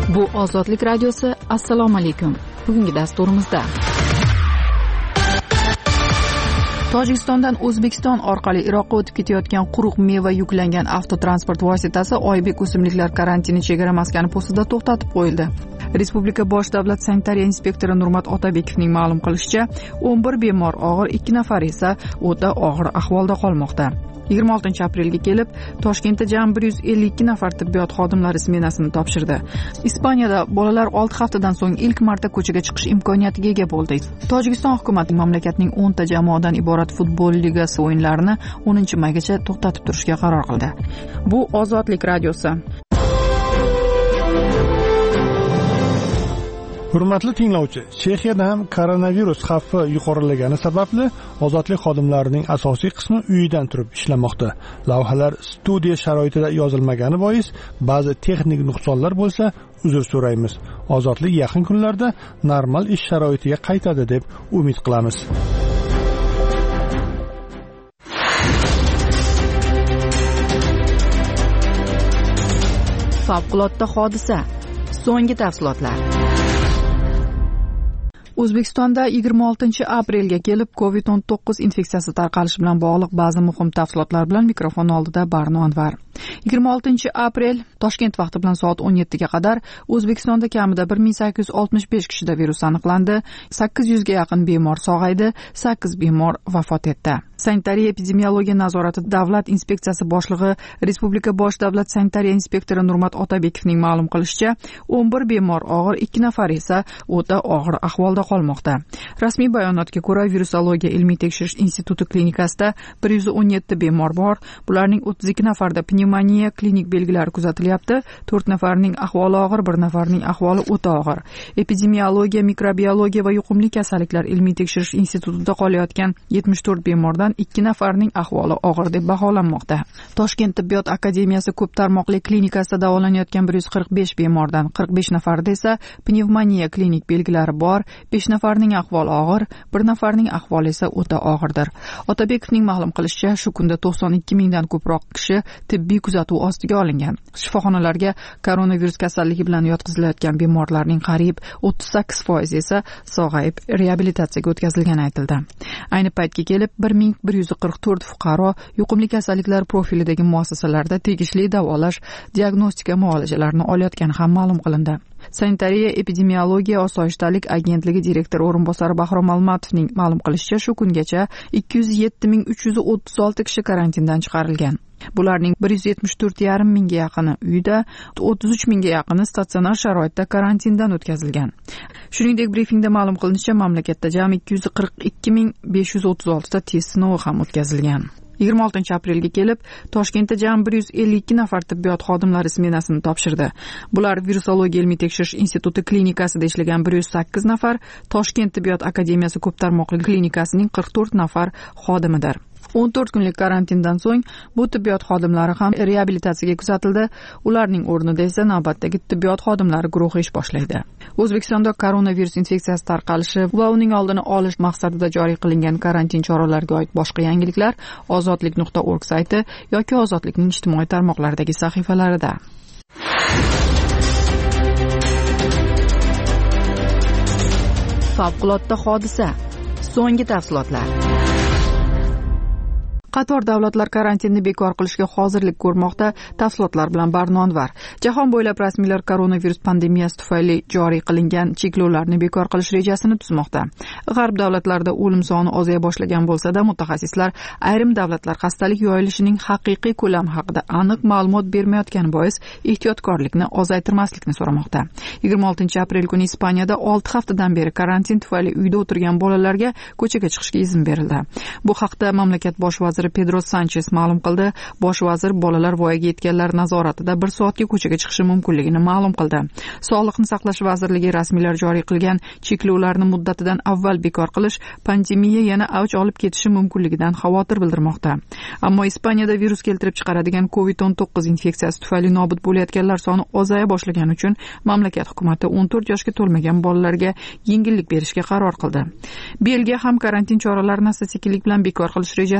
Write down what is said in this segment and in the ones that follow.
Bu Ozodlik radiosi. Assalomu alaykum. Bugungi dasturimizda Tojikistondan O'zbekiston orqali Iroqqa o'tib ketayotgan quruq meva yuklangan avtotransport vositasi Oybek o'simliklar karantini chegara maskani postida to'xtatib qo'yildi. Respublika bosh davlat sanitariya inspektori Nurmat Otabekovning ma'lum qilishicha, 11 bemor og'ir, 2 nafar esa o'ta og'ir ahvolda qolmoqda. 26-aprelga kelib, Toshkentda jami 152 nafar tibbiyot xodimlari smenasini topshirdi. Ispaniyada bolalar 6 haftadan so'ng ilk marta ko'chaga chiqish imkoniyatiga ega bo'ldi. Tojikiston hukumati mamlakatning 10 ta jamoadan iborat futbol ligasi o'yinlarini 10-maygacha to'xtatib turishga qaror qildi. Bu Ozodlik radiosi. Hurmatli tinglovchi, Chexiyada ham koronavirus xavfi yuqorilagani sababli ozodlik xodimlarining asosiy qismi uyidan turib ishlamoqda. Lavhalar studiya sharoitida yozilmagani bois ba'zi texnik nuqsonlar bo'lsa, uzr so'raymiz. Ozodlik yaqin kunlarda normal ish sharoitiga qaytadi deb umid qilamiz. Favqulodda hodisa. So'nggi tafsilotlar. O'zbekistonda 26-aprelga kelib COVID-19 infeksiyasi tarqalishi bilan bog'liq ba'zi muhim tafsilotlar bilan mikrofon oldida Barno Anvar. 26-aprel Toshkent vaqti bilan soat 17 ga qadar O'zbekistonda kamida 1865 kishida virus aniqlandi, 800 ga yaqin bemor sog'aydi, 8 bemor vafot etdi. Sanitariya epidemiologiya nazorati davlat inspeksiyasi boshlig'i Respublika bosh davlat sanitariya inspektori Nurmat Otabekovning ma'lum qilishicha, 11 bemor og'ir, 2 nafar esa o'ta og'ir ahvolda qolmoqda. Rasmiy bayonotga ko'ra, virusologiya ilmiy tekshirish instituti klinikasida 117 bemor bor. Bularning 32 nafarda pnevmoniya klinik belgilari kuzatilyapti. 4 nafarining ahvoli og'ir, 1 nafarining ahvoli o'ta og'ir. Epidemiologiya, mikrobiologiya va yuqumli kasalliklar ilmiy tekshirish institutida qolayotgan 74 bemordan 2 nafarining ahvoli og'ir deb baholanmoqda. Toshkent tibbiyot akademiyasi ko'p tarmoqli klinikasida davolanayotgan 145 bemordan 45 nafarda esa pnevmoniya klinik belgilari bor. 5 nafarning ahvoli og'ir, 1 nafarning ahvoli esa o'ta og'irdir. Otabekovning ma'lum qilishicha, shu kunda 92 mingdan ko'proq kishi tibbiy kuzatuv ostiga olingan. Shifoxonalarga koronavirus kasalligi bilan yotqizilayotgan bemorlarning qariyb 38% esa sog'ayib reabilitatsiyaga o'tkazilgani aytildi. Ayni paytga kelib 1144 fuqaro yuqumli kasalliklar profilidagi muassasalarda tegishli davolash, diagnostika muolajalarini olayotgani ham ma'lum qilindi. Sanitariya epidemiologiya osoyishtalik agentligi direktori o'rinbosari Bahrom Almatovning ma'lum qilishicha, shu kungacha 207.336 kishi karantindan chiqarilgan. Bularning 174,5 mingga yaqini uyda, 33 mingga yaqini statsionar sharoitda karantindan o'tkazilgan. Shuningdek, brifingda ma'lum qilinishicha, mamlakatda jami 242.536 ta test sinovi ham o'tkazilgan. 26-aprelga kelib, Toshkentda jami 152 nafar tibbiyot xodimlari smenasini topshirdi. Bular virusologiya ilmiy tekshirish instituti klinikasida ishlagan 108 nafar, Toshkent tibbiyot akademiyasi ko'p tarmoqli klinikasining 44 nafar xodimidir. 14 kunlik karantindan so'ng bu tibbiyot xodimlari ham reabilitatsiyaga kuzatildi. Ularning o'rnida esa navbatdagi tibbiyot xodimlari guruhi ish boshlaydi. O'zbekistonda koronavirus infeksiyasi tarqalishi va uning oldini olish maqsadida joriy qilingan karantin choralariga oid boshqa yangiliklar ozodlik.org sayti yoki Ozodlikning ijtimoiy tarmoqlaridagi sahifalarida. Favqulodda hodisa. So'nggi tafsilotlar. Qator davlatlar karantinni bekor qilishga hozirlik ko'rmoqda. Tafsilotlar bilan Barno Anvar. Jahon bo'ylab rasmiylar koronavirus pandemiyasi tufayli joriy qilingan cheklovlarni bekor qilish rejasini tuzmoqda. G'arb davlatlarida o'lim soni ozaya boshlagan bo'lsa-da, mutaxassislar ayrim davlatlar xastalik yoyilishining haqiqiy ko'lami haqida aniq ma'lumot bermayotgani bois ehtiyotkorlikni ozaytirmaslikni so'ramoqda. 26-aprel kuni Ispaniyada 6 haftadan beri karantin tufayli uyda o'tirgan bolalarga ko'chaga chiqishga izn berildi. Bu haqda mamlakat bosh vaziri Pedro Sanchez ma'lum qildi. Bosh vazir bolalar voyaga yetganlar nazoratida 1 soatga ko'chaga chiqishi mumkinligini ma'lum qildi. Sog'liqni saqlash vazirligi rasmiylar joriy qilgan cheklovlarni muddatidan avval bekor qilish pandemiya yana avj olib ketishi mumkinligidan xavotir bildirmoqda. Ammo Ispaniyada virus keltirib chiqaradigan COVID-19 infeksiyasi tufayli nobud bo'layotganlar soni ozaya boshlagani uchun mamlakat hukumati 14 yoshga to'lmagan bolalarga yengillik berishga qaror qildi. Belgiya ham karantin choralarini asta-sekinlik bilan bekor qilish rejasini e'lon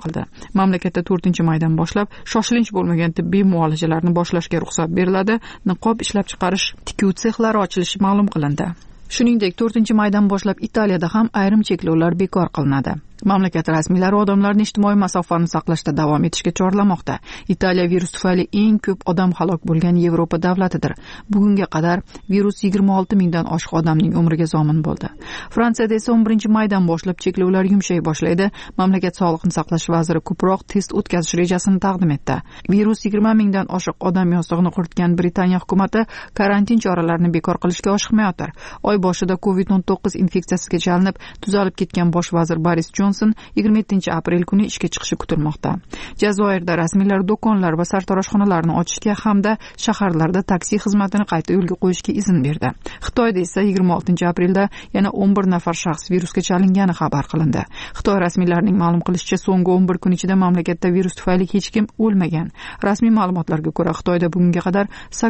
qildi. Mamlakatda 4-maydan boshlab shoshilinch bo'lmagan tibbiy muolajalarni boshlashga ruxsat beriladi. Niqob ishlab chiqarish, tikuv sexlari ochilishi ma'lum qilindi. Shuningdek, 4-maydan boshlab Italiyada ham ayrim cheklovlar bekor qilinadi. Mamlakat rasmiylari odamlarni ijtimoiy masofani saqlashda davom etishga chorlamoqda. Italiya virus tufayli eng ko'p odam halok bo'lgan Yevropa davlatidir. Bugunga qadar virus 26 mingdan oshiq odamning umriga zomin bo'ldi. Fransiyada esa 11-maydan boshlab cheklovlar yumshay boshlaydi. Mamlakat sog'liqni saqlash vaziri ko'proq test o'tkazish rejasini taqdim etdi. Virus 20 mingdan oshiq odam yostig'ini quritgan Britaniya hukumati karantin choralarini bekor qilishga oshiqmayotir. Oy boshida COVID-19 infeksiyasiga chalinib, tuzalib ketgan bosh vazir Boris Johnson 27-aprel kuni ishga chiqishi kutilmoqda. Jazoirda rasmiylar do'konlar va sartaroshxonalarni ochishga hamda shaharlarda taksi xizmatini qayta yo'lga qo'yishga izn berdi. Xitoyda esa 26-aprelda yana 11 nafar shaxs virusga chalingani xabar qilindi. Xitoy rasmiylarining ma'lum qilishicha, so'nggi 11 kun ichida mamlakatda virus tufayli hech kim o'lmagan. Rasmiy ma'lumotlarga ko'ra, Xitoyda bugunga qadar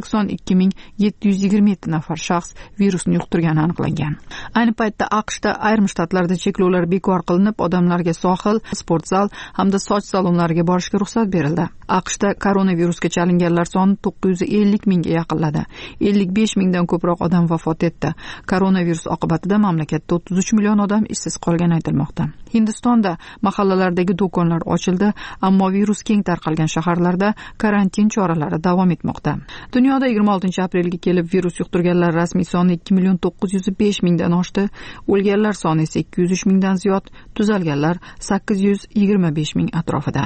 82,727 nafar shaxs virusni yuqtirgani aniqlangan. Ayni paytda AQShda ayrim shtatlarda cheklovlar bekor qilinib, odamlarga sohil, sport zal hamda soch salonlariga borishga ruxsat berildi. AQShda koronavirusga chalinganlar soni 950 mingga yaqinladi. 55 mingdan ko'proq odam vafot etdi. Koronavirus oqibatida mamlakatda 33 million odam ishsiz qolgani aytilmoqda. Hindistonda mahallalardagi do'konlar ochildi, ammo virus keng tarqalgan shaharlarda karantin choralari davom etmoqda. Dunyoda 26-aprelga kelib virus yuqtirganlar rasmiy soni 2,905 mingdan oshdi. O'lganlar soni esa 203 mingdan ziyod, tuzalganlar 825 ming atrofida.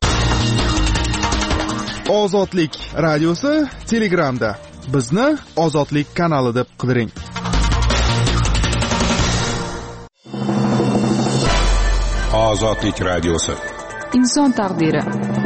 Ozodlik radiosi Telegramda. Bizni Ozodlik kanali deb qidiring. Ozodlik radiosi. Inson taqdiri.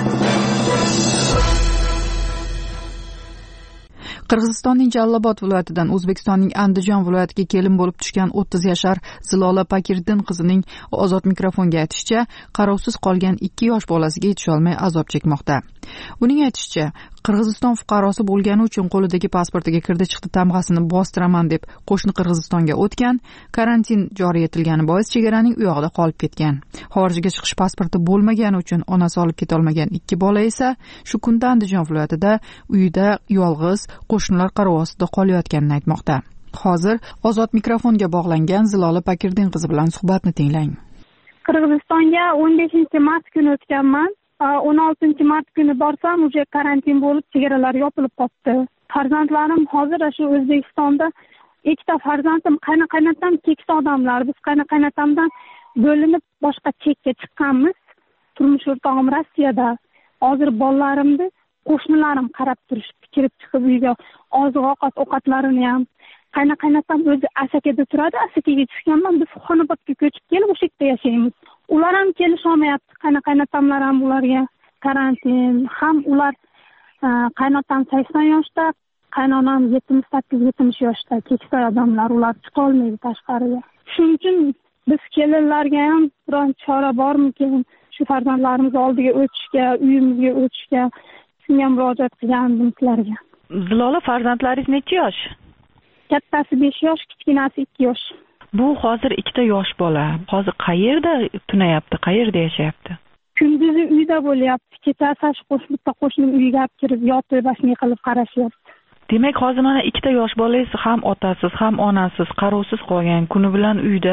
Qirg'izistonning Jallobod viloyatidan O'zbekistonning Andijon viloyatiga kelin bo'lib tushgan 30 yashar Zilola Pakirdin qizining ozod mikrofonga aytishicha, qarovsiz qolgan 2 yosh bolasiga yetisha olmay azob chekmoqda. Uning aytishicha, Qirg'iziston fuqarosi bo'lgani uchun qo'lidagi pasportiga kirdi-chiqdi tamg'asini bostiraman deb qo'shni Qirg'izistonga o'tgan, karantin joriy etilgani bois chegaraning u yoqda qolib ketgan. Xorijga chiqish pasporti bo'lmagani uchun onasi olib keta olmagan 2 bola esa shu kunda Andijon viloyatida uyida yolg'iz qo'shnilar qarovi ostida qolayotganini aytmoqda. Hozir ozod mikrofonga bog'langan Zilola Pakirdin qizi bilan suhbatni tinglang. Qirg'izistonga 15-mart kuni o'tganman. 16-mart kuni borsam, uje karantin bo'lib, chegaralar yopilib qoldi. Farzandlarim hozir shu O'zbekistonda, ikkita farzandim qaynotam keksa odamlar. Biz qaynotamdan bo'linib boshqa chekka chiqqanmiz. Turmush o'rtog'im Rossiyada. Hozir bolalarimni qo'shnilarim qarab turishdi, kirib chiqib uyga oziq-ovqat ovqatlarini ham. Qaynotam o'zi Asakada turadi, Asakaga tushganman. Biz Xonobodga ko'chib kelib o'sha yerda yashaymiz. Ular ham kelisholmayapti. Qaynotamlar ham ularga karantin, ham ular qaynotam 80 yoshda, qaynonam 78-70 yoshda, keksa odamlar, ular chiqa olmaydi tashqariga. Shuning uchun biz kelinlarga ham biron chora bormikin, shu farzandlarimiz oldiga o'tishga, uyimizga o'tishga shunga murojaat qilgandim sizlarga. Zilola, farzandlaringiz necha yosh? Kattasi 5 yosh, kichkinasi 2 yosh. Bu hozir ikkita yosh bola. Hozir qayerda tunayapti, qayerda yashayapti? Kunduzi uyda bo'lyapti, kechasi qo'shnim uyga olib kirib yotib, bashni qilib qarashyapti. Demak, hozir mana ikkita yosh bolangiz ham otasiz, ham onasiz, qarovsiz qolgan, kuni bilan uyda.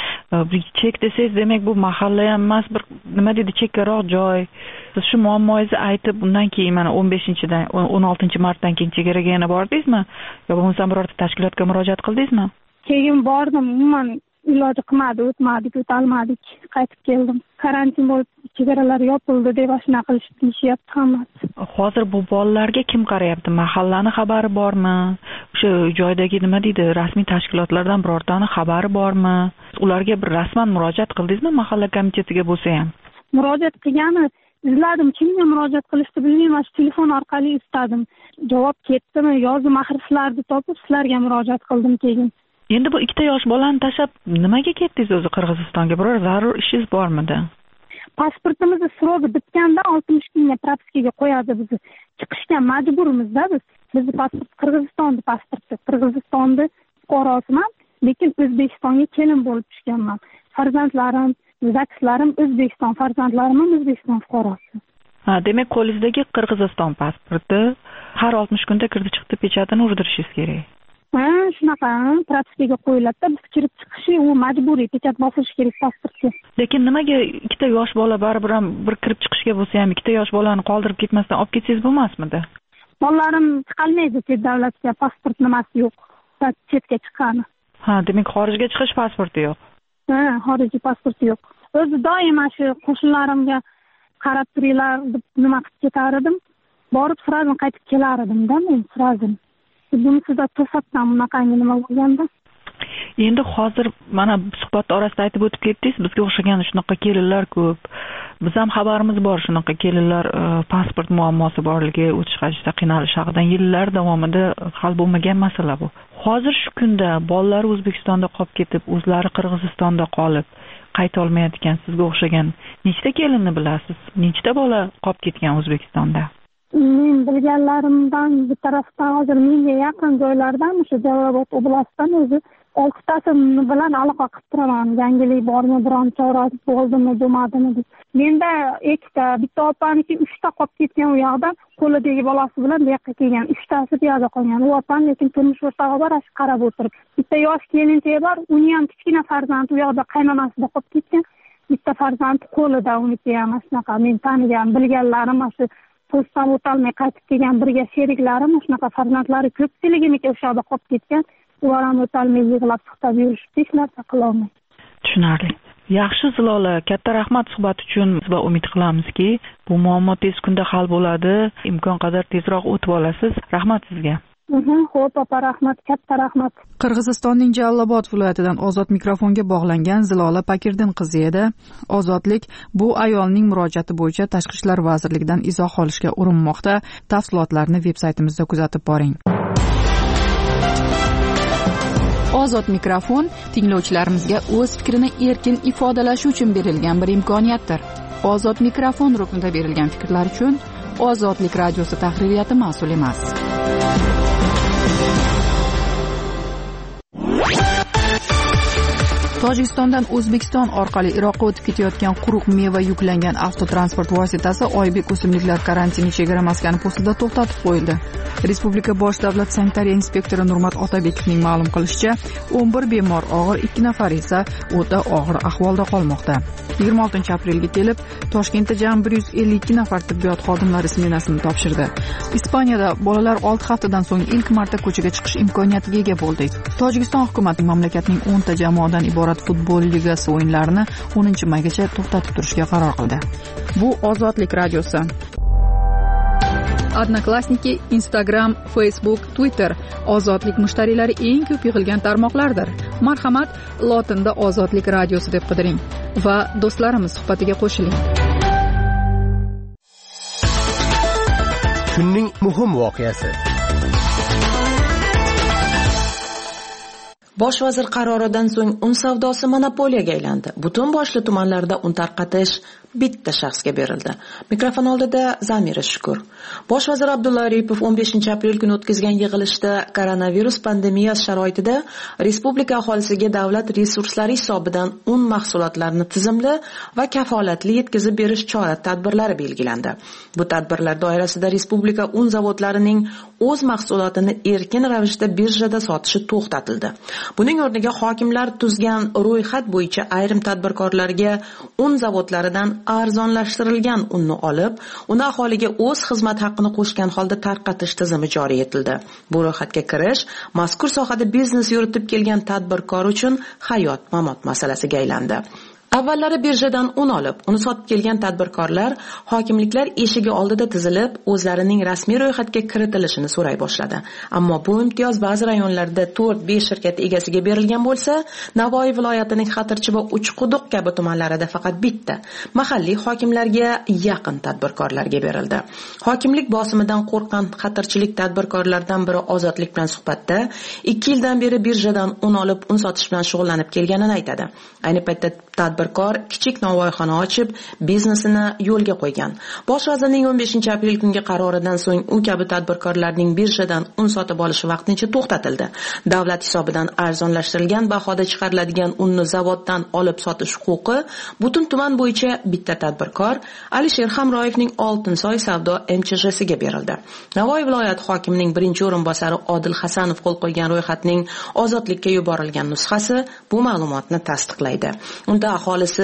Chek desangiz, demak bu mahalla ham emas, bir nima deydi, chekkaroq joy. Siz shu muammoingizni aytib, undan keyin mana 15-dan 16-martdan keyin chegaraga yana bordingizmi? Yo bo'lmasa birorta tashkilotga murojaat qildingizmi? Keyin bordim, umuman iloji qilmadi, o'tolmadik, qaytib keldim. Karantin bo'lib, chegaralar yopildi deb ashuna qilishib deyishyapti hammasi. Hozir bu bolalarga kim qarayapti? Mahallani xabari bormi? O'sha joydagi nima deydi, rasmiy tashkilotlardan birortani xabari bormi? Ularga bir rasman murojaat qildingizmi, mahalla komitetiga bo'lsa ham? Murojaat qilgani izladim, kimga murojaat qilishni bilmayman, telefon orqali istadim. Javob ketdimi, yozib mahrislarni topib sizlarga murojaat qildim keyin. Endi bu ikkita yosh bolani tashlab nimaga ketdingiz o'zi Qirg'izistonga? Biror zarur ishingiz bormidi? Pasportimizni srogi bitganda 60 kunga propiskaga qo'yadi bizni. Chiqishga majburmizda biz. Bizning pasport Qirg'izistonning pasporti. Qirg'izistonning fuqarosiman, lekin O'zbekistonga kelin bo'lib tushganman. Farzandlarim zakislarim O'zbekiston, farzandlarim ham O'zbekiston fuqarosi. Ha, demak qo'lingizdagi Qirg'iziston pasporti har 60 kunda kirdi chiqdi pechatini urdirishingiz kerak. Ha, shunaqa propiskaga qo'yiladi-da, biz kirib chiqishi u majburiy pechat bosilishi kerak pasportga. Lekin nimaga ikkita yosh bola baribir ham bir kirib chiqishga bo'lsa ham ikkita yosh bolani qoldirib ketmasdan olib ketsangiz bo'lmasmidi? Bolalarim chiqolmaydi chet davlatga, pasport nimasi yo'q. Chetga chiqqani. Ha, demak xorijga chiqish pasporti yo'q. Ha, xorijiy pasporti yo'q. O'zi doim shu qo'shnilarimga qarab turinglar deb nima qilib ketar edim. Borib sразу qaytib kelar edim-da men sразу. Buni sizda to'satdan bunaqangi nima bo'lganda. Endi hozir mana suhbat orasida aytib o'tib ketdingiz, bizga o'xshagan shunaqa kelinlar ko'p. Biz ham xabarimiz bor shunaqa kelinlar pasport muammosi borligi, o'tish qilishda qiynalish haqidan yillar davomida hal bo'lmagan masala bu. Hozir shu kunda bolalar O'zbekistonda qolib ketib, o'zlari Qirg'izistonda qolib, qayta olmayotgan sizga o'xshagan nechta kelinni bilasiz? Nechta bola qolib ketgan O'zbekistonda? Men bilganlarimdan bir tarafdan hozir menga yaqin joylardan o'sha Jalolobod oblastidan o'zi 6 tasi bilan aloqa qilib turaman. Yangilik bormi, biron chora bo'ldimi, bo'lmadimi deb. Menda ikkita, bitta opaniki 3 ta qolib ketgan u yoqda, qo'lidagi bolasi bilan bu yoqqa kelgan. 3 tasi bu yoqda qolgan. U opam lekin turmush o'rtog'i bor, ash qarab o'tirib. Bitta yosh kelinchagi bor, uni ham kichkina farzandi u yoqda qaynonasida qolib ketgan. Bitta farzandi qo'lida, uniki ham shunaqa men tanigan, bilganlarim shu postdan o'tolmay qaytib kelgan birga sheriklarim shunaqa farzandlari ko'pchiligimiki o'sha yoqda qolib ketgan. Ular ham o'tolmay yig'lab suhbat yurishib, hech narsa qila olmaydi. Tushunarli. Yaxshi Zilola, katta rahmat suhbat uchun va umid qilamizki, bu muammo tez kunda hal bo'ladi, imkon qadar tezroq o'tib olasiz. Rahmat sizga. Xo'p, opa, rahmat, katta rahmat. Qirg'izistonning Jalolobod viloyatidan ozod mikrofonga bog'langan Zilola Pakirdin qizi edi. Ozodlik bu ayolning murojaati bo'yicha Tashqi ishlar vazirligidan izoh olishga urinmoqda. Tafsilotlarni veb-saytimizda kuzatib boring. Ozod mikrofon tinglovchilarimizga o'z fikrini erkin ifodalashi uchun berilgan bir imkoniyatdir. Ozod mikrofon ruknida berilgan fikrlar uchun Ozodlik radiosi tahririyati mas'ul emas. Tojikistondan O'zbekiston orqali Iroqqa o'tib ketayotgan quruq meva yuklangan avtotransport vositasi Oybek o'simliklar karantini chegara maskani postida to'xtatib qo'yildi. Respublika bosh davlat sanitariya inspektori Nurmat Otabekovning ma'lum qilishicha, 11 bemor og'ir, 2 nafar esa o'ta og'ir ahvolda qolmoqda. 26 aprelga kelib, Toshkentda jami 152 nafar tibbiyot xodimlari smenasini topshirdi. Ispaniyada bolalar 6 haftadan so'ng ilk marta ko'chaga chiqish imkoniyatiga ega bo'ldi. Tojikiston hukumati mamlakatning 10 ta jamoadan iborat futbol ligasi o'yinlarini 10-maygacha to'xtatib turishga qaror qildi. Bu Ozodlik radiosi. Odnoklassniki, Instagram, Facebook, Twitter Ozodlik mushtariylari eng ko'p yig'ilgan tarmoqlardir. Marhamat, lotinda Ozodlik radiosi deb qidiring va do'stlarimiz suhbatiga qo'shiling. Kunning muhim voqeasi. Bosh vazir qaroridan so'ng un savdosi monopoliyaga aylandi. Butun boshli tumanlarda un tarqatish bitta shaxsga berildi. Mikrofon oldida Zamira Shukur. Bosh vazir Abdulla Aripov 15 aprel kuni o'tkazgan yig'ilishda koronavirus pandemiyasi sharoitida respublika aholisiga davlat resurslari hisobidan un mahsulotlarini tizimli va kafolatli yetkazib berish chora-tadbirlari belgilandi. Bu tadbirlar doirasida respublika un zavodlarining o'z mahsulotini erkin ravishda birjada sotishi to'xtatildi. Buning o'rniga hokimlar tuzgan ro'yxat bo'yicha ayrim tadbirkorlarga un zavodlaridan arzonlashtirilgan unni olib, uni aholiga o'z xizmat haqqini qo'shgan holda tarqatish tizimi joriy etildi. Bu ro'yxatga kirish mazkur sohada biznes yuritib kelgan tadbirkor uchun hayot-mamot masalasiga aylandi. Avvallari birjadan un olib, uni sotib kelgan tadbirkorlar hokimliklar eshigi oldida tizilib, o'zlarining rasmiy ro'yxatga kiritilishini so'ray boshladi. Ammo bu imtiyoz ba'zi rayonlarda 4-5 shirkat egasiga berilgan bo'lsa, Navoiy viloyatining Xatirchi va Uchquduq kabi tumanlarida faqat bitta mahalliy hokimlarga yaqin tadbirkorlarga berildi. Hokimlik bosimidan qo'rqqan xatirchilik tadbirkorlardan biri Ozodlik bilan suhbatda 2 yildan beri birjadan un olib, un sotish bilan shug'ullanib kelganini aytadi. Ayni paytda tadbirkor kichik novvoyxona ochib, biznesini yo'lga qo'ygan. Bosh vazirning 15-aprel kungi qaroridan so'ng u kabi tadbirkorlarning birjadan un sotib olishi vaqtincha to'xtatildi. Davlat hisobidan arzonlashtirilgan bahoda chiqariladigan unni zavoddan olib sotish huquqi butun tuman bo'yicha bitta tadbirkor Alisher Hamroyevning Oltinsoy savdo MCH'siga berildi. Navoiy viloyati hokimining birinchi o'rinbosari Odil Hasanov qo'l qo'ygan ro'yxatning ozodlikka yuborilgan nusxasi bu ma'lumotni tasdiqlaydi. Unda aholisi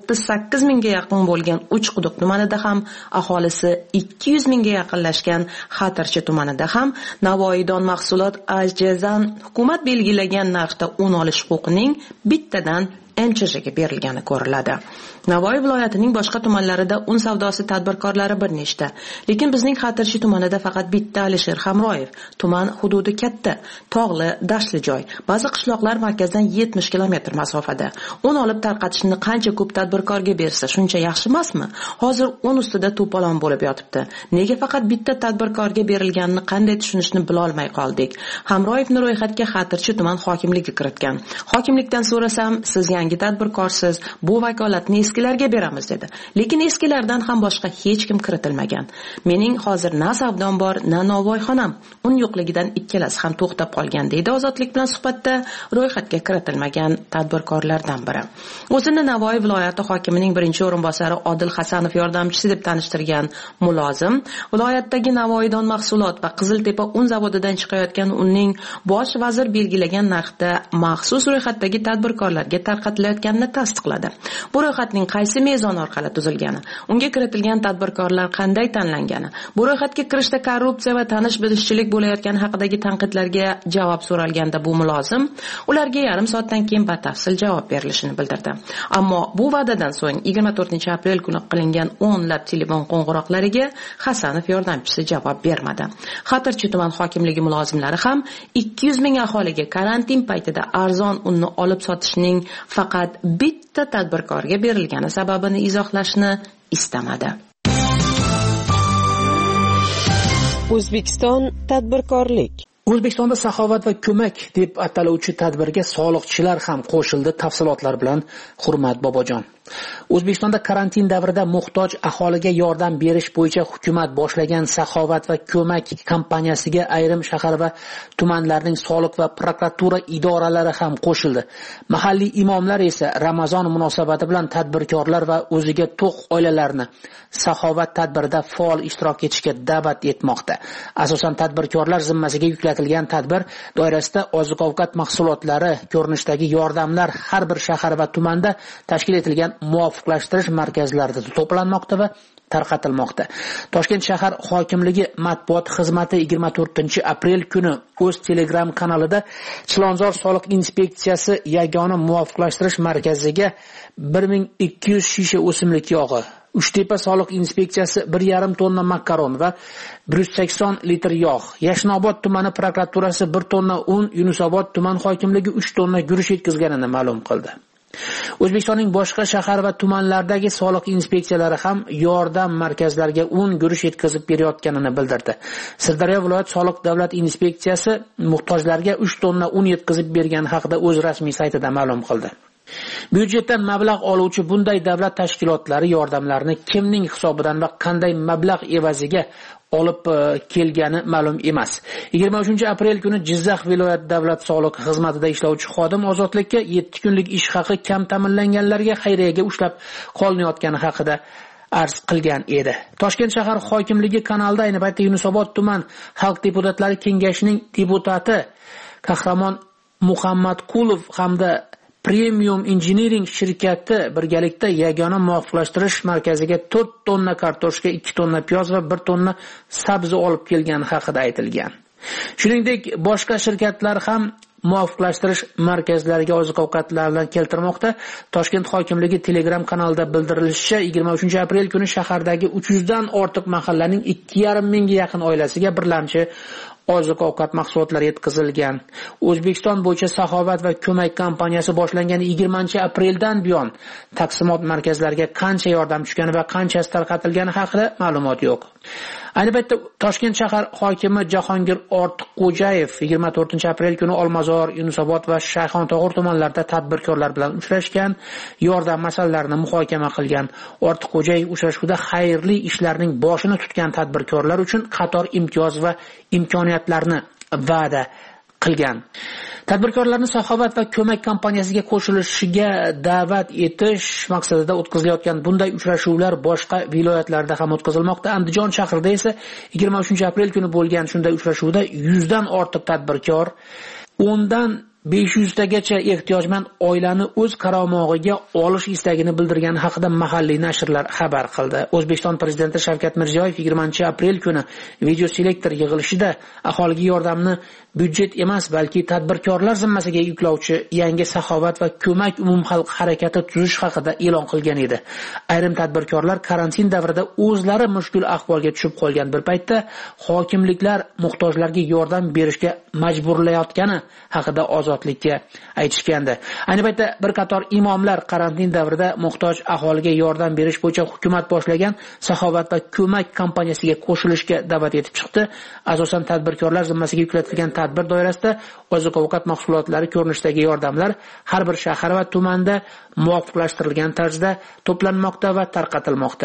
38 mingga yaqin bo'lgan Uchquduq tumanida ham, aholisi 200 mingga yaqinlashgan Xatirchi tumanida ham Navoiydon mahsulot AJZdan hukumat belgilagan narxda un olish huquqining bittadan MCH'ga berilgani ko'riladi. Navoiy viloyatining boshqa tumanlarida un savdosi tadbirkorlari bir nechta, lekin bizning Xatirchi tumanida faqat bitta Alisher Hamroyev. Tuman hududi katta, tog'li, dashtli joy. Ba'zi qishloqlar markazdan 70 kilometr masofada. Un olib tarqatishni qancha ko'p tadbirkorga bersa, shuncha yaxshi emasmi? Hozir un ustida to'polon bo'lib yotibdi. Nega faqat bitta tadbirkorga berilganini qanday tushunishni bilolmay qoldik. Hamroyevni ro'yxatga Xatirchi tuman hokimligi kiritgan. Hokimlikdan so'rasam, siz yangi tadbirkorsiz, bu vakolatni eskilarga beramiz dedi. Lekin eskilardan ham boshqa hech kim kiritilmagan. Mening hozir na savdom bor, na novvoyxonam. Un yo'qligidan ikkalasi ham to'xtab qolgan deydi Ozodlik bilan suhbatda ro'yxatga kiritilmagan tadbirkorlardan biri. O'zini Navoiy viloyati hokimining birinchi o'rinbosari Odil Hasanov yordamchisi deb tanishtirgan mulozim, viloyatdagi Navoiydon mahsulot va Qiziltepa un zavodidan chiqayotgan unning bosh vazir belgilagan narxda maxsus ro'yxatdagi tadbirkorlarga tarqatilayotganini tasdiqladi. Bu ro'yxatning qaysi mezon orqali tuzilgani, unga kiritilgan tadbirkorlar qanday tanlangani, bu ro'yxatga kirishda korrupsiya va tanish-bilishchilik bo'layotgani haqidagi tanqidlarga javob so'ralganda bu mulozim ularga yarim soatdan keyin batafsil javob berilishini bildirdi. Ammo bu va'dadan so'ng 24-aprel kuni qilingan o'nlab telefon qo'ng'iroqlariga Hasanov yordamchisi javob bermadi. Xatirchi tuman hokimligi mulozimlari ham 200 ming aholiga karantin paytida arzon unni olib sotishning faqat bitta tadbirkorga berilgani sababini izohlashni istamadi. O'zbekiston tadbirkorlik. O'zbekistonda saxovat va ko'mak deb ataluvchi tadbirga soliqchilar ham qo'shildi. Tafsilotlar bilan Hurmat Bobojon. O'zbekistonda karantin davrida muhtoj aholiga yordam berish bo'yicha hukumat boshlagan saxovat va ko'mak kampaniyasiga ayrim shahar va tumanlarning soliq va prokuratura idoralari ham qo'shildi. Mahalliy imomlar esa Ramazon munosabati bilan tadbirkorlar va o'ziga to'q oilalarni saxovat tadbirida faol ishtirok etishga da'vat etmoqda. Asosan tadbirkorlar zimmasiga yuklatilgan tadbir doirasida oziq-ovqat mahsulotlari ko'rinishidagi yordamlar har bir shahar va tumanda tashkil etilgan muvofiqlashtirish markazlarida to'planmoqda va tarqatilmoqda. Toshkent shahar hokimligi matbuot xizmati 24-aprel kuni o'z Telegram kanalida Chilonzor soliq inspeksiyasi yagona muvofiqlashtirish markaziga 1200 shisha o'simlik yog'i, Uchtepa soliq inspeksiyasi 1,5 tonna makaron va 180 litr yog', Yashnobod tumani prokuraturasi 1 tonna un, Yunusobod tuman hokimligi 3 tonna guruch yetkazganini ma'lum qildi. O'zbekistonning boshqa shahar va tumanlaridagi soliq inspeksiyalari ham yordam markazlariga un, guruch yetkazib berayotganini bildirdi. Sirdaryo viloyat soliq davlat inspeksiyasi muhtojlarga 3 tonna un yetkazib bergani haqida o'z rasmiy saytida ma'lum qildi. Byudjetdan mablag' oluvchi bunday davlat tashkilotlari yordamlarini kimning hisobidan va qanday mablag' evaziga olib kelgani ma'lum emas. 23-aprel kuni Jizzax viloyat davlat soliq xizmatida ishlovchi xodim ozodlikka 7 kunlik ish haqi kam ta'minlanganlarga xayriyaga ushlab qolinayotgani haqida arz qilgan edi. Toshkent shahar hokimligi kanalida ayni paytda Yunusobod tuman xalq deputatlari kengashining deputati Qahramon Muhammadqulov hamda Premium Engineering shirkati birgalikda yagona muvofiqlashtirish markaziga 4 tonna kartoshka, 2 tonna piyoz va 1 tonna sabzi olib kelgani haqida aytilgan. Shuningdek, boshqa shirkatlar ham muvofiqlashtirish markazlariga oziq-ovqatlarni keltirmoqda. Toshkent hokimligi Telegram kanalida bildirilishicha, 23-aprel kuni shahardagi 300 dan ortiq mahallaning 2,5 mingga yaqin oilasiga birlamchi oziq-ovqat mahsulotlari yetkazilgan. O'zbekiston bo'yicha Saxovat va ko'mak kompaniyasi boshlangan 20-apreldan buyon taqsimot markazlariga qancha yordam tushgani va qanchasi tarqatilgani haqida ma'lumot yo'q. Ayni paytda Toshkent shahar hokimi Jahongir Ortiqxo'jayev 24-aprel kuni Olmazor, Yunusobod va Shayxontohur tumanlarida tadbirkorlar bilan uchrashgan, yordam masalalarini muhokama qilgan. Ortiqxo'jayev uchrashuvda xayrli ishlarning boshini tutgan tadbirkorlar uchun qator imtiyoz va imkoniyatlarni va'da qilgan. Tadbirkorlarni Saxovat va ko'mak kompaniyasiga qo'shilishiga da'vat etish maqsadida o'tkazilayotgan bunday uchrashuvlar boshqa viloyatlarda ham o'tkazilmoqda. Andijon shahrida esa 23-aprel kuni bo'lgan shunday uchrashuvda 100 dan ortiq tadbirkor 10 dan 500 tagacha ehtiyojmand oilani o'z qaramog'iga olish istagini bildirgani haqida mahalliy nashrlar xabar qildi. O'zbekiston prezidenti Shavkat Mirziyoyev 20-aprel kuni video selektor yig'ilishida aholiga yordamni byudjet emas, balki tadbirkorlar zimmasiga yuklovchi yangi Saxovat va ko'mak umumxalq harakati tuzish haqida e'lon qilgan edi. Ayrim tadbirkorlar karantin davrida o'zlari mushkul ahvolga tushib qolgan bir paytda hokimliklar muhtojlarga yordam berishga majburlayotgani haqida ozodlikka aytishgandi. Ayni paytda bir qator imomlar karantin davrida muhtoj aholiga yordam berish bo'yicha hukumat boshlagan Saxovat va ko'mak kompaniyasiga qo'shilishga da'vat etib chiqdi. Asosan tadbirkorlar zimmasiga yuklatilgan tadbir doirasida oziq-ovqat mahsulotlari ko'rinishidagi yordamlar har bir shahar va tumanda muvofiqlashtirilgan tarzda to'planmoqda va tarqatilmoqda.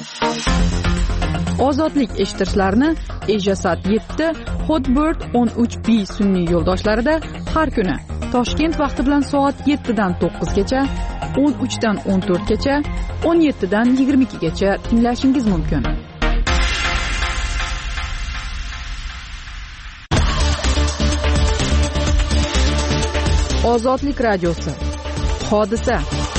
Ozodlik eshittirishlarni Ejasat 7, Hotbird 13B sun'iy yo'ldoshlarida har kuni Toshkent vaqti bilan soat 7 dan 9 gacha, 13 dan 14 gacha, 17 dan 22 gacha tinglashingiz mumkin. Ozodlik radiosi. Hodisa.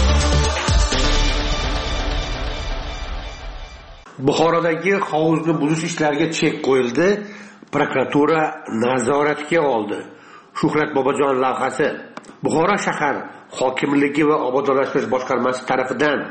Buxorodagi hovuzni buzish ishlariga chek qo'yildi. Prokuratura nazoratga oldi. Shuhrat Bobojon lavhasi. Buxoro shahar hokimligi va obodonlashtirish boshqarmasi tomonidan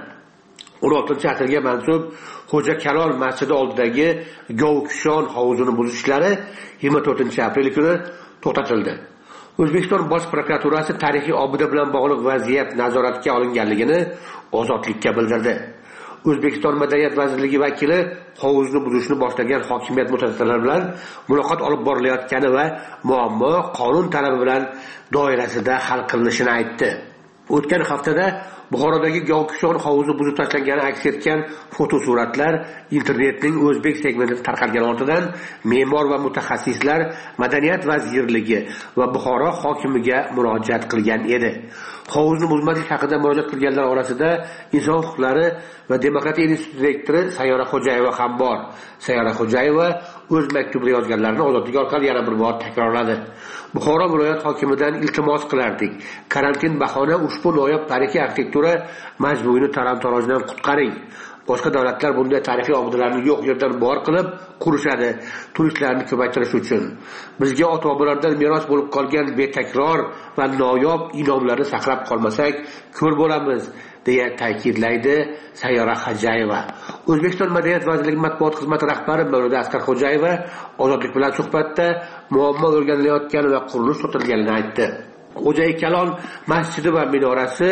16-asrga mansub Xo'ja Kalol masjidi oldidagi Govkishon hovuzini buzish ishlari 24-aprel kuni to'xtatildi. O'zbekiston Bosh prokuraturasi tarixiy obida bilan bog'liq vaziyat nazoratga olinganligini Ozodlikka bildirdi. O'zbekiston Madaniyat vazirligi vakili hovuzni buzishni boshlagan hokimiyat mutasaddilari bilan muloqot olib borilayotgani va muammo qonun talabi bilan doirasida hal qilinishini aytdi. O'tgan haftada Buxorodagi Govkishon hovuzi buzib tashlangani aks etgan fotosuratlar internetning o'zbek segmentida tarqalgan ortidan me'mor va mutaxassislar Madaniyat vazirligi va Buxoro hokimiga murojaat qilgan edi. Hovuzni buzmaslik haqida murojaat qilganlar orasida Inson huquqlari va demokratiya instituti direktori Sayyora Xo'jayeva ham bor. Sayyora Xo'jayeva o'z maktubida yozganlarini Ozodlik orqali yana bir bor takrorladi. Buxoro viloyat hokimidan iltimos qilardik. Karantin bahona ushbu noyob tarixiy arxitektura majmuini taram-tarojdan qutqaring. Boshqa davlatlar bunday tarixiy obidalarni yo'q yerdan bor qilib qurishadi, turistlarni ko'paytirish uchun. Bizga ota-bobolardan meros bo'lib qolgan betakror va noyob inomlarni saqlab qolmasak, ko'r bo'lamiz, deya ta'kidlaydi Sayyora Xo'jayeva. O'zbekiston Madaniyat vazirligi matbuot xizmati rahbari Mavluda Asqar Xo'jayeva Ozodlik bilan suhbatda muammo o'rganilayotgani va qurilish to'xtatilganini aytdi. Xo'ja Kalol masjidi va minorasi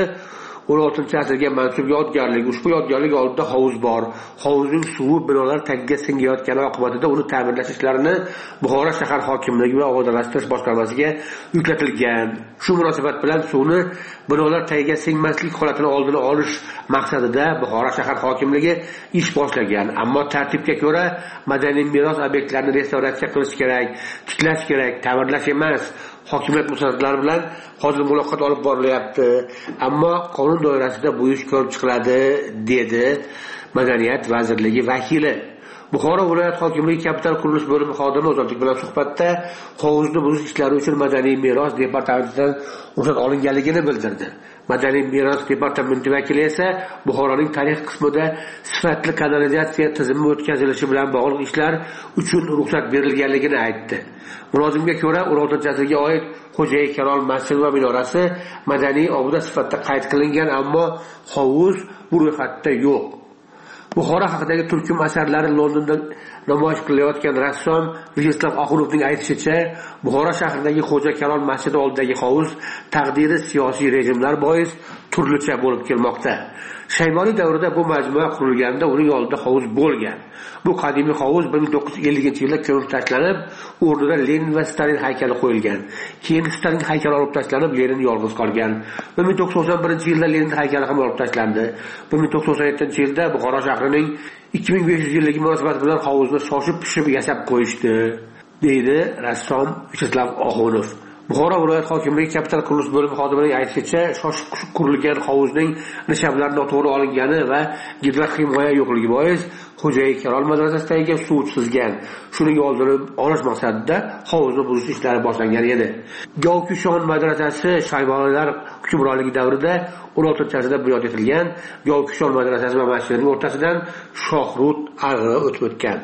16-asrga mansub yodgorlik. Ushbu yodgorlik oldida hovuz bor. Hovuzning suvi binolar tagiga singayotgani oqibatida uni ta'mirlash ishlarini Buxoro shahar hokimligi va obodonlashtirish boshqarmasiga yuklatilgan. Shu munosabat bilan suvni binolar tagiga singmaslik holatini oldini olish maqsadida Buxoro shahar hokimligi ish boshlagan. Ammo tartibga ko'ra madaniy meros obyektlarini restavratsiya qilish kerak, tiklash kerak, ta'mirlash emas. Hokimiyat mutasaddilari bilan hozir muloqot olib borilyapti, ammo qonun doirasida bu ish ko'rib chiqiladi, dedi Madaniyat vazirligi vakili. Buxoro viloyat hokimligi kapital qurilish bo'limi xodimi Ozodlik bilan suhbatda hovuzni buzish ishlari uchun Madaniy meros departamentidan ruxsat olinganligini bildirdi. Madaniy meros departamenti vakili esa Buxoroning tarix qismida sifatli kanalizatsiya tizimi o'tkazilishi bilan bog'liq ishlar uchun ruxsat berilganligini aytdi. Mulozimga ko'ra 16-asrga oid Xo'ja Kalol masjidi va minorasi madaniy obida sifatida qayd qilingan, ammo hovuz bu ro'yxatda yo'q. Buxoro haqidagi turkum asarlari Londonda namoyish qilayotgan rassom Vyacheslav Oxunovning aytishicha, Buxoro shahridagi Xo'ja Kalon masjidi oldidagi hovuz taqdiri siyosiy rejimlar bois turlicha bo'lib kelmoqda. Shayboniy davrida bu majmua qurilganda uning oldida hovuz bo'lgan. Bu qadimiy hovuz 1950-yilda ko'mib tashlanib, o'rnida Lenin va Stalin haykali qo'yilgan. Keyin Stalin haykali olib tashlanib, Lenin yolg'iz qolgan. 1991-yilda Lenin haykali ham olib tashlandi. 1997-yilda Buxoro shahrining 2500 yilligi munosabati bilan hovuzni shoshib pishib yasab qo'yishdi, deydi rassom Vyacheslav Oxunov. Buxoro viloyat hokimligi kapital qurilish bo'limi xodimining aytishicha, shoshib qurilgan hovuzning nishablari noto'g'ri olingani va gidrohimoya yo'qligi bois Xo'jayi Kalon madrasasidagi suv sizgan. Shuning oldini olish maqsadida hovuzni buzish ishlari boshlangan edi. Govkushon madrasasi Shayboniylar hukmronligi davrida 16-asrda bunyod etilgan. Govkushon madrasasi va masjidining o'rtasidan Shohrut ag'ri o'tib o'tgan.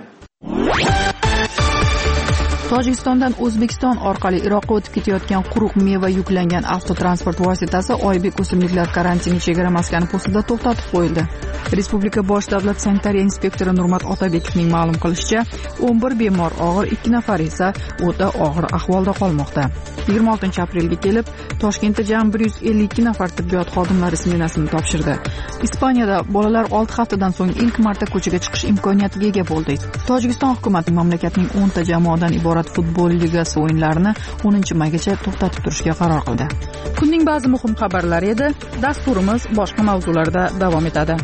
Tojikistondan O'zbekiston orqali Iroqqa o'tib ketayotgan quruq meva yuklangan avtotransport vositasi Oybek o'simliklar karantini chegara maskani postida to'xtatib qo'yildi. Respublika bosh davlat sanitariya inspektori Nurmat Otabekovning ma'lum qilishicha, 11 bemor og'ir, 2 nafar esa o'ta og'ir ahvolda qolmoqda. 26-aprelga kelib, Toshkentda jami 152 nafar tibbiyot xodimlari smenasini topshirdi. Ispaniyada bolalar 6 haftadan so'ng ilk marta ko'chaga chiqish imkoniyatiga ega bo'ldi. Tojikiston hukumati mamlakatning 10 ta jamoadan iborat futbol ligasi o'yinlarini 10-maygacha to'xtatib turishga qaror qildi. Kunning ba'zi muhim xabarlari edi. Dasturimiz boshqa mavzularda davom etadi.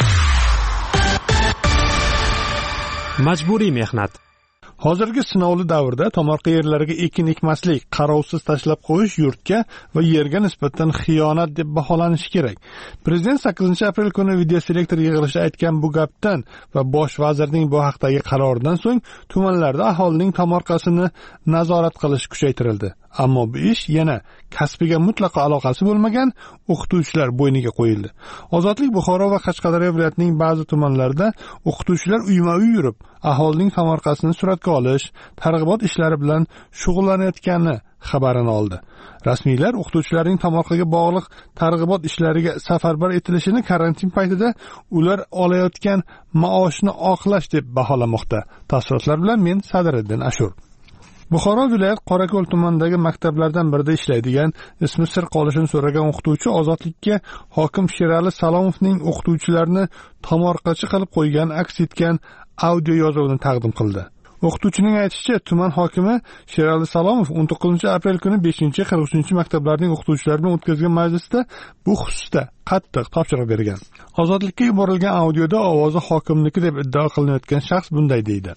Majburiy mehnat. Hozirgi sinovli davrda tomorqa yerlariga ekin ekmaslik, qarovsiz tashlab qo'yish yurtga va yerga nisbatan xiyonat deb baholanishi kerak. Prezident 8-aprel kuni videoselektor yig'ilishida aytgan bu gapdan va bosh vazirning bu haqdagi qaroridan so'ng tumanlarda aholining tomorqasini nazorat qilish kuchaytirildi. Ammo bu ish yana kasbiga mutlaqo aloqasi bo'lmagan o'qituvchilar bo'yniga qo'yildi. Ozodlik Buxoro va Qashqadaryo viloyatining ba'zi tumanlarida o'qituvchilar uyma-uy yurib, aholining tomorqasini suratga olish, targ'ibot ishlari bilan shug'ullanayotgani xabarini oldi. Rasmiylar o'qituvchilarning tomorqaga bog'liq targ'ibot ishlariga safarbar etilishini karantin paytida ular olayotgan maoshni oqlash deb baholamoqda. Tafsilotlar bilan men Sadiriddin Ashur. Buxoro viloyat Qorako'l tumanidagi maktablardan birida ishlaydigan, ismi sir qolishini so'ragan o'qituvchi Ozodlikka hokim Sherali Salomovning o'qituvchilarni tomorqachi qilib qo'ygan aks etgan audio yozuvini taqdim qildi. O'qituvchining aytishicha, tuman hokimi Sherali Salomov 19-aprel kuni 5-43-maktablarning o'qituvchilari bilan o'tkazgan majlisda bu xususda qattiq topshiriq bergan. Ozodlikka yuborilgan audioda ovozi hokimniki deb iddao qilinayotgan shaxs bunday deydi.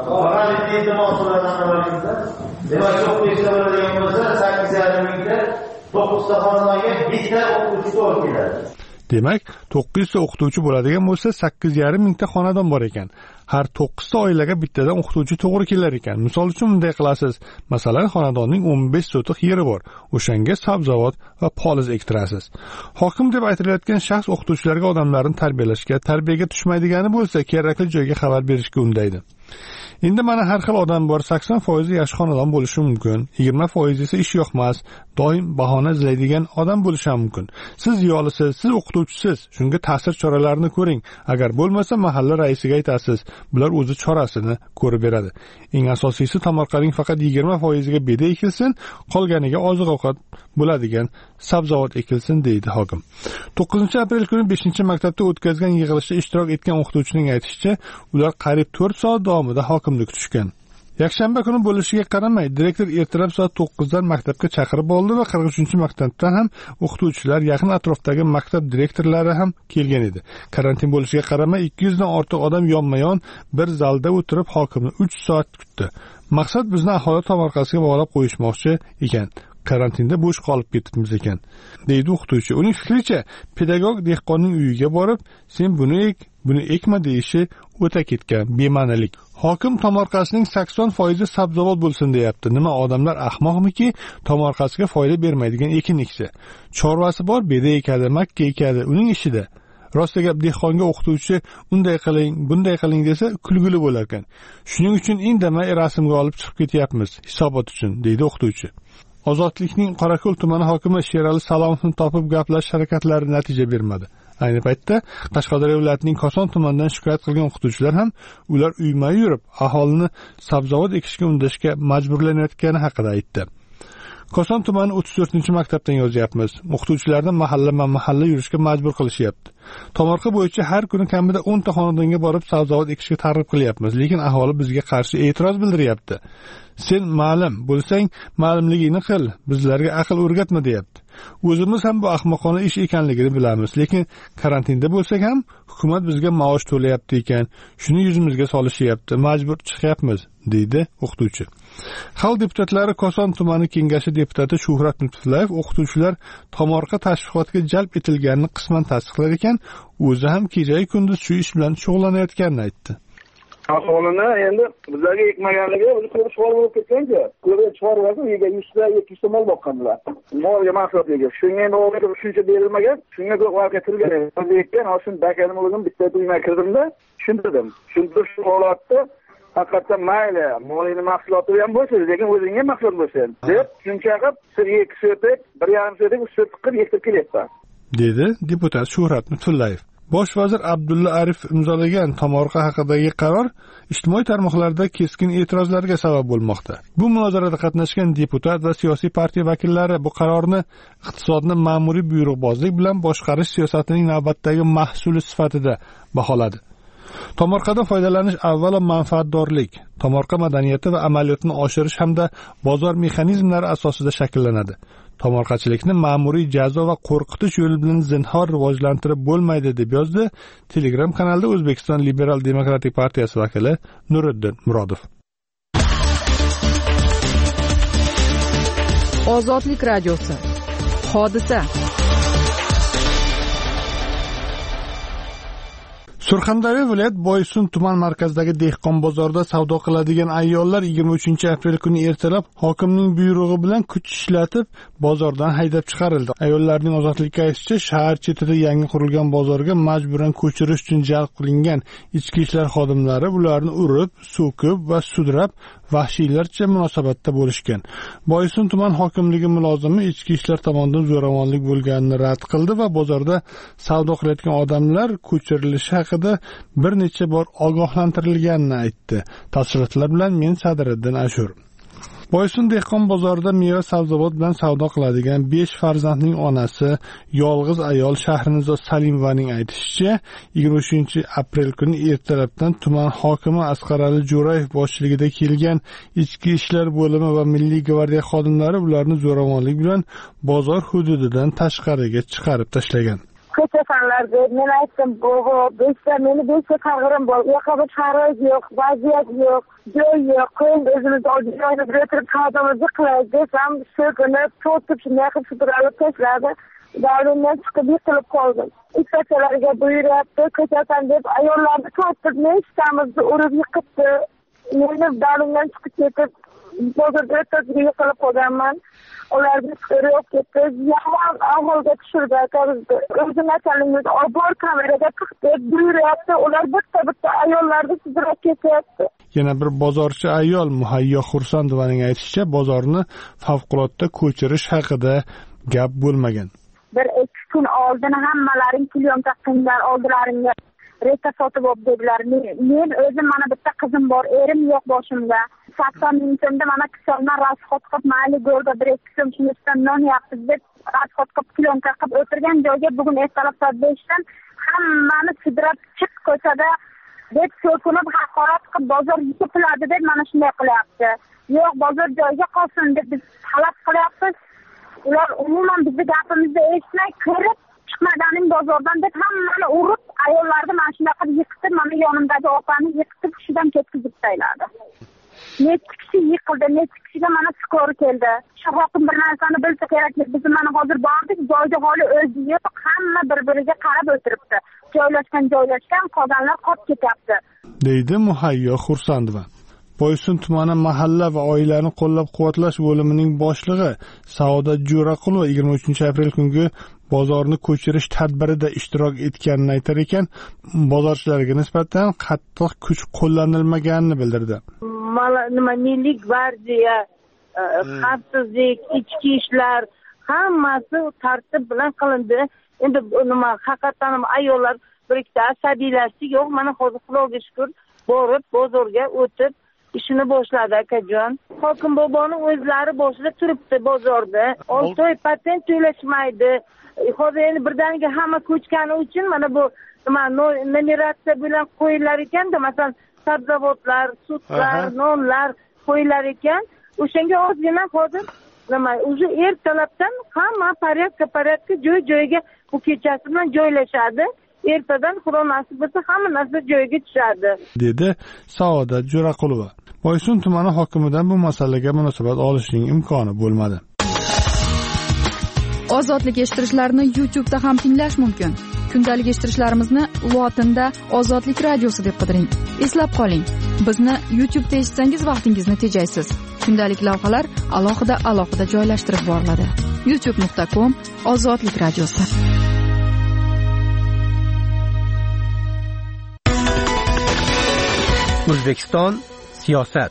Demak, 900 ta o'qituvchi bo'ladigan bo'lsa, 8,5 mingta xonadon bor ekan. Har 9 ta oilaga bittadan o'qituvchi to'g'ri kelar ekan. Misol uchun bunday qilasiz. Masalan, xonadonning 15 sotiq yeri bor. O'shanga sabzavot va poliz ektirasiz. Hokim deb aytilayotgan shaxs o'qituvchilarga odamlarni tarbiyalashga, tarbiyaga tushmaydigani bo'lsa, kerakli joyga xabar berishga undaydi. Endi mana har xil odam bor. 80% yaxshi xonadon bo'lishi mumkin, 20% esa ish yoqmas, doim bahona izlaydigan odam bo'lishi mumkin. Siz ziyolisiz, siz o'qituvchisiz, shunga ta'sir choralarini ko'ring. Agar bo'lmasa, mahalla raisiga aytasiz. Bular o'zi chorasini ko'rib beradi. Eng asosiysi, tomorqaning faqat 20% ga beda ekilsin, qolganiga oziq-ovqat bo'ladigan sabzavot ekilsin, deydi hokim. 9-aprel kuni 5-maktabda o'tkazgan yig'ilishda ishtirok etgan o'qituvchining aytishicha, ular qariyb 4 soat davomida hokimlik kutishgan. Yakshanba kuni bo'lishiga qaramay, direktor ertalab soat 9 dan maktabga chaqirib oldi va 43-maktabdan ham o'qituvchilar, yaqin atrofdagi maktab direktorlari ham kelgan edi. Karantin bo'lishiga qaramay, 200 dan ortiq odam yonma-yon bir zalda o'tirib hokimni 3 soat kutdi. Maqsad bizni aholi tomorqasiga bog'lab qo'yishmoqchi ekan. Karantinda bo'sh qolib ketibmiz ekan, deydi o'qituvchi. Uning fikricha, pedagog dehqonning uyiga borib, sen buni ek, buni ekma deyishi o'ta ketgan bema'nilik. Hokim tomorqasining 80% sabzavot bo'lsin deyapti. Nima, odamlar ahmoqmiki, tomorqasiga foyda bermaydigan ekin eksa? Chorvasi bor, beda ekadi, makka ekadi, uning ishida. Rosti gap, dehqonga o'qituvchi unday qiling, bunday qiling desa, kulgili bo'lar ekan. Shuning uchun indamay rasmga olib chiqib ketyapmiz, hisobot uchun, deydi o'qituvchi. Ozodlikning Qorako'l tumani hokimi Sherali Salomovni topib gaplash harakatlari natija bermadi. Ayni paytda Qashqadaryo viloyatining Koson tumanidan shikoyat qilgan o'qituvchilar ham ular uyma yurib aholini sabzavot ekishga undashga majburlanayotgani haqida aytdi. Koson tumani 34-maktabdan yozyapmiz. O'qituvchilarni mahalla yurishga majbur qilishyapti. Tomorqa bo'yicha har kuni kamida 10 ta xonadonga borib sabzavot ekishga targ'ib qilyapmiz, lekin aholi bizga qarshi e'tiroz bildiryapti. Sen ma'lum bo'lsang, ma'lumligingni qil, bizlarga aql o'rgatma deyapti. O'zimiz ham bu ahmoqona ish ekanligini bilamiz, lekin karantinda bo'lsak ham hukumat bizga maosh to'layapti ekan, shuni yuzimizga solishyapti, majbur chiqyapmiz, deydi o'qituvchi. Xalq deputatlari Koson tumani kengashi deputati Shuhrat Lutfullayev o'qituvchilar tomorqa tashviqotga jalb etilganini qisman tasdiqlar ekan, o'zi ham kecha kunduz shu ish bilan shug'ullanayotganini aytdi. Aholini endi bizlarga ekmaganligi o'zi ko'p chorva bo'lib ketgan-ku. Ko'p chorva bo'lsa, 100 ta mol boqqanlar. Molga mahsulotga. Shunga endi o'g'liga shuncha berilmagan, shunga ko'p vaqt ketilgan. O'zi ekkan, hozir bakanim o'zim bitta uyma kirdimda, tushuntirdim. Tushuntirib shu holatda haqiqatdan mayli, molini mahsuloti ham bo'lsa, lekin o'zingga mahsulot bo'lsin deb shuncha qilib sizga 2 so'tik, 1,5 so'tik, 3 so'tik qilib ektirib kelyapman, dedi deputat Shuhrat Lutfullayev. Bosh vazir Abdulla Arif imzolagan tomorqa haqidagi qaror ijtimoiy tarmoqlarda keskin e'tirozlarga sabab bo'lmoqda. Bu munozarada qatnashgan deputat va siyosiy partiya vakillari bu qarorni iqtisodni ma'muriy buyruqbozlik bilan boshqarish siyosatining navbatdagi mahsuli sifatida baholadi. Tomorqadan foydalanish avvalo manfaatdorlik, tomorqa madaniyati va amaliyotini oshirish hamda bozor mexanizmlari asosida shakllanadi. Tomorqachilikni ma'muriy jazo va qo'rqitish yo'li bilan zinhor rivojlantirib bo'lmaydi, deb yozdi Telegram kanalida O'zbekiston Liberal Demokratik partiyasi vakili Nuriddin Murodov. Ozodlik radiosi. Hodisa. Surxondaryo viloyat Boysun tuman markazidagi dehqon bozorida savdo qiladigan ayollar 23-aprel kuni ertalab hokimning buyrug'i bilan kuch ishlatib bozordan haydab chiqarildi. Ayollarning ozodlikka aytishicha, shahar chetida yangi qurilgan bozorga majburan ko'chirish uchun jalb qilingan ichki ishlar xodimlari ularni urib, so'kib va sudrab vahshiylarcha munosabatda bo'lishgan. Boysun tuman hokimligi mulozimi ichki ishlar tomonidan zo'ravonlik bo'lganini rad qildi va bozorda savdo qilayotgan odamlar ko'chirilishi haqida bir necha bor ogohlantirilganini aytdi. Tafsilotlar bilan men Sadiriddin Ashur. Boysun dehqon bozorida meva sabzavot bilan savdo qiladigan 5 farzandning onasi yolg'iz ayol Shahrinizo Salimovaning aytishicha, 23-aprel kuni ertalabdan tuman hokimi Asqarali Jo'rayev boshchiligida kelgan ichki ishlar bo'limi va Milliy gvardiya xodimlari ularni zo'ravonlik bilan bozor hududidan tashqariga chiqarib tashlagan. Ko'chasanlar deb men aytdim, meni 5 ta qag'irim bor, u yoqqa bir sharoit yo'q, vaziyat yo'q, joy yo'q, qo'ying o'zimizni joyni o'tirib qadamimizni qilaylik desam, so'kinib, to'tib shunday qilib sudralib tashladi. Davrimdan chiqib yiqilib qoldim. Ikkitalarga buyuryapti, ko'chasan deb ayollarni to'tib, nechtamizni urib yiqitdi. Meni davrimdan chiqib ketib, bozorda o'tirib yiqilib qolganman. Ularni ko'rib ketdi, yomon ahvolga tushirdi. O'zim aytganingiz obor kameraga chiqdi, buyuryapti, ular bitta ayollarni sudrab ketyapti. Yana bir bozorchi ayol Muhayyo Xursandovaning aytishicha, bozorni favqulodda ko'chirish haqida gap bo'lmagan. 1-2 kun oldin hammalaring plyonka qilgan oldilaringga reyta sotib olib dedilar. Men o'zim mana bitta qizim bor, erim yo'q boshimda. 80 ming so'mda mana kisoldan rasxot qilib mayli go'rda 1-2 so'm shunisidan non yapsiz deb rasxot qilib plyonka qilib o'tirgan joyga bugun ertalab soat 5dan hammani sudrab chiq ko'chada deb so'kinib haqorat qilib bozor yopiladi deb mana shunday qilyapti. Yo'q, bozor joyiga qolsin deb biz talab qilyapmiz. Ular umuman bizning gapimizni eshitmay kirib chiqmaganing bozordan deb hammani urib, ayollarni mana shunday qilib yiqitib, mana yonimdagi opani yiqitib hushidan ketkizib tashladi. Necha kishi yiqildi, necha kishiga mana skor keldi. Shu hokim bir narsani bilsa kerak, biz mana hozir bordik, joyda holi o'zi yo'q, hamma bir-biriga qarab o'tiribdi. Joylashgan qolganlar qolib ketyapti, deydi Muhayyo Xursandova. Boysun tumani mahalla va oilani qo'llab-quvvatlash bo'limining boshlig'i Saodat Jo'raqulova 23-aprel kungi bozorni ko'chirish tadbirida ishtirok etganini aytar ekan, bozorchilarga nisbatan qattiq kuch qo'llanilmaganini bildirdi. Milliy gvardiya, xavfsizlik, ichki ishlar hammasi tartib bilan qilindi. endi nima haqiqatan ham ayollar bir ikkita asabiylashdi, yo'q, mana hozir Xudoga shukr borib bozorga o'tib ishini boshladi akajon. Hokim boboni o'zlari boshida turibdi bozorda. 6 oy patent to'lashmaydi. Hozir endi birdaniga hamma ko'chgani uchun mana bu nima numeratsiya bilan qo'yilar ekanda, masalan, sabzavotlar, sutlar, nonlar qo'yilar ekan. O'shanga ozgina hozir nima, o'zi ertalabdan hamma porядка joy-joyiga bu kechasi bilan joylashadi. Ertadan Xudo nasib etsa hamma narsa joyiga tushadi, dedi Saodat Jo'raqulova. Boysun tumani hokimidan bu masalaga munosabat olishning imkoni bo'lmadi. Ozodlik eshittirishlarni YouTube'da ham tinglash mumkin. Kundalik eshittirishlarimizni lotinda Ozodlik radiosi deb qidiring. Eslab qoling, bizni YouTube'da eshitsangiz vaqtingizni tejaysiz. Kundalik lavhalar alohida joylashtirib boriladi. youtube.com Ozodlik radiosi. O'zbekiston siyosat.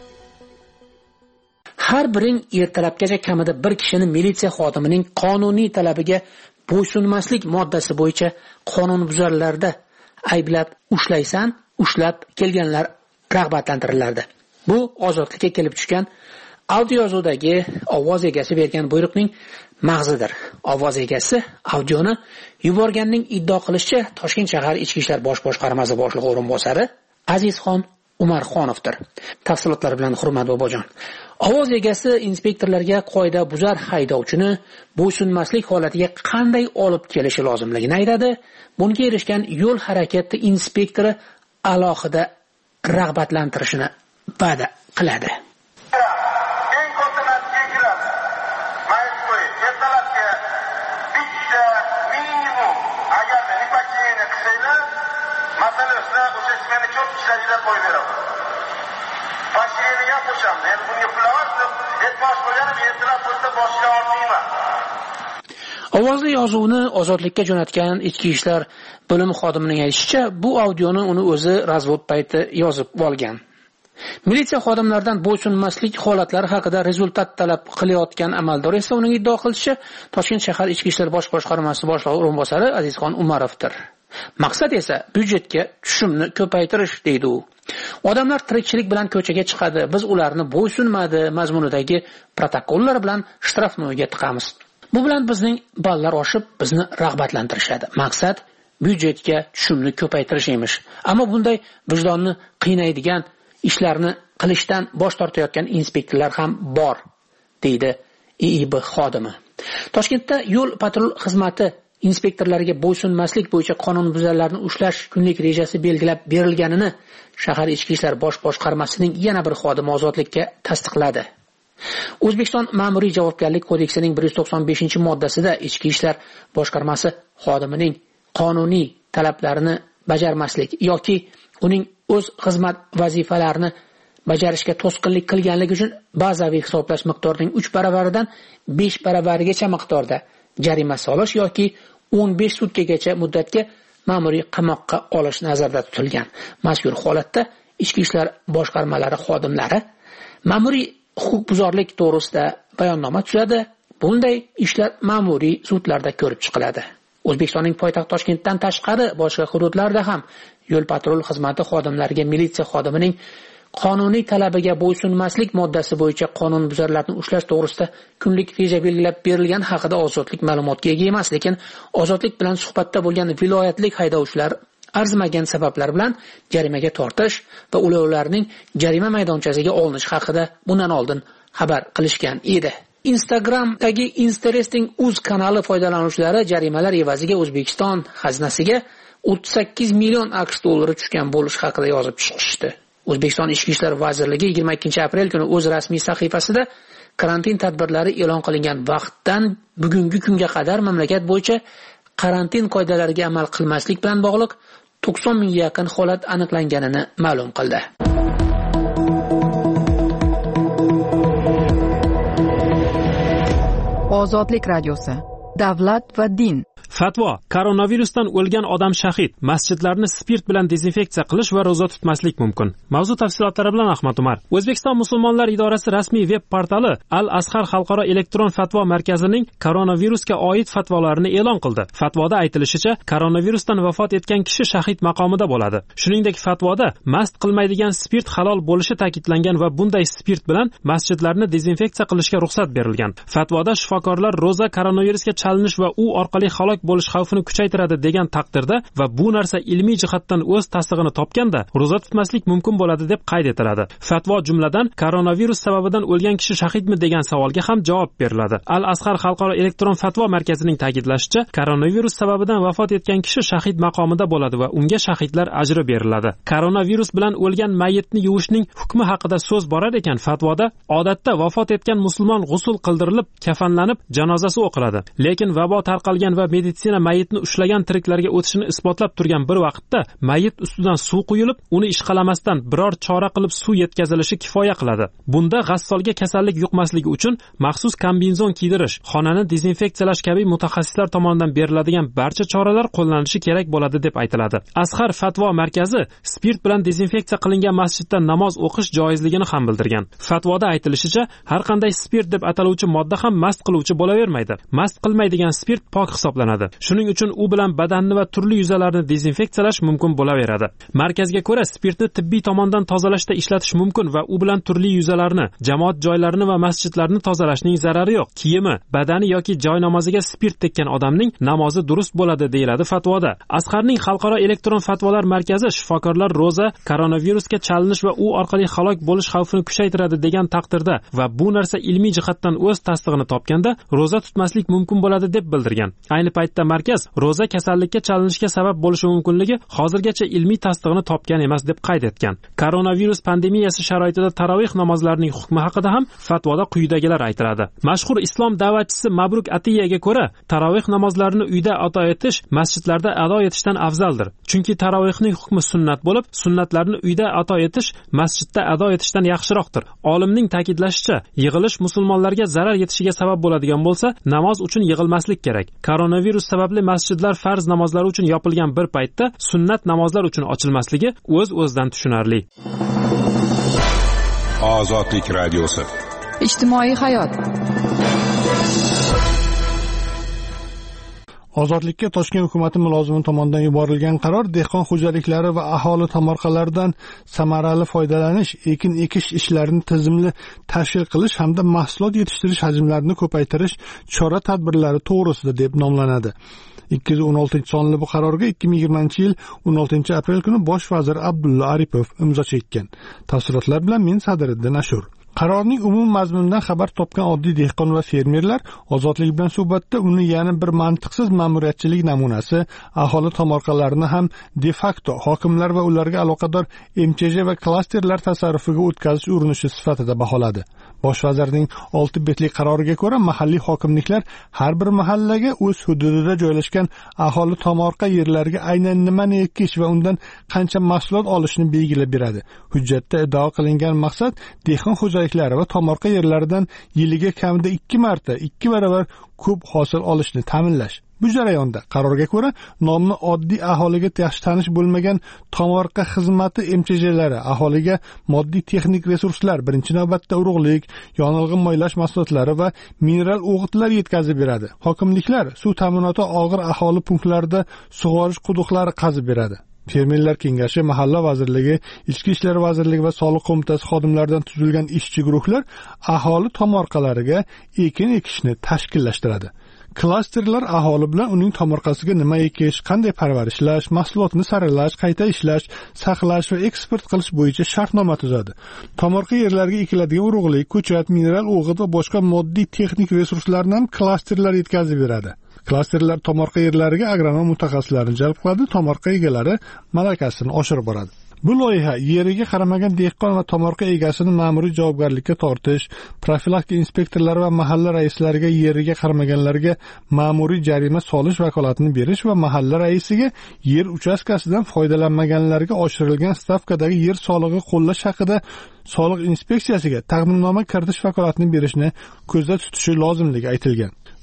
Har biring ertalabgacha kamida bir kishini militsiya xodimining qonuniy talabiga bo'ysunmaslik moddasi bo'yicha qonunbuzarlarda ayblab ushlab kelganlar rag'batlantirilardi. Bu ozodlikka kelib tushgan audio yozuvdagi ovoz egasi bergan buyruqning mag'zidir. Ovoz egasi audioni yuborganning iddio qilishicha Toshkent shahar ichki ishlar bosh boshqarmasi boshlig'i o'rinbosari Azizxon Umarxonovdir. Tafsilotlar bilan Hurmat Bobojon. Ovoz egasi inspektorlarga qoida buzar haydovchini bo'ysunmaslik holatiga qanday olib kelishi lozimligini aytadi. Bunga erishgan yo'l harakati inspektori alohida rag'batlantirishini va'da qiladi. Ovozli yozuvni ozodlikka jo'natgan ichki ishlar bo'limi xodimining aytishicha, bu audioni uni o'zi razvod payti yozib olgan. Militsiya xodimlaridan bo'ysunmaslik holatlari haqida rezultat talab qilayotgan amaldor esa uning iddio qilishicha, Toshkent shahar ichki ishlar bosh boshqarmasi boshlig'i o'rinbosari Azizxon Umarovdir. Maqsad esa byudjetga tushumni ko'paytirish deydi u. Odamlar tirikchilik bilan ko'chaga chiqadi, biz ularni bo'ysunmadi mazmunidagi protokollar bilan shtrafnoyga tiqamiz. Bu bilan bizning ballar oshib, bizni rag'batlantirishadi. Maqsad byudjetga tushumni ko'paytirish emish. Ammo bunday vijdonni qiynaydigan ishlarni qilishdan bosh tortayotgan inspektorlar ham bor, deydi IIB xodimi. Toshkentda yo'l patrul xizmati inspektorlariga bo'ysunmaslik bo'yicha qonunbuzarlarni ushlash kunlik rejasi belgilab berilganini shahar ichki ishlar bosh boshqarmasining yana bir xodimi ozodlikka tasdiqladi. O'zbekiston Ma'muriy javobgarlik kodeksining 195-moddasida ichki ishlar boshqarmasi xodimining qonuniy talablarini bajarmaslik yoki uning o'z xizmat vazifalarini bajarishga to'sqinlik qilganligi uchun bazaviy hisoblash miqdorining 3 baravaridan 5 baravarigacha miqdorda jarima solish yoki 15 sutkagacha muddatga ma'muriy qamoqqa olish nazarda tutilgan. Mazkur holatda ichki ishlar boshqarmalari xodimlari ma'muriy huquqbuzarlik to'g'risida bayonnoma tuzadi. Bunday ishlar ma'muriy sudlarda ko'rib chiqiladi. O'zbekistonning poytaxt Toshkentdan tashqari boshqa hududlarda ham yo'l patrul xizmati xodimlariga militsiya xodimining qonuniy talabiga bo'ysunmaslik moddasi bo'yicha qonunbuzarlarni ushlash to'g'risida kunlik reja belgilab berilgan haqida ozodlik ma'lumotga ega emas, lekin ozodlik bilan suhbatda bo'lgan viloyatlik haydovchilar arzimagan sabablar bilan jarimaga tortish va ularning jarima maydonchasiga olinish haqida bundan oldin xabar qilishgan edi. Instagramdagi Interesting.uz kanali foydalanuvchilari jarimalar evaziga O'zbekiston xazinasiga 38 million AQSh dollari tushgan bo'lish haqida yozib chiqishdi. O'zbekiston Ichki ishlar vazirligi 22-aprel kuni o'z rasmiy sahifasida karantin tadbirlari e'lon qilingan vaqtdan bugungi kunga qadar mamlakat bo'yicha karantin qoidalariga amal qilmaslik bilan bog'liq 90 mingga yaqin holat aniqlanganini ma'lum qildi. Ozodlik radiosi. Davlat va din. Fatvo: koronavirusdan o'lgan odam shahid. Masjidlarni spirt bilan dezinfeksiya qilish va ro'za tutmaslik mumkin. Mavzu tafsilotlari bilan Ahmad Umar. O'zbekiston musulmonlar idorasi rasmiy veb portali Al-Azhar xalqaro elektron fatvo markazining koronavirusga oid fatvolarini e'lon qildi. Fatvoda aytilishicha, koronavirusdan vafot etgan kishi shahid maqomida bo'ladi. Shuningdek, fatvoda mast qilmaydigan spirt halol bo'lishi ta'kidlangan va bunday spirt bilan masjidlarni dezinfeksiya qilishga ruxsat berilgan. Fatvoda shifokorlar ro'za koronavirusga chalinish va u orqali halok bo'lish xavfini kuchaytiradi degan taqdirda va bu narsa ilmiy jihatdan o'z tasdig'ini topganda ro'za tutmaslik mumkin bo'ladi deb qayd etiladi. Fatvo jumladan koronavirus sababidan o'lgan kishi shahidmi degan savolga ham javob beriladi. Al-Azhar xalqaro elektron fatvo markazining ta'kidlashicha, koronavirus sababidan vafot etgan kishi shahid maqomida bo'ladi va unga shahidlar ajri beriladi. Koronavirus bilan o'lgan mayitni yuvishning hukmi haqida so'z borar ekan, fatvoda odatda vafot etgan musulmon g'usl qildirilib, kafanlanib, janozasi o'qiladi. Lekin vabo tarqalgan va meditsina mayitni ushlagan tiriklarga o'tishini isbotlab turgan bir vaqtda mayit ustidan suv quyilib, uni ishqalamasdan biror chora qilib suv yetkazilishi kifoya qiladi. Bunda g'assolga kasallik yuqmasligi uchun maxsus kombinezon kiydirish, xonani dezinfeksiyalash kabi mutaxassislar tomonidan beriladigan barcha choralar qo'llanilishi kerak bo'ladi deb aytiladi. Azhar fatvo markazi spirt bilan dezinfeksiya qilingan masjidda namoz o'qish joizligini ham bildirgan. Fatvoda aytilishicha, har qanday spirt deb ataluvchi modda ham mast qiluvchi bo'lavermaydi. Mast qilmaydigan spirt pok hisoblanadi. Shuning uchun u bilan badanni va turli yuzalarni dezinfeksiyalash mumkin bo'laveradi. Markazga ko'ra, spirtni tibbiy tomondan tozalashda ishlatish mumkin va u bilan turli yuzalarni, jamoat joylarini va masjidlarni tozalashning zarari yo'q. Kiyimi, badani yoki joy namoziga spirt tekkan odamning namozi durust bo'ladi, deyiladi fatvoda. Azharning xalqaro elektron fatvolar markazi shifokorlar ro'za koronavirusga chalinish va u orqali halok bo'lish xavfini kuchaytiradi degan taqdirda va bu narsa ilmiy jihatdan o'z tasdig'ini topganda ro'za tutmaslik mumkin bo'ladi deb bildirgan. Ayni paytda markaz ro'za kasallikka chalinishga sabab bo'lishi mumkinligi hozirgacha ilmiy tasdig'ini topgan emas deb qayd etgan. Koronavirus pandemiyasi sharoitida tarovih namozlarining hukmi haqida ham fatvoda quyidagilar aytiladi. Mashhur islom da'vatchisi Mabruk Atiyaga ko'ra, tarovih namozlarini uyda ado etish masjidlarda ado etishdan afzaldir. Chunki tarovihning hukmi sunnat bo'lib, sunnatlarni uyda ado etish masjidda ado etishdan yaxshiroqdir. Olimning ta'kidlashicha, yig'ilish musulmonlarga zarar yetishiga sabab bo'ladigan bo'lsa, namoz uchun yig'ilmaslik kerak. Koronavirus sababli masjidlar farz namozlari uchun yopilgan bir paytda sunnat namozlar uchun ochilmasligi o'z-o'zidan tushunarli. Ozodlik radiosi. Ijtimoiy hayot. Ozodlikka Toshkent hukumati mulozimi tomonidan yuborilgan qaror dehqon xo'jaliklari va aholi tomorqalaridan samarali foydalanish, ekin ekish ishlarini tizimli tashkil qilish hamda mahsulot yetishtirish hajmlarini ko'paytirish chora-tadbirlari to'g'risida deb nomlanadi. 216-sonli bu qarorga 2020-yil 16-aprel kuni bosh vazir Abdulla Aripov imzo chekkan. Tafsilotlar bilan men Sadiriddin Ashur. Qarorning umum mazmunidan xabar topgan oddiy dehqon va fermerlar ozodlik bilan suhbatda uni yana bir mantiqsiz ma'muriyatchilik namunasi, aholi tomorqalarini ham de facto hokimlar va ularga aloqador MCJ va klasterlar tasarrufiga o'tkazish urinishi sifatida baholadi. Bosh vazirning 6 betli qaroriga ko'ra, mahalliy hokimliklar har bir mahallaga o'z hududida joylashgan aholi tomorqa yerlariga aynan nimani ekish va undan qancha mahsulot olishni belgilab beradi. Hujjatda iddao qilingan maqsad dehqon xo'jaliklari va tomorqa yerlaridan yiliga kamida 2 marta 2 baravar ko'p hosil olishni ta'minlash. Bu jarayonda qarorga ko'ra nomni oddiy aholiga yaxshi tanish bo'lmagan tomorqa xizmati MCJlari aholiga moddiy texnik resurslar, birinchi navbatda urug'lik, yonilg'i moylash mahsulotlari va mineral o'g'itlar yetkazib beradi. Hokimliklar suv ta'minoti og'ir aholi punktlarida sug'orish quduqlari qazib beradi. Fermerlar kengashi, mahalla vazirligi, ichki ishlar vazirligi va soliq qo'mitasi xodimlaridan tuzilgan ishchi guruhlar aholi tomorqalariga ekin ekishni tashkillashtiradi. Klasterlar aholi bilan uning tomorqasiga nima ekish, qanday parvarishlash, mahsulotni saralash, qayta ishlash, saqlash va eksport qilish bo'yicha shartnoma tuzadi. Tomorqa yerlariga ekiladigan urug'lik, ko'chat, mineral o'g'it va boshqa moddiy texnik resurslarni ham klasterlar yetkazib beradi. Klasterlar tomorqa yerlariga agronom mutaxassislarni jalb qiladi, tomorqa egalari malakasini oshirib boradi. Bu loyiha yeriga qaramagan dehqon va tomorqa egasini ma'muriy javobgarlikka tortish, profilaktika inspektorlari va mahalla raislariga yeriga qaramaganlarga ma'muriy jarima solish vakolatini berish va mahalla raisiga yer uchastkasidan foydalanmaganlarga oshirilgan stavkadagi yer solig'i qo'llash haqida soliq inspeksiyasiga taqdimnoma kiritish vakolatini berishni ko'zda tutishi lozimligi aytilgan.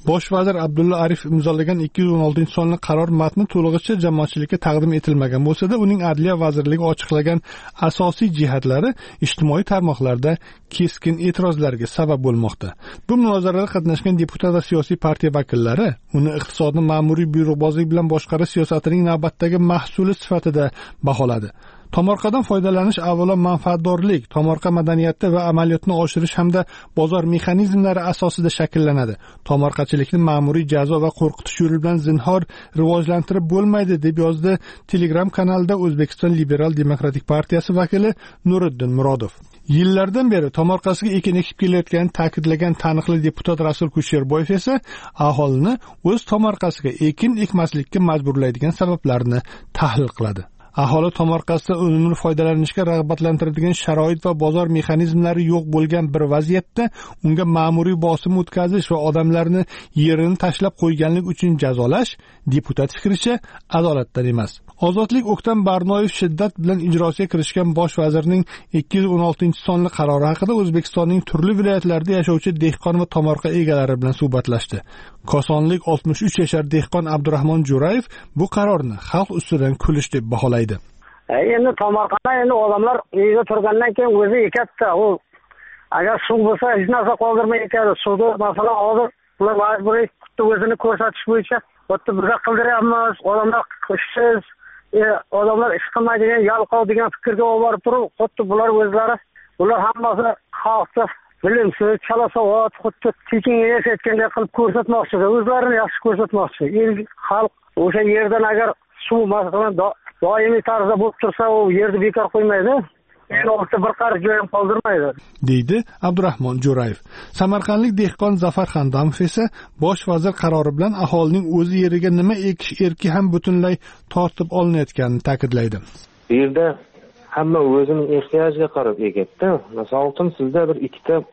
Bosh vazir Abdulla Arif imzolagan 216-sonli qaror matni to'lig'icha jamoatchilikka taqdim etilmagan bo'lsa-da, uning Adliya vazirligi ochiqlagan asosiy jihatlari ijtimoiy tarmoqlarda keskin e'tirozlarga sabab bo'lmoqda. Bu munozarada qatnashgan deputat va siyosiy partiya vakillari uni iqtisodni ma'muriy buyruqbozlik bilan boshqarish siyosatining navbatdagi mahsuli sifatida baholadi. Tomorqadan foydalanish avvalo manfaatdorlik, tomorqa madaniyati va amaliyotni oshirish hamda bozor mexanizmlari asosida shakllanadi. Tomorqachilikni ma'muriy jazo va qo'rqitish yo'li bilan zinhor rivojlantirib bo'lmaydi, deb yozdi Telegram kanalida O'zbekiston Liberal Demokratik partiyasi vakili Nuriddin Murodov. Yillardan beri tomorqasiga ekin ekib kelayotganini ta'kidlagan taniqli deputat Rasul Kusherboyev esa aholini o'z tomorqasiga ekin ekmaslikka majburlaydigan sabablarni tahlil qiladi. Aholi tomorqasidan unumli foydalanishga rag'batlantiradigan sharoit va bozor mexanizmlari yo'q bo'lgan bir vaziyatda unga ma'muriy bosim o'tkazish va odamlarni yerini tashlab qo'yganlik uchun jazolash deputat fikricha adolatdan emas. Ozodlik O'ktam Barnoyev shiddat bilan ijrosiga kirishgan bosh vazirning 216-sonli qarori haqida O'zbekistonning turli viloyatlarida yashovchi dehqon va tomorqa egalari bilan suhbatlashdi. Kosonlik 63 yashar dehqon Abdurahmon Jo'rayev bu qarorni xalq ustidan kulish deb baholaydi. Endi tomorqada endi odamlar uyda turgandan keyin o'zi ekatdi. U agar suv bo'lsa hech narsa qoldirmay ekadi. Suvda masalan hozir ular majburiy o'zini ko'rsatish bo'yicha xuddi biz qildiryapmiz. Odamlar ishsiz, odamlar ish qilmaydigan, yalqov degan fikrga olib borib turib, xuddi bular o'zlari, ular hammasi xalqni bilimsiz, chalasavod, xuddi tekin yashayotganday qilib ko'rsatmoqchi, o'zlarini yaxshi ko'rsatmoqchi. Xalq o'sha yerdan agar suv masalan doimiy tarzda bo'lib tursa, u yerni bekor qo'ymaydi. Ortda bir qarz joy ham qoldirmaydi, deydi Abdurahmon Jo'rayev. Samarqandlik dehqon Zafar Xandamov esa bosh vazir qarori bilan aholining o'z yeriga nima ekish erki ham butunlay tortib olinayotganini ta'kidlaydi. Bu yerda hamma o'zining ehtiyojiga qarab ekadi. Masalan, sizda bir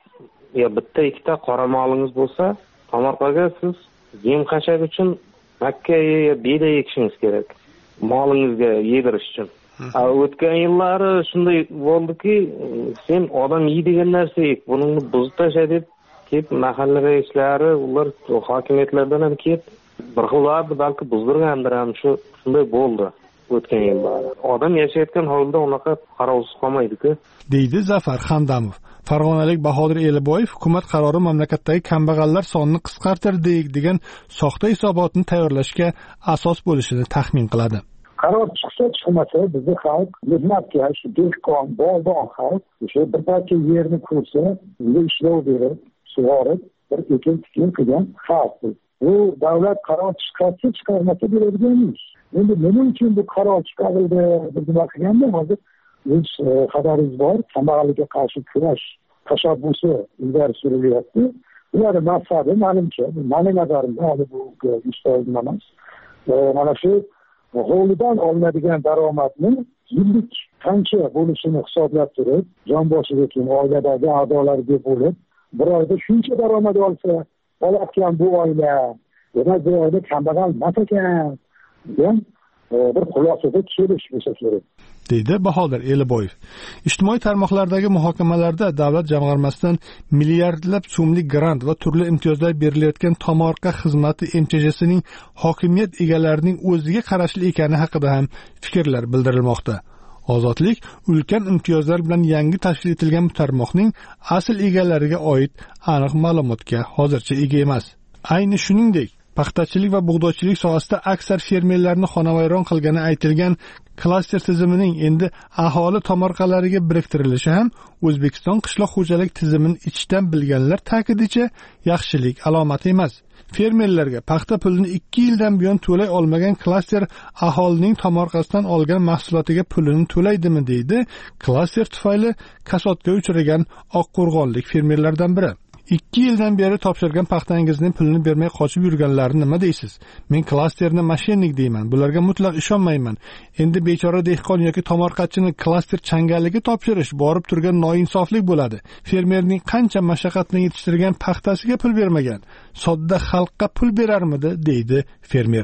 bitta ikkita qora molingiz bo'lsa, tomorqaga siz yem qashaq uchun makka yo beda ekishingiz kerak. Molingizga yedirish uchun. O'tgan yillari shunday bo'ldiki, sen odam yeydigan narsa ek, buni buzib tasha deb kelib mahalla raislari, ular hokimiyatlardan ham kelib bir xillarni balki buzdirgandir ham, shunday bo'ldi o'tgan yillari. Odam yashayotgan holda unaqa qarovsiz qolmaydi-ku, deydi Zafar Xandamov. Farg'onalik Bahodir Eliboyev hukumat qarori mamlakatdagi kambag'allar sonini qisqartirdi degan soxta hisobotni tayyorlashga asos bo'lishini taxmin qiladi. Qaror chiqsa chiqmasa bizni xalq mehnatkash, dehqon, bog'bon xalq o'sha bir parcha yerni ko'rsa, unga ishlov berib, sug'orib, bir ekin-tikin qilgan xalq. Bu davlat qaror chiqarsa chiqarmasa bo'ladigan ish. Endi nima uchun bu qaror chiqarildi, nima qilganda hozir o'z xabaringiz bor, kambag'allikka qarshi kurash tashabbusi ilgari surilyapti. Ularning maqsadi menimcha, mening nazarimda hali bu isto'g'ri emas. Mana shu hovlidan olinadigan daromadni yillik qancha bo'lishini hisoblab turib, jon boshiga keyin oiladagi a'zolarga bo'lib, bir oyda shuncha daromad olsa, olayotgan bu oila, demak bu oila kambag'al emas ekan degan bir xulosaga kelish bo'lsa kerak, deydi Bahodir Eliboyev. Ijtimoiy tarmoqlardagi muhokamalarda davlat jamg'armasidan milliardlab so'mlik grant va turli imtiyozlar berilayotgan tomorqa xizmati MCH'sining hokimiyat egalarining o'ziga qarashli ekani haqida ham fikrlar bildirilmoqda. Ozodlik ulkan imtiyozlar bilan yangi tashkil etilgan tarmoqning asl egalariga oid aniq ma'lumotga hozircha ega emas. Ayni shuningdek, paxtachilik va bug'doychilik sohasida aksar fermerlarni xonavayron qilgani aytilgan klaster tizimining endi aholi tomorqalariga biriktirilishi ham O'zbekiston qishloq xo'jalik tizimini ichdan bilganlar ta'kidicha yaxshilik alomati emas. Fermerlarga paxta pulini 2 yildan buyon to'lay olmagan klaster aholining tomorqasidan olgan mahsulotiga pulini to'laydimi, deydi klaster tufayli kasodga uchragan oqqo'rg'onlik fermerlardan biri. 2 yildan beri topshirgan paxtangizning pulini bermay qochib yurganlarni nima deysiz? Men klasterni mashinnik deyman. Bularga mutlaq ishonmayman. Endi bechora dehqon yoki tomorqachini klaster changaliga topshirish borib turgan noinsoflik bo'ladi. Fermerning qancha mashaqqat bilan yetishtirgan paxtasiga pul bermagan. Sodda xalqqa pul berarmidi, deydi fermer.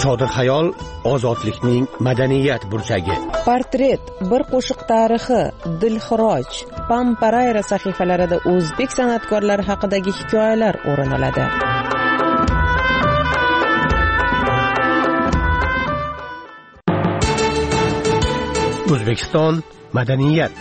Sodiq xayol ozodlikning madaniyat burchagi. Portret, bir qo'shiq tarixi, Dilxiroj, Pamparayra sahifalarida o'zbek san'atkorlari haqidagi hikoyalar o'rin oladi. O'zbekiston madaniyat.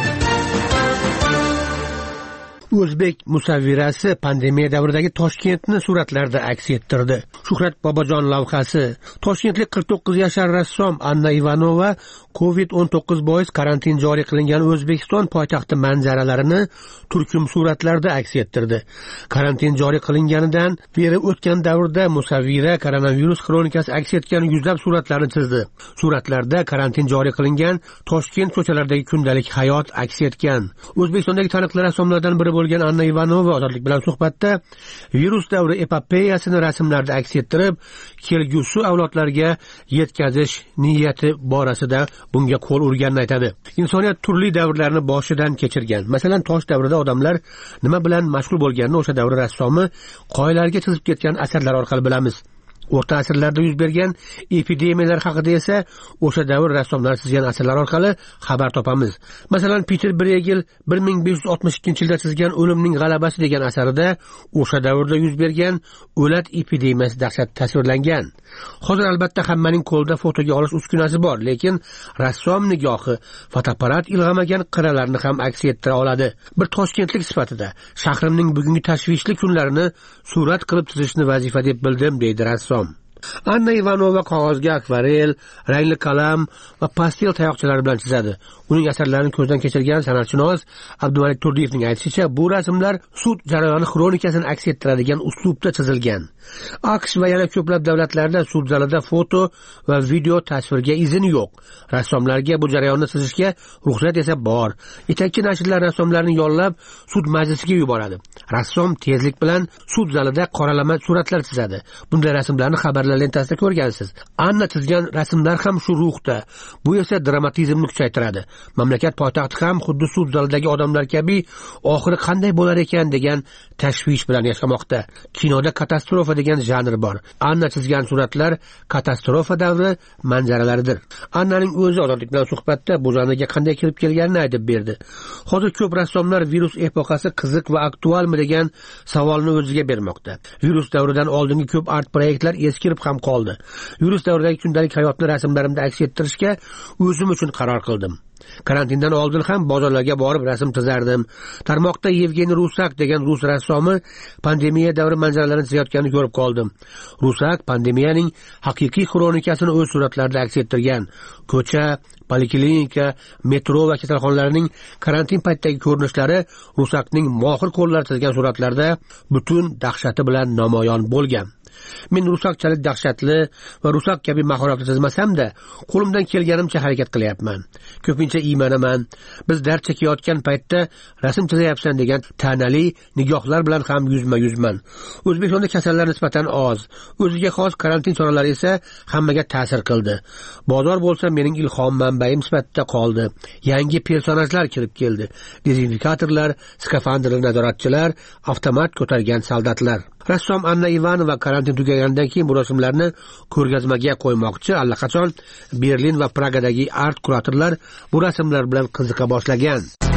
O'zbek musavvirasi pandemiya davridagi Toshkentni suratlarda aks ettirdi. Shuhrat Bobojon lavhasi. Toshkentlik 49 yashar rassom Anna Ivanova COVID-19 bois karantin joriy qilingan O'zbekiston poytaxti manzaralarini turkum suratlarda aks ettirdi. Karantin joriy qilinganidan beri o'tgan davrda musavvira koronavirus kronikasi aks etgan yuzlab suratlarni chizdi. Suratlarda karantin joriy qilingan Toshkent ko'chalaridagi kundalik hayot aks etgan. O'zbekistondagi taniqli rassomlardan biri bo'lgan Anna Ivanova Ozodlik bilan suhbatda virus davri epopeyasini rasmlarda aks ettirib, kelgusi avlodlarga yetkazish niyati borasida bunga qo'l urganini aytadi. Insoniyat turli davrlarni boshidan kechirgan. Masalan, tosh davrida odamlar nima bilan mashg'ul bo'lganini o'sha davr rassomi qoyalarga chizib ketgan asarlar orqali bilamiz. O'rta asrlarda yuz bergan epidemiyalar haqida esa o'sha davr rassomlari chizgan asarlar orqali xabar topamiz. Masalan, Peter Bruegel 1562-yilda chizgan O'limning g'alabasi degan asarida o'sha davrda yuz bergan o'lat epidemiyasi dahshat tasvirlangan. Hozir albatta hammaning qo'lida fotoga olish uskunasi bor, lekin rassom nigohi fotoapparat ilg'amagan qiralarni ham aks ettira oladi. Bir toshkentlik sifatida shahrimning bugungi tashvishli kunlarini surat qilib chizishni vazifa deb bildim, deydi rassom. Anna Ivanova qog'ozga akvarel, rangli qalam va pastel tayoqchalari bilan chizadi. Uning asarlarini ko'zdan kechirgan san'atshunos Abdumalik Turdiyevning aytishicha, bu rasmlar sud jarayoni kronikasini aks ettiradigan uslubda chizilgan. AQSh va yana ko'plab davlatlarda sud zalida foto va video tasvirga izn yo'q. Rassomlarga bu jarayonni chizishga ruxsat esa bor. Yetakchi nashrlar rassomlarni yollab sud majlisiga yuboradi. Rassom tezlik bilan sud zalida qoralama suratlar chizadi. Bunday rasmlarni xabarlar lentasida ko'rgansiz. Anna chizgan rasmlar ham shu ruhda. Bu esa dramatizmni kuchaytiradi. Mamlakat poytaxti ham xuddi sud zalidagi odamlar kabi oxiri qanday bo'lar ekan degan tashvish bilan yashamoqda. Kinoda katastrofa degan janr bor. Anna chizgan suratlar katastrofa davri manzaralaridir. Annaning o'zi Ozodlik bilan suhbatda bu janrga qanday kirib kelganini aytib berdi. Hozir ko'p rassomlar virus epoqasi qiziq va aktualmi degan savolni o'ziga bermoqda. Virus davridan oldingi ko'p art proyektlar eskirib ham qoldi. Virus davridagi kundalik hayotni rasmlarimda aks ettirishga o'zim uchun qaror qildim. Karantindan oldin ham bozorlarga borib rasm chizardim. Tarmoqda Yevgeniy Rusak degan rus rassomi pandemiya davri manzaralarini chizayotganini ko'rib qoldim. Rusak pandemiyaning haqiqiy kronikasini o'z suratlarida aks ettirgan. Ko'cha, poliklinika, metro va kasalxonalarning karantin paytidagi ko'rinishlari Rusakning mohir qo'llar chizgan suratlarda butun dahshati bilan namoyon bo'lgan. Men rusakchalik dahshatli va rusak kabi mahoratli chizmasam-da, qo'limdan kelganimcha harakat qilyapman. Ko'pincha iymanaman. Biz dard chekayotgan paytda rasm chizayapsan degan ta'nali nigohlar bilan ham yuzma-yuzman. O'zbekistonda kasallar nisbatan oz. O'ziga xos karantin choralari esa hammaga ta'sir qildi. Bozor bo'lsa mening ilhom manbaim sifatida qoldi. Yangi personajlar kirib keldi. Dezinfekatorlar, skafandrli nazoratchilar, avtomat ko'targan soldatlar. Rassom Anna Ivanova karantin tugagandan keyin bu rasmlarni ko'rgazmaga qo'ymoqchi. Allaqachon Berlin va Pragadagi art kuratorlar bu rasmlar bilan qiziqa boshlagan.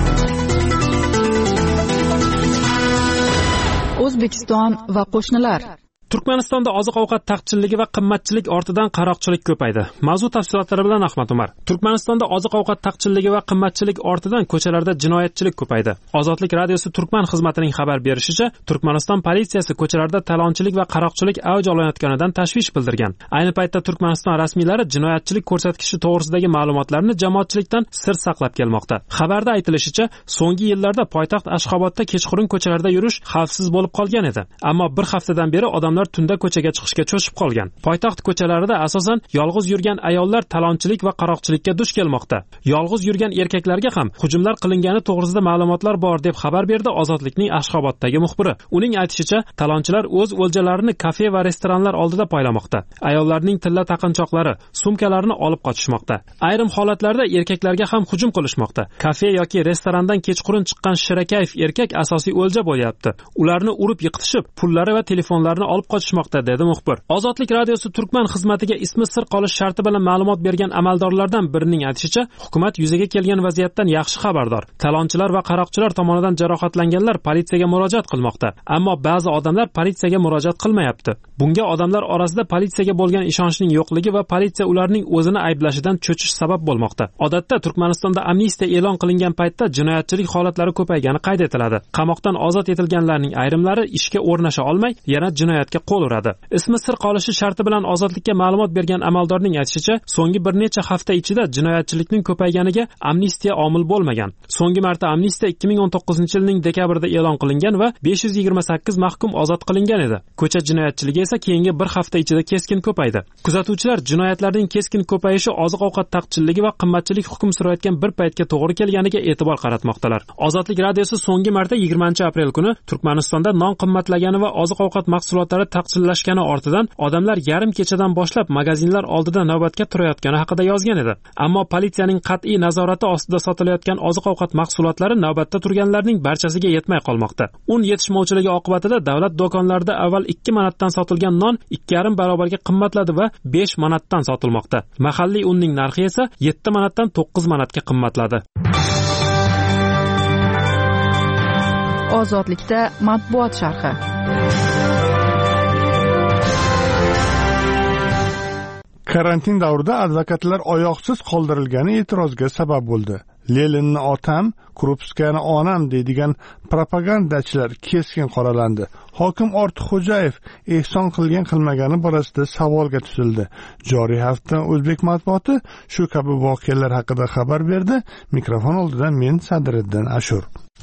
O'zbekiston va qo'shnilar. Turkmanistonda oziq-ovqat taqchilligi va qimmatchilik ortidan qaroqchilik ko'paydi. Mavzu tafsilotlari bilan Ahmad Umar. Turkmanistonda oziq-ovqat taqchilligi va qimmatchilik ortidan ko'chalarda jinoyatchilik ko'paydi. Ozodlik radiosi Turkman xizmatining xabar berishicha, Turkmaniston politsiyasi ko'chalarda talonchilik va qaroqchilik avj olayotganidan tashvish bildirgan. Ayni paytda Turkmaniston rasmiylari jinoyatchilik ko'rsatkichi to'g'risidagi ma'lumotlarni jamoatchilikdan sir saqlab kelmoqda. Xabarda aytilishicha, so'nggi yillarda poytaxt Ashxobodda kechqurun ko'chalarda yurish xavfsiz bo'lib qolgan edi. Ammo bir haftadan beri odamlar tunda ko'chaga chiqishga cho'shib qolgan. Poytaxt ko'chalarida asosan yolg'iz yurgan ayollar talonchilik va qaroqchilikka duch kelmoqda. Yolg'iz yurgan erkaklarga ham hujumlar qilingani to'g'risida ma'lumotlar bor deb xabar berdi Ozodlikning Ashxoboddagi muxbiri. Uning aytishicha, talonchilar o'z o'ljalarini kafe va restoranlar oldida poylamoqda. Ayollarning tilla taqinchoqlari, sumkalarini olib qochishmoqda. Ayrim holatlarda erkaklarga ham hujum qilishmoqda. Kafe yoki restorandan kechqurun chiqqan shirakayf erkak asosiy o'lja bo'lyapti. Ularni urib yiqitishib, pullari va telefonlarini olib olib qochishmoqda, dedi muxbir. Ozodlik radiosi Turkman xizmatiga ismi sir qolish sharti bilan ma'lumot bergan amaldorlardan birining aytishicha, hukumat yuzaga kelgan vaziyatdan yaxshi xabardor. Talonchilar va qaroqchilar tomonidan jarohatlanganlar politsiyaga murojaat qilmoqda, ammo ba'zi odamlar politsiyaga murojaat qilmayapti. Bunga odamlar orasida politsiyaga bo'lgan ishonchning yo'qligi va politsiya ularning o'zini ayblashidan cho'chish sabab bo'lmoqda. Odatda Turkmanistonda amnistiya e'lon qilingan paytda jinoyatchilik holatlari ko'paygani qayd etiladi. Qamoqdan ozod etilganlarning ayrimlari ishga o'rnasha olmay, yana jinoyatga qo'l uradi. Ismi sir qolishi sharti bilan ozodlikka ma'lumot bergan amaldorning aytishicha, so'nggi bir necha hafta ichida jinoyatchilikning ko'payganiga amnistiya omil bo'lmagan. So'nggi marta amnistiya 2019-yilning dekabrida e'lon qilingan va 528 mahkum ozod qilingan edi. Ko'cha jinoyatchiligi esa keyingi bir hafta ichida keskin ko'paydi. Kuzatuvchilar jinoyatlarning keskin ko'payishi oziq-ovqat taqchilligi va qimmatchilik hukm surayotgan bir paytga to'g'ri kelganiga e'tibor qaratmoqdalar. Ozodlik radiosi so'nggi marta 20-aprel kuni Turkmanistonda non qimmatlagani va oziq-ovqat mahsulotlari taqchillashgani ortidan odamlar yarim kechadan boshlab magazinlar oldida navbatga turayotgani haqida yozgan edi. Ammo politsiyaning qat'iy nazorati ostida sotilayotgan oziq-ovqat mahsulotlari navbatda turganlarning barchasiga yetmay qolmoqda. Un yetishmovchiligi oqibatida davlat do'konlarida avval 2 manatdan sotilgan non 2,5 barobarga qimmatladi va 5 manatdan sotilmoqda. Mahalliy unning narxi esa 7 manatdan 9 manatga qimmatladi. Ozodlikda matbuot sharhi. Karantin davrida advokatlar oyoqsiz qoldirilgani e'tirozga sabab bo'ldi. Leninni otam, Krupskani onam deydigan propagandachilar keskin qoralandi. Hokim Ortiqxo'jayev ehson qilgan qilmagani borasida savolga tutildi. Joriy hafta o'zbek matbuoti shu kabi voqealar haqida xabar berdi. Mikrofon oldida men Sadriddin Ashur.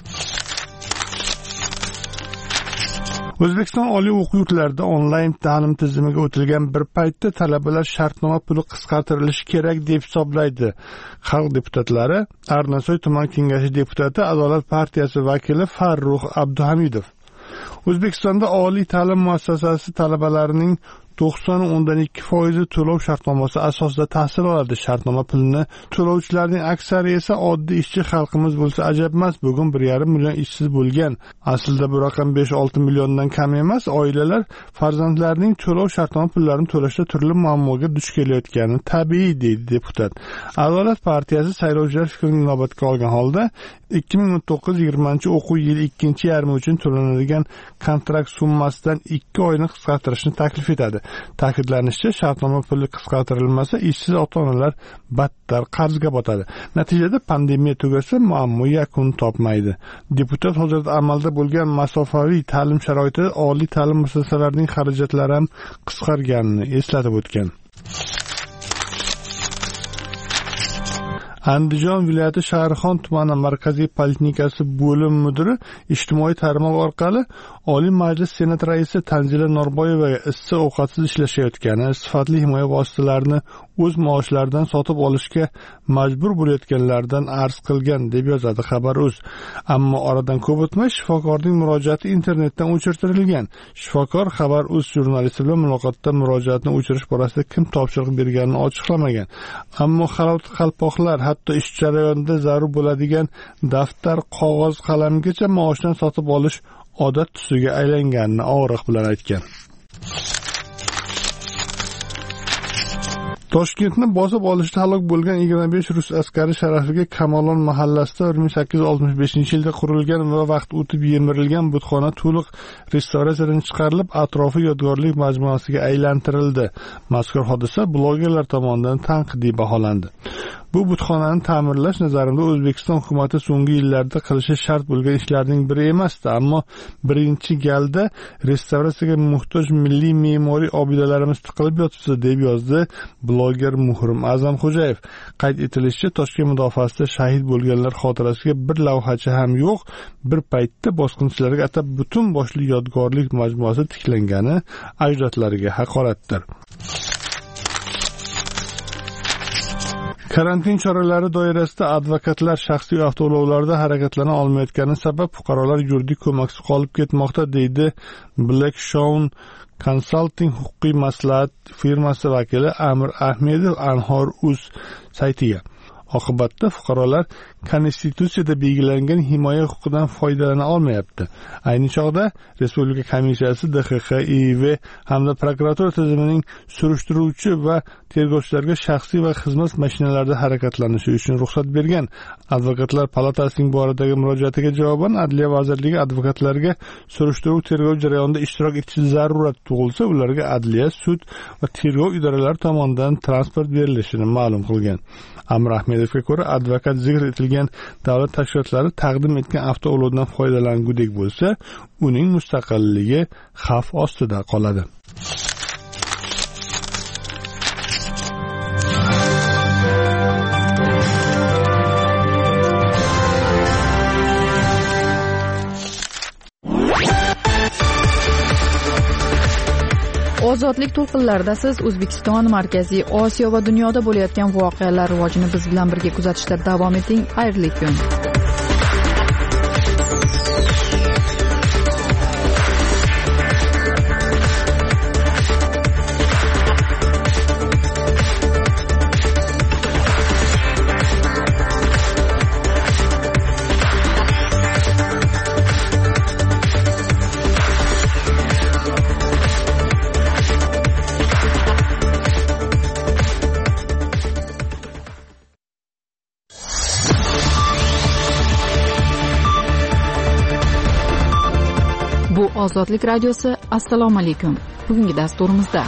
O'zbekiston oliy o'quv yurtlarida onlayn ta'lim tizimiga o'tilgan bir paytda talabalar shartnoma puli qisqartirilishi kerak deb hisoblaydi. Xalq deputatlari Arnasoy tuman kengashi deputati Adolat partiyasi vakili Farruh Abduhamidov. O'zbekistonda oliy ta'lim muassasasi talabalarining 90.2% to'lov shartnomasi asosida tahsil oladi. Shartnoma pulini to'lovchilarning aksari esa oddiy ishchi xalqimiz bo'lsa ajab emas. Bugun 1,5 million ishsiz bo'lgan. Aslida bu raqam 5-6 milliondan kam emas. Oilalar farzandlarining to'lov shartnoma pullarini to'lashda turli muammoga duch kelayotgani tabiiy, deydi deputat. Adolat partiyasi saylovchilar fikrini inobatga olgan holda 2019-20 o'quv yili 2-yarmi uchun to'lanadigan kontrakt summasidan 2 oyni qisqartirishni taklif etadi. Ta'kidlanishicha, shartnoma puli qisqartirilmasa, ishsiz ota-onalar battar qarzga botadi. Natijada pandemiya tugasa, muammo yakun topmaydi. Deputat hozirda amalda bo'lgan masofaviy ta'lim sharoitida oliy ta'lim muassasalarining xarajatlari ham qisqarganini eslatib o'tgan. Andijon viloyati Shahrixon tumani markaziy poliklinikasi bo'lim mudiri ijtimoiy tarmoq orqali Oliy Majlis Senat raisi Tanzila Norboyevaga issiq ovqatsiz ishlashayotgani, sifatli himoya vositalarini o'z maoshlaridan sotib olishga majbur bo'layotganlardan arz qilgan deb yozadi Xabar.uz. Ammo oradan ko'p o'tmay shifokorning murojaati internetdan o'chirtirilgan. Shifokor Xabar.uz jurnalisti bilan muloqotda murojaatni o'chirish borasida kim topshiriq berganini ochiqlamagan. Ammo halol qalpoqlar hatto ish jarayonida zarur bo'ladigan daftar, qog'oz, qalamgacha maoshdan sotib olish odat tusiga aylanganini og'riq bilan aytgan. Toshkentni bosib olishda halok bo'lgan 25 rus askari sharafiga Kamolon mahallasida 1865-yilda qurilgan va vaqt o'tib yemirilgan butxona to'liq restavratsiyadan chiqarilib, atrofi yodgorlik majmuasiga aylantirildi. Mazkur hodisa blogerlar tomonidan tanqidiy baholandi. Bu butxonani ta'mirlash nazarimda O'zbekiston hukumati so'nggi yillarda qilishi shart bo'lgan ishlarning biri emasdi, ammo birinchi galda restavratsiyaga muhtoj milliy me'moriy obidalarimiz tiqilib yotibdi, deb yozdi bloger Muhrim A'zamxo'jayev. Qayd etilishicha, Toshkent mudofaasida shahid bo'lganlar xotirasiga bir lavhacha ham yo'q. Bir paytda bosqinchilarga atab butun boshli yodgorlik majmuasi tiklangani ajdodlariga haqoratdir. Karantin choralari doirasida advokatlar shaxsiy avtoulovlarda harakatlana olmayotgani sabab fuqarolar yuridik ko'maksiz qolib ketmoqda, deydi Blackstone Consulting huquqiy maslahat firmasi vakili Amir Ahmedov Anhor.uz saytiga. Oqibatda fuqarolar konstitutsiyada belgilangan himoya huquqidan foydalana olmayapti. Ayni chog'da Respublika komissiyasi DXX, IIV hamda prokuratura tizimining surishtiruvchi va tergovchilarga shaxsiy va xizmat mashinalarida harakatlanishi uchun ruxsat bergan. Advokatlar palatasining boradagi murojaatiga javoban Adliya vazirligi advokatlarga surishtiruv tergov jarayonida ishtirok etishi zarurat tug'ilsa, ularga adliya, sud va tergov idoralari tomonidan transport berilishini ma'lum qilgan. Amir Ahmedovga ko'ra, advokat zikr etilgan davlat tashkilotlari taqdim etgan avtoulovdan foydalangudek bo'lsa, uning mustaqilligi xavf ostida qoladi. Ozodlik to'lqinlarida siz O'zbekiston, Markaziy Osiyo va dunyoda bo'layotgan voqealar rivojini biz bilan birga kuzatishda davom eting. Xayrli kun. Bu Ozodlik radiosi. Assalomu alaykum. Bugungi dasturimizda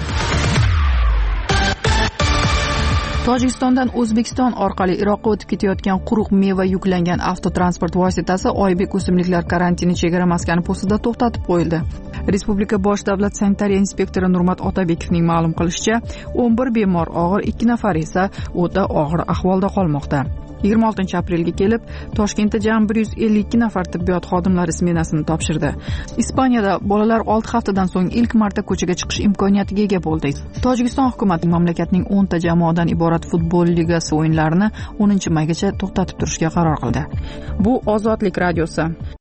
Tojikistondan O'zbekiston orqali Iroqqa o'tib ketayotgan quruq meva yuklangan avtotransport vositasi Oybek o'simliklar karantini chegara maskani postida to'xtatib qo'yildi. Respublika bosh davlat sanitariya inspektori Nurmat Otabekovning ma'lum qilishicha, 11 bemor og'ir, 2 nafar esa o'ta og'ir ahvolda qolmoqda. 26 aprelga kelib, Toshkentda jami 152 nafar tibbiyot xodimlari smenasini topshirdi. Ispaniyada bolalar 6 haftadan so'ng ilk marta ko'chaga chiqish imkoniyatiga ega bo'ldi. Tojikiston hukumati mamlakatning 10 ta jamoadan iborat futbol ligasi o'yinlarini 10-maygacha to'xtatib turishga qaror qildi. Bu Ozodlik radiosi.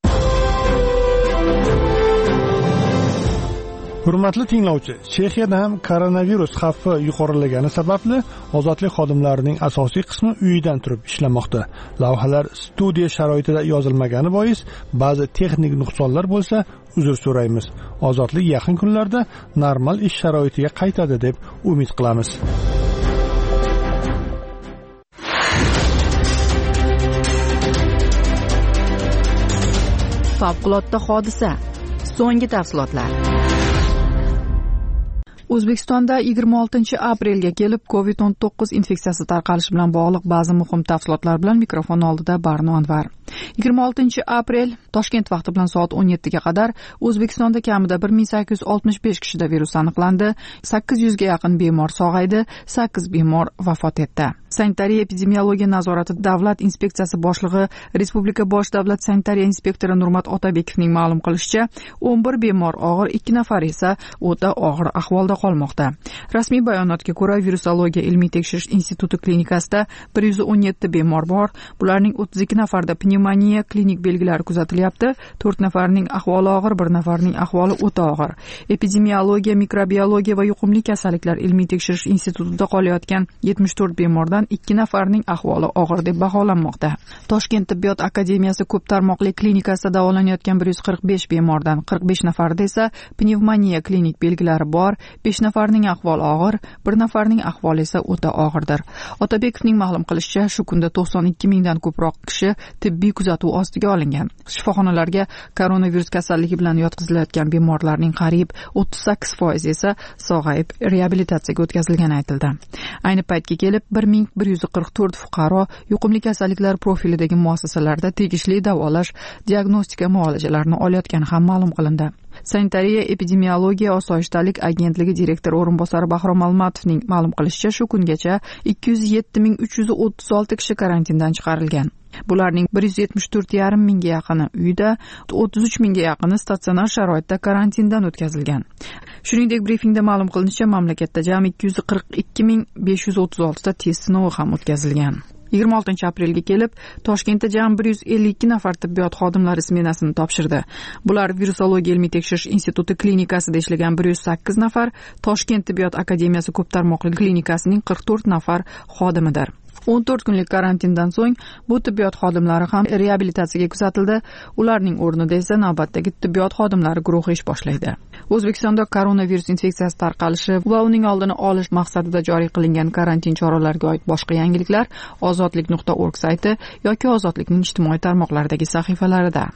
Hurmatli tinglovchi, Chexiyada ham koronavirus xavfi yuqorilagani sababli ozodlik xodimlarining asosiy qismi uyidan turib ishlamoqda. Lavhalar studiya sharoitida yozilmagani bois ba'zi texnik nuqsonlar bo'lsa, uzr so'raymiz. Ozodlik yaqin kunlarda normal ish sharoitiga qaytadi deb umid qilamiz. Favqulodda hodisa. So'nggi tafsilotlar. O'zbekistonda 26 aprelga kelib COVID-19 infeksiyasi tarqalishi bilan bog'liq ba'zi muhim tafsilotlar bilan mikrofon oldida Barno Anvar. 26 aprel Toshkent vaqti bilan soat 17 ga qadar O'zbekistonda kamida 1865 kishida virus aniqlandi, 800 ga yaqin bemor sog'aydi, 8 bemor vafot etdi. Sanitariya epidemiologiya nazorati davlat inspeksiyasi boshlig'i Respublika bosh davlat sanitariya inspektori Nurmat Otabekovning ma'lum qilishicha, 11 bemor og'ir, 2 nafar esa o'ta og'ir ahvolda qolmoqda. Rasmiy bayonotga ko'ra, virusologiya ilmiy tekshirish instituti klinikasida 117 bemor bor. Bularning 32 nafarda pnevmoniya klinik belgilari kuzatilyapti. 4 nafarning ahvoli og'ir, 1 nafarning ahvoli o'ta og'ir. Epidemiologiya, mikrobiologiya va yuqumli kasalliklar ilmiy tekshirish institutida qolayotgan 74 bemordan 2 nafarning ahvoli og'ir deb baholanmoqda. Toshkent tibbiyot akademiyasi ko'p tarmoqli klinikasida davolanayotgan 145 bemordan 45 nafarda esa pnevmoniya klinik belgilari bor. 5 nafarning ahvoli og'ir, 1 nafarning ahvoli esa o'ta og'irdir. Otabekovning ma'lum qilishicha, shu kunda 92 mingdan ko'proq kishi tibbiy kuzatuv ostiga olingan. Shifoxonalarga koronavirus kasalligi bilan yotqizilayotgan bemorlarning qariyb 38% esa sog'ayib reabilitatsiyaga o'tkazilgani aytildi. Ayni paytga kelib 1144 fuqaro yuqumli kasalliklar profilidagi muassasalarda tegishli davolash, diagnostika muolajalarini olayotgani ham ma'lum qilindi. Sanitariya epidemiologiya osoyishtalik agentligi direktori o'rinbosari Bahrom Almatovning ma'lum qilishicha, shu kungacha 207.336 kishi karantindan chiqarilgan. Bularning 174,5 mingga yaqini uyda, 33 mingga yaqini statsionar sharoitda karantindan o'tkazilgan. Shuningdek, brifingda ma'lum qilinishicha, mamlakatda jami 242,536 ta test sinovi ham o'tkazilgan. 26 aprelga kelib, Toshkentda jami 152 nafar tibbiyot xodimlari smenasini topshirdi. Bular virusologiya ilmiy tekshirish instituti klinikasida ishlagan 108 nafar, Toshkent tibbiyot akademiyasi ko'p tarmoqli klinikasining 44 nafar xodimidir. 14 kunlik karantindan so'ng bu tibbiyot xodimlari ham reabilitatsiyaga kuzatildi. Ularning o'rnida esa navbatdagi tibbiyot xodimlari guruhi ish boshlaydi. O'zbekistonda koronavirus infeksiyasi tarqalishi va uning oldini olish maqsadida joriy qilingan karantin choralariga oid boshqa yangiliklar ozodlik.org sayti yoki Ozodlikning ijtimoiy tarmoqlaridagi sahifalarida.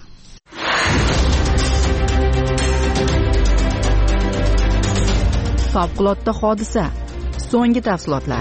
Favqulodda hodisa. So'nggi tafsilotlar.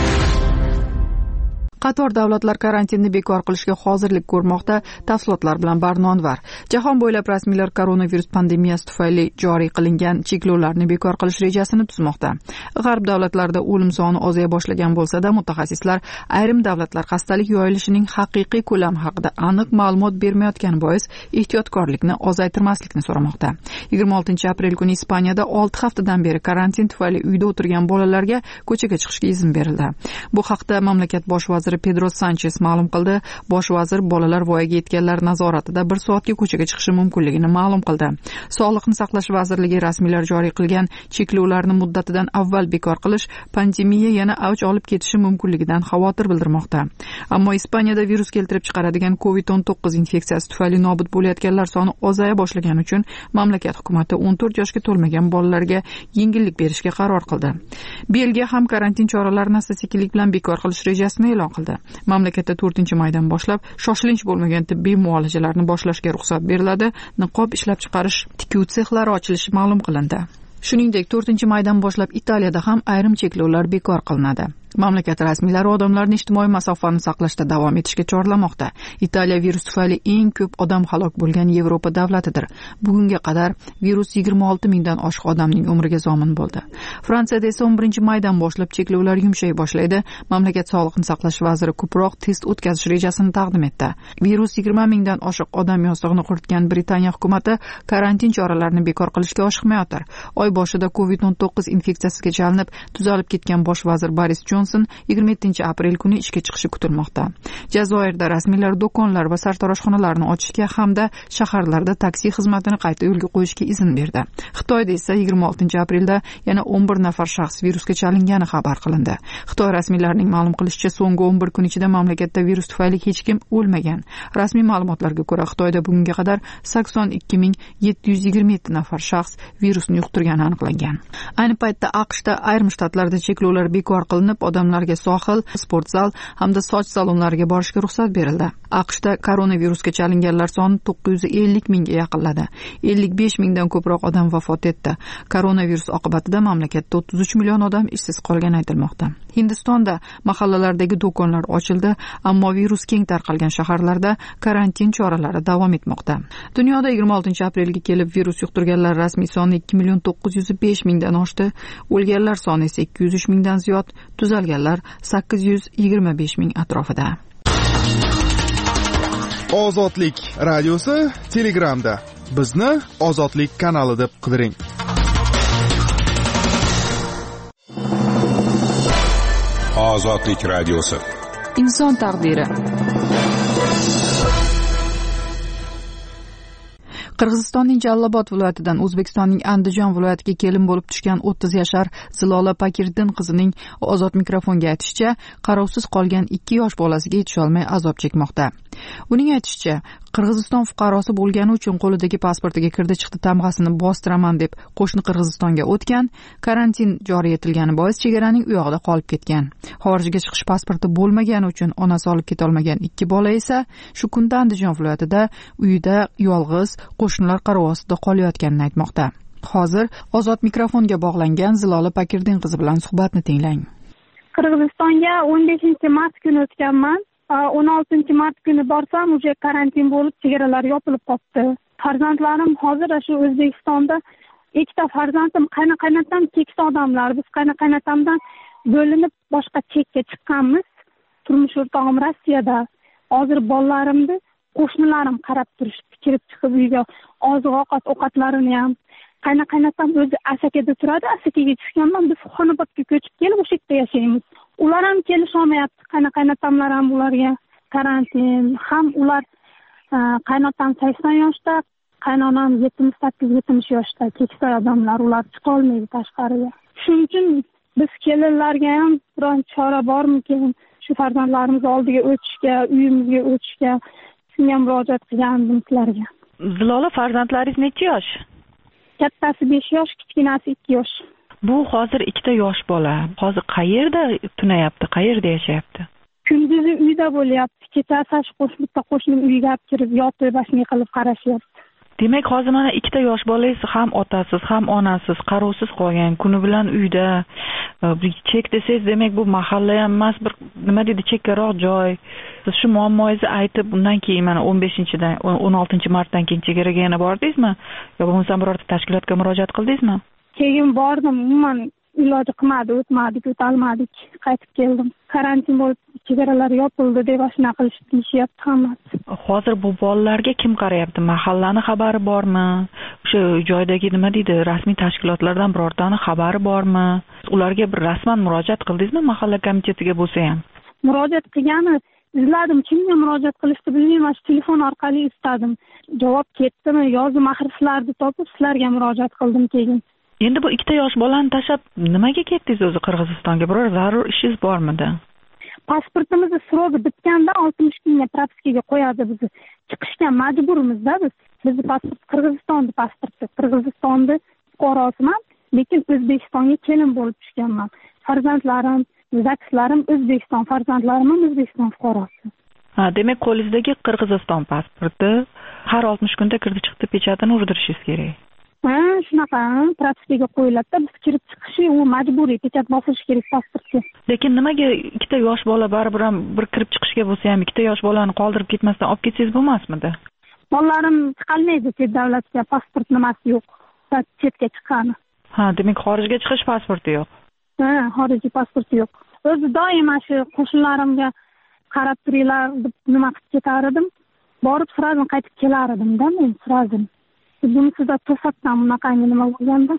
Qator davlatlar karantinni bekor qilishga hozirlik ko'rmoqda. Tafsilotlar bilan Barnonvar. Jahon bo'ylab rasmiylar koronavirus pandemiyasi tufayli joriy qilingan cheklovlarni bekor qilish rejasini tuzmoqda. G'arb davlatlarida o'lim soni ozaya boshlagan bo'lsa-da, mutaxassislar ayrim davlatlar xastalik yoyilishining haqiqiy ko'lami haqida aniq ma'lumot bermayotgani bois ehtiyotkorlikni ozaytirmaslikni so'ramoqda. 26-aprel kuni Ispaniyada 6 haftadan beri karantin tufayli uyda o'tirgan bolalarga ko'chaga chiqishga izn berildi. Bu haqda mamlakat bosh vaziri Pedro Sanchez ma'lum qildi. Bosh vazir bolalar voyaga yetganlar nazoratida 1 soatga ko'chaga chiqishi mumkinligini ma'lum qildi. Sog'liqni saqlash vazirligi rasmiylar joriy qilgan cheklovlarni muddatidan avval bekor qilish pandemiya yana avj olib ketishi mumkinligidan xavotir bildirmoqda. Ammo Ispaniyada virus keltirib chiqaradigan COVID-19 infeksiyasi tufayli nobud bo'layotganlar soni ozaya boshlagani uchun mamlakat hukumati 14 yoshga to'lmagan bolalarga yengillik berishga qaror qildi. Belgiya ham karantin choralarini asta-sekinlik bilan bekor qilish rejasini e'lon qildi. Mamlakatda 4-maydan boshlab shoshilinch bo'lmagan tibbiy muolajalarni boshlashga ruxsat beriladi. Niqob ishlab chiqarish, tikuv sexlari ochilishi ma'lum qilindi. Shuningdek, 4-maydan boshlab Italiyada ham ayrim cheklovlar bekor qilinadi. Mamlakat rasmiylari odamlarni ijtimoiy masofani saqlashda davom etishga chorlamoqda. Italiya virus tufayli eng ko'p odam halok bo'lgan Yevropa davlatidir. Bugunga qadar virus 26 mingdan oshiq odamning umriga zomin bo'ldi. Fransiyada esa 11-maydan boshlab cheklovlar yumshay boshlaydi. Mamlakat sog'liqni saqlash vaziri ko'proq test o'tkazish rejasini taqdim etdi. Virus 20 mingdan oshiq odam yostig'ini quritgan Britaniya hukumati karantin choralarini bekor qilishga oshiqmayotir. Oy boshida COVID-19 infeksiyasiga chalinib, tuzalib ketgan bosh vazir Boris Johnson 27-aprel kuni ishga chiqishi kutilmoqda. Jazoirda rasmiylar do'konlar va sartaroshxonalarni ochishga hamda shaharlarda taksi xizmatini qayta yo'lga qo'yishga izn berdi. Xitoyda esa 26-aprelda yana 11 nafar shaxs virusga chalingani xabar qilindi. Xitoy rasmiylarining ma'lum qilishicha, so'nggi 11 kun ichida mamlakatda virus tufayli hech kim o'lmagan. Rasmiy ma'lumotlarga ko'ra, Xitoyda bugunga qadar 82,727 nafar shaxs virusni yuqtirgani aniqlangan. Ayni paytda AQShda ayrim shtatlarda cheklovlar bekor qilinib, odamlarga sohil, sport zal hamda soch salonlariga borishga ruxsat berildi. AQShda koronavirusga chalinganlar soni 950 mingga yaqinladi. 55 mingdan ko'proq odam vafot etdi. Koronavirus oqibatida mamlakatda 33 million odam ishsiz qolgani aytilmoqda. Hindistonda mahallalardagi do'konlar ochildi, ammo virus keng tarqalgan shaharlarda karantin choralari davom etmoqda. Dunyoda 26-aprelga kelib virus yuqtirganlar rasmiy soni 2,905 mingdan oshdi. O'lganlar soni esa 203 mingdan ziyod, tuzalganlar 825 ming atrofida. Ozodlik radiosi Telegramda. Bizni Ozodlik kanali deb qidiring. Ozodlik radiosi. Inson taqdiri. Qirg'izistonning Jallobod viloyatidan O'zbekistonning Andijon viloyatiga kelin bo'lib tushgan 30 yashar Zilola Pakirdin qizining ozod mikrofonga aytishicha, qarovsiz qolgan 2 yosh bolasiga yetisha olmay azob chekmoqda. Uning aytishicha, Qirg'iziston fuqarosi bo'lgani uchun qo'lidagi pasportiga kirdi-chiqdi tamg'asini bostiraman deb qo'shni Qirg'izistonga o'tgan, karantin joriy etilgani bois chegaraning u yoqda qolib ketgan. Xorijga chiqish pasporti bo'lmagani uchun onasi olib keta olmagan 2 bola esa shu kunda Andijon viloyatida uyida yolg'iz qo'shnilar qarovi ostida qolayotganini aytmoqda. Hozir ozod mikrofonga bog'langan Zilola Pakirdin qizi bilan suhbatni tinglang. Qirg'izistonga 15-mart kuni o'tganman. 16-mart kuni borsam, uje karantin bo'lib, chegaralar yopilib qoldi. Farzandlarim hozir shu O'zbekistonda, ikkita farzandim qaynoqaynatam keksa odamlar. Biz qaynoqaynatamdan bo'linib boshqa chekka chiqqanmiz. Turmush o'rtog'im Rossiyada. Hozir bolalarimni qo'shnilarim qarab turishdi, kirib chiqib uyga oziq-ovqat ovqatlarini ham. Qaynoqaynatam o'zi Asakada turadi, Asakaga tushganman, biz Xonobodga ko'chib kelib o'sha yerda yashaymiz. Ular ham kelisholmayapti, qaynoqaynatamlar ham ularga karantin, ham ular qaynotam 80 yoshda, qaynonam 78-70 yoshda, keksa odamlar, ular chiqa olmaydi tashqariga. Shuning uchun biz kelinlarga ham biron chora bormikin? Shu shu farzandlarimiz oldiga o'tishga, uyimizga o'tishga shunga murojaat qilgandim sizlarga. Zilola, farzandlaringiz necha yosh? Kattasi 5 yosh, kichkinasi 2 yosh. Bu hozir ikkita yosh bola. Hozir qayerda tunayapti, qayerda yashayapti? Kunduzi uyda bo'lyapti, kechasi bitta qo'shnim uyga olib kirib yotib, bashni qilib qarashyapti. Demak, hozir mana ikkita yosh bolangiz ham otasiz, ham onasiz, qarovsiz qolgan, kuni bilan uyda. Chek desangiz, demak bu mahalla ham emas, bir nima deydi, chekkaroq joy. Siz shu muammoingizni aytib, undan keyin mana 15-dan 16-martdan keyin chegaraga yana bordingizmi? Yo bo'lmasa birorta tashkilotga murojaat qildingizmi? Keyin bordim, umuman iloji qilmadi, o'tolmadik, qaytib keldim. Karantin bo'lib, chegaralar yopildi deb ashuna qilishib deyishyapti hammasi. Hozir bu bolalarga kim qarayapti? Mahallani xabari bormi? O'sha joydagi nima deydi, rasmiy tashkilotlardan birortani xabari bormi? Ularga bir rasman murojaat qildingizmi, mahalla komitetiga bo'lsa ham? Murojaat qilgani izladim, kimga murojaat qilishni bilmayman, telefon orqali istadim. Javob ketdimi, yozib mahrislarni topib sizlarga murojaat qildim keyin. Endi bu ikkita yosh bolani tashlab nimaga ketdingiz o'zi Qirg'izistonga? Biror zarur ishingiz bormidi? Pasportimizni srogi bitganda 60 kunga propiskaga qo'yadi bizni. Chiqishga majburmizda biz. Bizning pasport Qirg'izistonning pasporti. Qirg'izistonning fuqarosiman, lekin O'zbekistonga kelin bo'lib tushganman. Farzandlarim, zakislarim O'zbekiston, farzandlarim ham O'zbekiston fuqarosi. Demak, qo'lingizdagi Qirg'iziston pasporti har 60 kunda kirdi chiqdi pechatini urdirishingiz kerak. Shunaqa propiskaga qo'yiladi-da, biz kirib chiqishi u majburiy, pechat bosilish kerak pasportga. Lekin nimaga ikkita yosh bola baribir ham bir kirib chiqishga bo'lsa ham ikkita yosh bolani qoldirib ketmasdan olib ketsangiz bo'lmasmidi? Bolalarim chiqolmaydi chet davlatga, pasport nimasi yo'q. Chetga chiqqani. Demak xorijga chiqish pasporti yo'q. Xorijiy pasporti yo'q. O'zi doim shu qo'shnilarimga qarab turinglar deb nima qilib ketar edim. Borib siradan qaytib kelar edim-da, men siradan. Buni sizda to'satdan bunaqangi nima bo'lganda?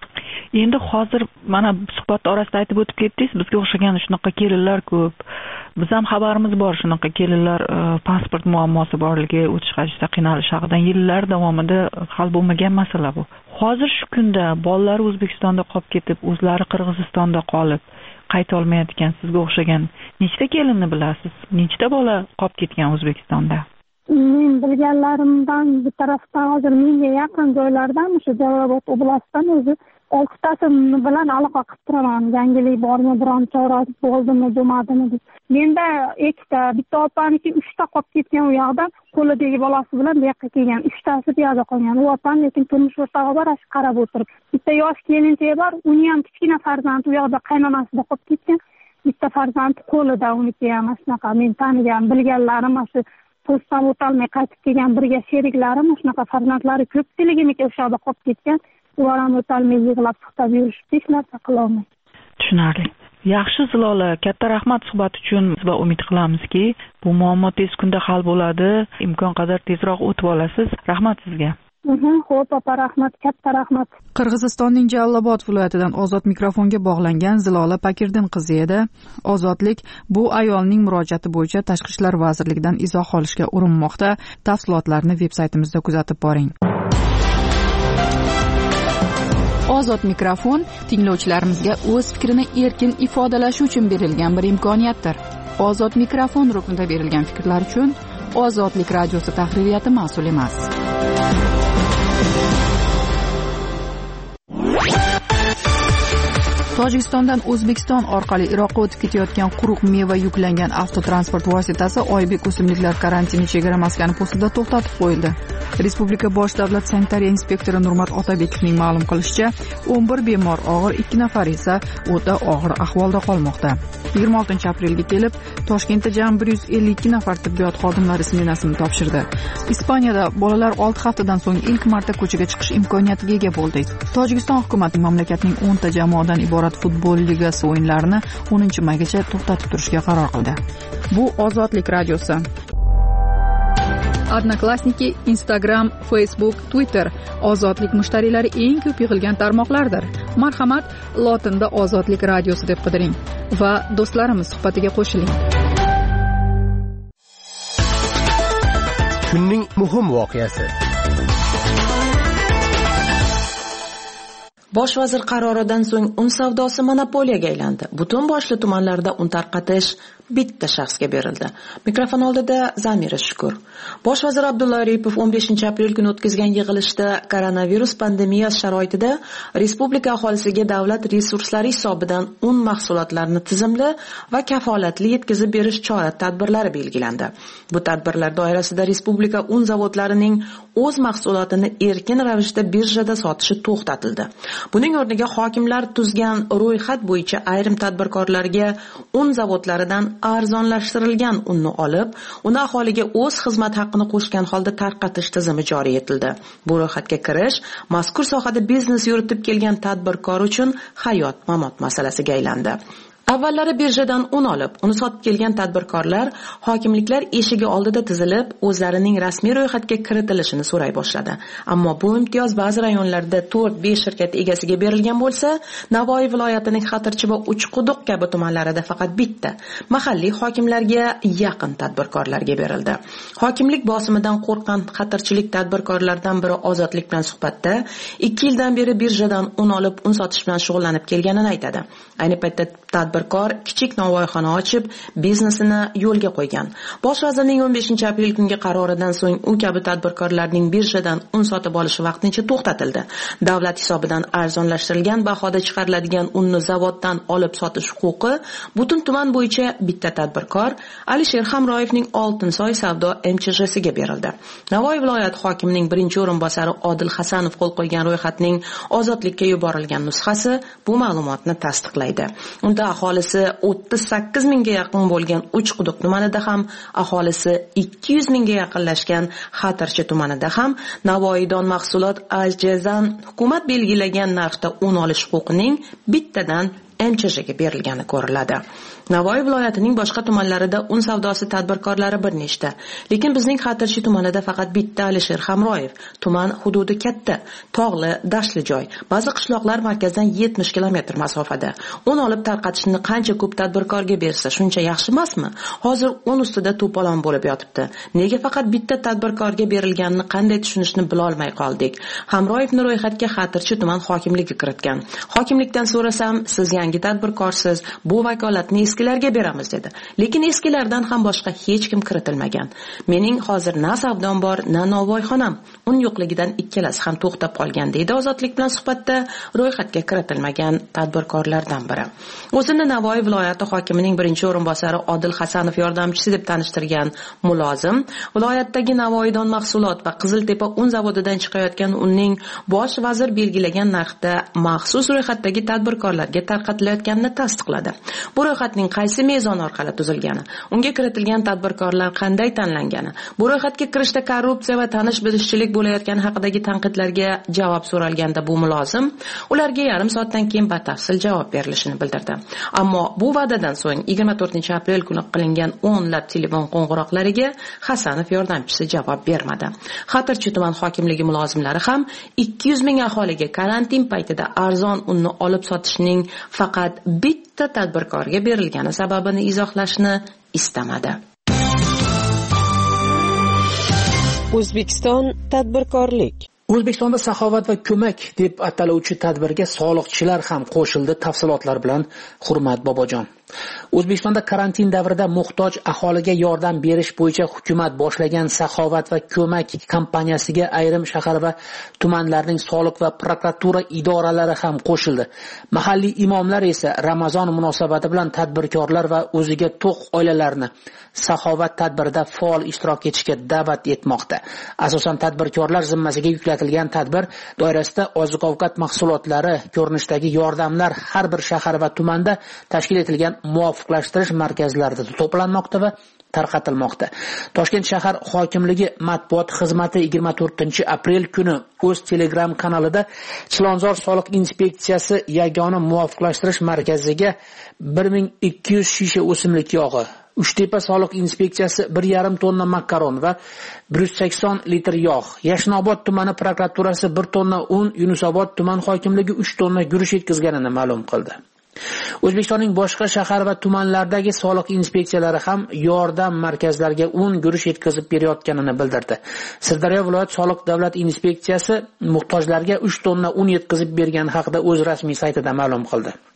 Endi hozir mana suhbat orasida aytib o'tib ketdingiz, bizga o'xshagan shunaqa kelinlar ko'p. Biz ham xabarimiz bor shunaqa kelinlar pasport muammosi borligi, o'tish qilishda qiynalish haqidan yillar davomida hal bo'lmagan masala bu. Hozir shu kunda bolalar O'zbekistonda qolib ketib, o'zlari Qirg'izistonda qolib, qayta olmayotgan sizga o'xshagan nechta kelinni bilasiz? Nechta bola qolib ketgan O'zbekistonda? Men bilganlarimdan bir tarafdan hozir menga yaqin joylardan o'sha Jalalobod oblastidan o'zi 6 tasi bilan aloqa qilib turaman. Yangilik bormi, biron chora bo'ldimi, bo'lmadimi deb. Menda ikkita, bitta opaniki 3 ta qolib ketgan u yoqda, qo'lidagi bolasi bilan bu yoqqa kelgan. 3 tasi bu yoqda qolgan. U opam lekin turmush o'rtog'i bor, qarab o'tirib. Bitta yosh kelinchak bor, uni ham kichkina farzandi u yoqda qaynonasida qolib ketgan. Bitta farzandi qo'lida, uniki ham shunaqa men tanigan, bilganlarim shu postdan o'tolmay qaytib kelgan birga sheriklarim shunaqa farzandlari ko'pchiligimiki o'sha yoqda qolib ketgan. Ular ham o'tolmay yig'lab to'xtab yurishib, hech narsa qila olmaydi. Tushunarli. Yaxshi Zilola, katta rahmat suhbat uchun va umid qilamizki, bu muammo tez kunda hal bo'ladi, imkon qadar tezroq o'tib olasiz. Rahmat sizga. Xo'p, opa, rahmat, katta rahmat. Qirg'izistonning Jalalobod viloyatidan ozod mikrofonga bog'langan Zilola Pakirdin qizi edi. Ozodlik bu ayolning murojaati bo'yicha Tashqi ishlar vazirligidan izoh olishga urinmoqda. Tafsilotlarni veb-saytimizda kuzatib boring. Ozod mikrofon tinglovchilarimizga o'z fikrini erkin ifodalashi uchun berilgan bir imkoniyatdir. Ozod mikrofon ruknida berilgan fikrlar uchun Ozodlik radiosi tahririyati mas'ul emas. Tojikistondan O'zbekiston orqali Iroqqa o'tib ketayotgan quruq meva yuklangan avtotransport vositasi Oybek o'simliklar karantini chegara maskani postida to'xtatib qo'yildi. Respublika bosh davlat sanitariya inspektori Nurmat Otabekovning ma'lum qilishicha, 11 bemor og'ir, 2 nafar esa o'ta og'ir ahvolda qolmoqda. 26 aprelga kelib, Toshkentda jami 152 nafar tibbiyot xodimlari smenasini topshirdi. Ispaniyada bolalar 6 haftadan so'ng ilk marta ko'chaga chiqish imkoniyatiga ega bo'ldi. Tojikiston hukumati mamlakatning 10 ta jamoadan iborat futbol ligasi o'yinlarini 10-maygacha to'xtatib turishga qaror qildi. Bu Ozodlik radiosi. Odnoklassniki, Instagram, Facebook, Twitter Ozodlik mushtariylari eng ko'p yig'ilgan tarmoqlardir. Marhamat, lotinda Ozodlik radiosi deb qidiring va do'stlarimiz suhbatiga qo'shiling. Kunning muhim voqeasi. Bosh vazir qaroridan so'ng un savdosi monopoliyaga aylandi. Butun boshli tumanlarda un tarqatish bitta shaxsga berildi. Mikrofon oldida Zamira Shukur. Bosh vazir Abdulla Aripov 15-aprel kuni o'tkazgan yig'ilishda koronavirus pandemiyasi sharoitida respublika aholisiga davlat resurslari hisobidan un mahsulotlarini tizimli va kafolatli yetkazib berish chora-tadbirlari belgilandi. Bu tadbirlar doirasida respublika un zavodlarining o'z mahsulotini erkin ravishda birjada sotishi to'xtatildi. Buning o'rniga hokimlar tuzgan ro'yxat bo'yicha ayrim tadbirkorlarga un zavodlaridan arzonlashtirilgan unni olib, uni aholiga o'z xizmat haqqini qo'shgan holda tarqatish tizimi joriy etildi. Bu ro'yxatga kirish mazkur sohada biznes yuritib kelgan tadbirkor uchun hayot-mamot masalasiga aylandi. Avvallari birjadan un olib, uni sotib kelgan tadbirkorlar hokimliklar eshigi oldida tizilib, o'zlarining rasmiy ro'yxatga kiritilishini so'ray boshladi. Ammo bu imtiyoz ba'zi rayonlarda 4-5 shirkat egasiga berilgan bo'lsa, Navoiy viloyatining Xatirchi va Uchquduq kabi tumanlarida faqat bitta mahalliy hokimlarga yaqin tadbirkorlarga berildi. Hokimlik bosimidan qo'rqqan xatirchilik tadbirkorlardan biri Ozodlik bilan suhbatda 2 yildan beri birjadan un olib, un sotish bilan shug'ullanib kelganini aytadi. Ayni paytda tadbirkor kichik novvoyxona ochib, biznesini yo'lga qo'ygan. Bosh vazirning 15-aprel kungi qaroridan so'ng u kabi tadbirkorlarning birjadan un sotib olishi vaqtincha to'xtatildi. Davlat hisobidan arzonlashtirilgan bahoda chiqariladigan unni zavoddan olib sotish huquqi butun tuman bo'yicha bitta tadbirkor Alisher Hamroyevning Oltinsoy savdo MCH'siga berildi. Navoiy viloyat hokimining birinchi o'rinbosari Odil Hasanov qo'l qo'ygan ro'yxatning ozodlikka yuborilgan nusxasi bu ma'lumotni tasdiqlaydi. Unda aholisi 38 mingga yaqin bo'lgan Uchquduq tumanida ham, aholisi 200 mingga yaqinlashgan Xatirchi tumanida ham Navoiydan mahsulot ajazan hukumat belgilagan narxda un olish huquqining bittadan MCH'ga berilgani ko'riladi. Navoiy viloyatining boshqa tumanlarida un savdosi tadbirkorlari bir nechta, lekin bizning Xatirchi tumanida faqat bitta Alisher Hamroyev. Tuman hududi katta, tog'li, dashtli joy. Ba'zi qishloqlar markazdan 70 kilometr masofada. Un olib tarqatishni qancha ko'p tadbirkorga bersa, shuncha yaxshi emasmi? Hozir un ustida to'polon bo'lib yotibdi. Nega faqat bitta tadbirkorga berilganini qanday tushunishni bila olmay qoldik? Hamroyevni ro'yxatga Xatirchi tuman hokimligi kiritgan. Hokimlikdan so'rasam, siz yangi tadbirkorsiz, bu vakolatni eskilarga beramiz dedi. Lekin eskilardan ham boshqa hech kim kiritilmagan. Mening hozir na savdom bor, na novvoyxonam. Un yo'qligidan ikkalasi ham to'xtab qolgan deydi Ozodlik bilan suhbatda ro'yxatga kiritilmagan tadbirkorlardan biri. O'zini Navoiy viloyati hokimining birinchi o'rinbosari Odil Hasanov yordamchisi deb tanishtirgan mulozim, viloyatdagi Navoiydan mahsulot va Qiziltepa un zavodidan chiqayotgan unning bosh vazir belgilagan narxda maxsus ro'yxatdagi tadbirkorlarga tarqatilayotganini tasdiqladi. Bu ro'yxatning qaysi mezon orqali tuzilgani, unga kiritilgan tadbirkorlar qanday tanlangani, bu ro'yxatga kirishda korrupsiya va tanish-bilishchilik bo'layotgani haqidagi tanqidlarga javob so'ralganda bu mulozim ularga yarim soatdan keyin batafsil javob berilishini bildirdi. Ammo bu va'dadan so'ng 24-aprel kuni qilingan o'nlab telefon qo'ng'iroqlariga Hasanov yordamchisi javob bermadi. Xatirchi tuman hokimligi mulozimlari ham 200 ming aholiga karantin paytida arzon unni olib sotishning faqat bitta tadbirkorga berilgani sababini izohlashni istamadi. O'zbekiston tadbirkorlik. O'zbekistonda saxovat va ko'mak deb ataluvchi tadbirga soliqchilar ham qo'shildi. Tafsilotlar bilan Hurmat Bobojon. O'zbekistonda karantin davrida muhtoj aholiga yordam berish bo'yicha hukumat boshlagan saxovat va ko'mak kampaniyasiga ayrim shahar va tumanlarning soliq va prokuratura idoralari ham qo'shildi. Mahalliy imomlar esa Ramazon munosabati bilan tadbirkorlar va o'ziga to'q oilalarni saxovat tadbirida faol ishtirok etishga da'vat etmoqda. Asosan tadbirkorlar zimmasiga yuklatilgan tadbir doirasida oziq-ovqat mahsulotlari ko'rinishidagi yordamlar har bir shahar va tumanda tashkil etilgan muvofiqlashtirish markazlarida to'planmoqda va tarqatilmoqda. Toshkent shahar hokimligi matbuot xizmati 24-aprel kuni o'z Telegram kanalida Chilonzor soliq inspeksiyasi yagona muvofiqlashtirish markaziga 1200 shisha o'simlik yog'i, Uchtepa soliq inspeksiyasi 1,5 tonna makaron va 180 litr yog', Yashnobod tumani prokuraturasi 1 tonna un, Yunusobod tuman hokimligi 3 tonna guruch yetkazganini ma'lum qildi. O'zbekistonning boshqa shahar va tumanlardagi soliq inspeksiyalari ham yordam markazlariga un, guruch yetkazib berayotganini bildirdi. Sirdaryo viloyat soliq davlat inspeksiyasi muhtojlarga 3 tonna un yetkazib bergani haqida o'z rasmiy saytida ma'lum qildi.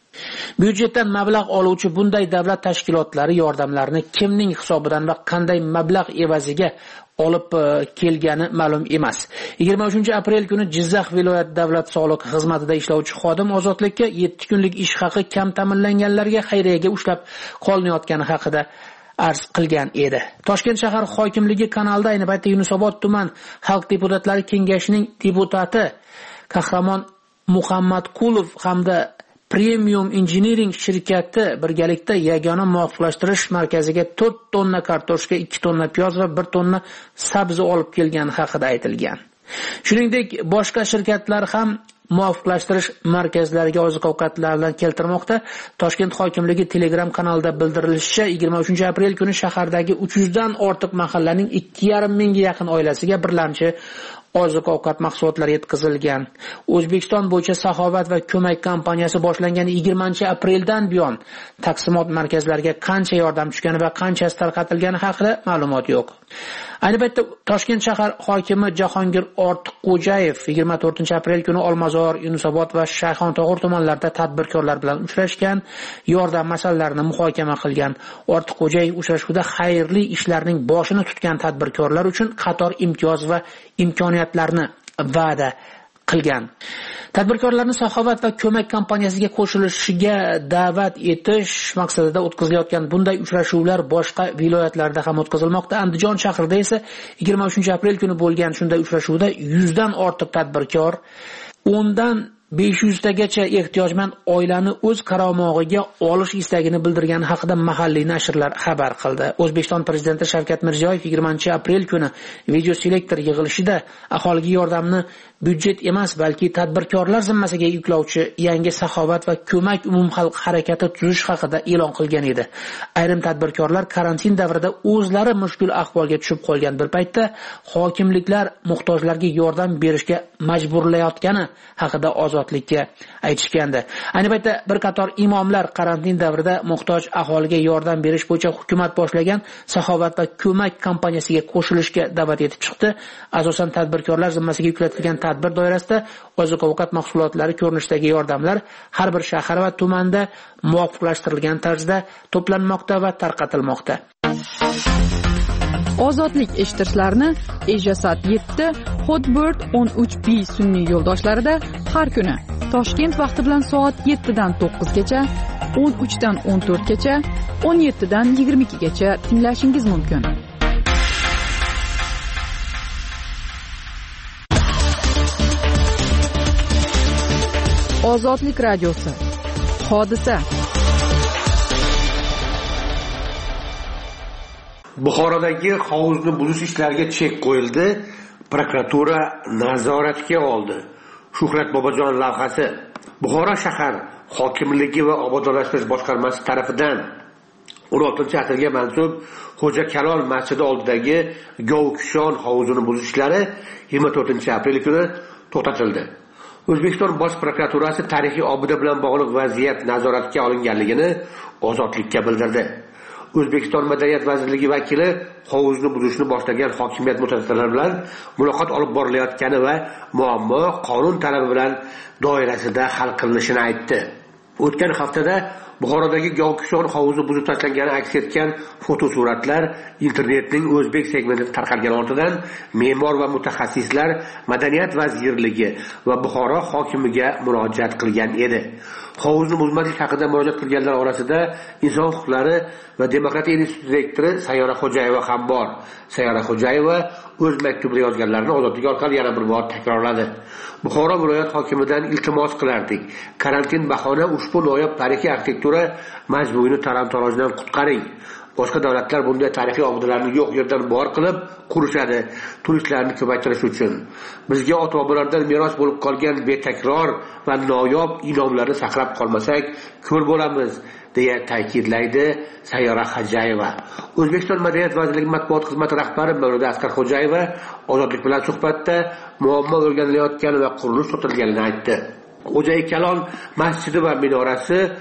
Byudjetdan mablag' oluvchi bunday davlat tashkilotlari yordamlarini kimning hisobidan va qanday mablag' evaziga olib kelgani ma'lum emas. 23-aprel kuni Jizzax viloyat davlat soliq xizmatida ishlovchi xodim ozodlikka 7 kunlik ish haqi kam ta'minlanganlarga xayriyaga ushlab qolinayotgani haqida arz qilgan edi. Toshkent shahar hokimligi kanalida ayni paytda Yunusobod tuman xalq deputatlari kengashining deputati Qahramon Muhammadqulov hamda Premium Engineering shirkati birgalikda yagona muvofiqlashtirish markaziga 4 tonna kartoshka, 2 tonna piyoz va 1 tonna sabzi olib kelgani haqida aytilgan. Shuningdek, boshqa shirkatlar ham muvofiqlashtirish markazlariga oziq-ovqatlarni keltirmoqda. Toshkent hokimligi Telegram kanalida bildirilishicha, 23-aprel kuni shahardagi 300 dan ortiq mahallaning 2,5 mingga yaqin oilasiga birlamchi oziq-ovqat mahsulotlari yetkazilgan. O'zbekiston bo'yicha Saxovat va ko'mak kompaniyasi boshlangan 20-apreldan buyon taqsimot markazlariga qancha yordam tushgani va qanchasi tarqatilgani haqida ma'lumot yo'q. Ayni paytda Toshkent shahar hokimi Jahongir Ortiqxo'jayev 24-aprel kuni Olmazor, Yunusobod va Shayxontohur tumanlarida tadbirkorlar bilan uchrashgan, yordam masalalarini muhokama qilgan. Ortiqxo'jayev uchrashuvda xayrli ishlarning boshini tutgan tadbirkorlar uchun qator imtiyoz va imkoniyatlarni va'da qilgan. Tadbirkorlarni Saxovat va ko'mak kompaniyasiga qo'shilishiga da'vat etish maqsadida o'tkazilayotgan bunday uchrashuvlar boshqa viloyatlarda ham o'tkazilmoqda. Andijon shahrida esa 23-aprel kuni bo'lgan shunday uchrashuvda 100 dan ortiq tadbirkor 10 dan 500 tagacha ehtiyojmand oilani o'z qaramog'iga olish istagini bildirgani haqida mahalliy nashrlar xabar qildi. O'zbekiston prezidenti Shavkat Mirziyoyev 20-aprel kuni video selektor yig'ilishida aholiga yordamni byudjet emas, balki tadbirkorlar zimmasiga yuklovchi yangi Saxovat va ko'mak umumxalq harakati tuzish haqida e'lon qilgan edi. Ayrim tadbirkorlar karantin davrida o'zlari mushkul ahvolga tushib qolgan bir paytda hokimliklar muhtojlarga yordam berishga majburlayotgani haqida ozodlikka aytishgandi. Ayni paytda bir qator imomlar karantin davrida muhtoj aholiga yordam berish bo'yicha hukumat boshlagan Saxovat va ko'mak kompaniyasiga qo'shilishga da'vat etib chiqdi. Asosan tadbirkorlar zimmasiga yuklatilgan tadbir doirasida oziq-ovqat mahsulotlari ko'rinishidagi yordamlar har bir shahar va tumanda muvofiqlashtirilgan tarzda to'planmoqda va tarqatilmoqda. Ozodlik eshittirishlarni Ejasat 7, Hotbird 13B sun'iy yo'ldoshlarida har kuni Toshkent vaqti bilan soat 7 dan 9 gacha, 13 dan 14 gacha, 17 dan 22 gacha tinglashingiz mumkin. Ozodlik radiosi. Hodisa. Buxorodagi hovuzni buzish ishlariga chek qo'yildi. Prokuratura nazoratga oldi. Shuhrat Bobojon lavhasi Buxoro shahar hokimligi va obodonlashtirish boshqarmasi tomonidan 16-asrga mansub Xo'ja Kalon masjidi oldidagi Govkishon hovuzini buzish ishlari 24-aprel kuni to'xtatildi. O'zbekiston Bosh prokuraturasi tarixiy obida bilan bog'liq vaziyat nazoratga olinganligini ozodlikka bildirdi. O'zbekiston Madaniyat vazirligi vakili hovuzni buzishni boshlagan hokimiyat mutasaddilari bilan muloqot olib borilayotgani va muammo qonun talabi bilan doirasida hal qilinishini aytdi. O'tgan haftada Buxorodagi Govkishon hovuzi buzib tashlangani aks etgan fotosuratlar internetning o'zbek segmentida tarqalgan ortidan me'mor va mutaxassislar Madaniyat vazirligi va Buxoro hokimiga murojaat qilgan edi. Hovuzni buzmaslik haqida murojaat qilganlar orasida Inson huquqlari va demokratiya instituti direktori Sayyora Xo'jayeva ham bor. Sayyora Xo'jayeva o'z maktubida yozganlarini ozodlik orqali yana bir bor takrorladi. Buxoro viloyat hokimidan iltimos qilardik. Karantin bahona ushbu noyob tarixiy arxitektura majmuini talon-torojdan qutqaring. Boshqa davlatlar bunday tarixiy obidalarni yo'q yerdan bor qilib qurishadi, turistlarni ko'paytirish uchun. Bizga ota-bobolardan meros bo'lib qolgan betakror va noyob inomlarni saqlab qolmasak, ko'r bo'lamiz, deya ta'kidlaydi Sayyora Xo'jayeva. O'zbekiston Madaniyat vazirligi matbuot xizmati rahbari Mavluda Asqar Xo'jayeva ozodlik bilan suhbatda muammo o'rganilayotgani va qurilish to'xtatilganini aytdi. Xo'ja Kalon masjidi va minorasi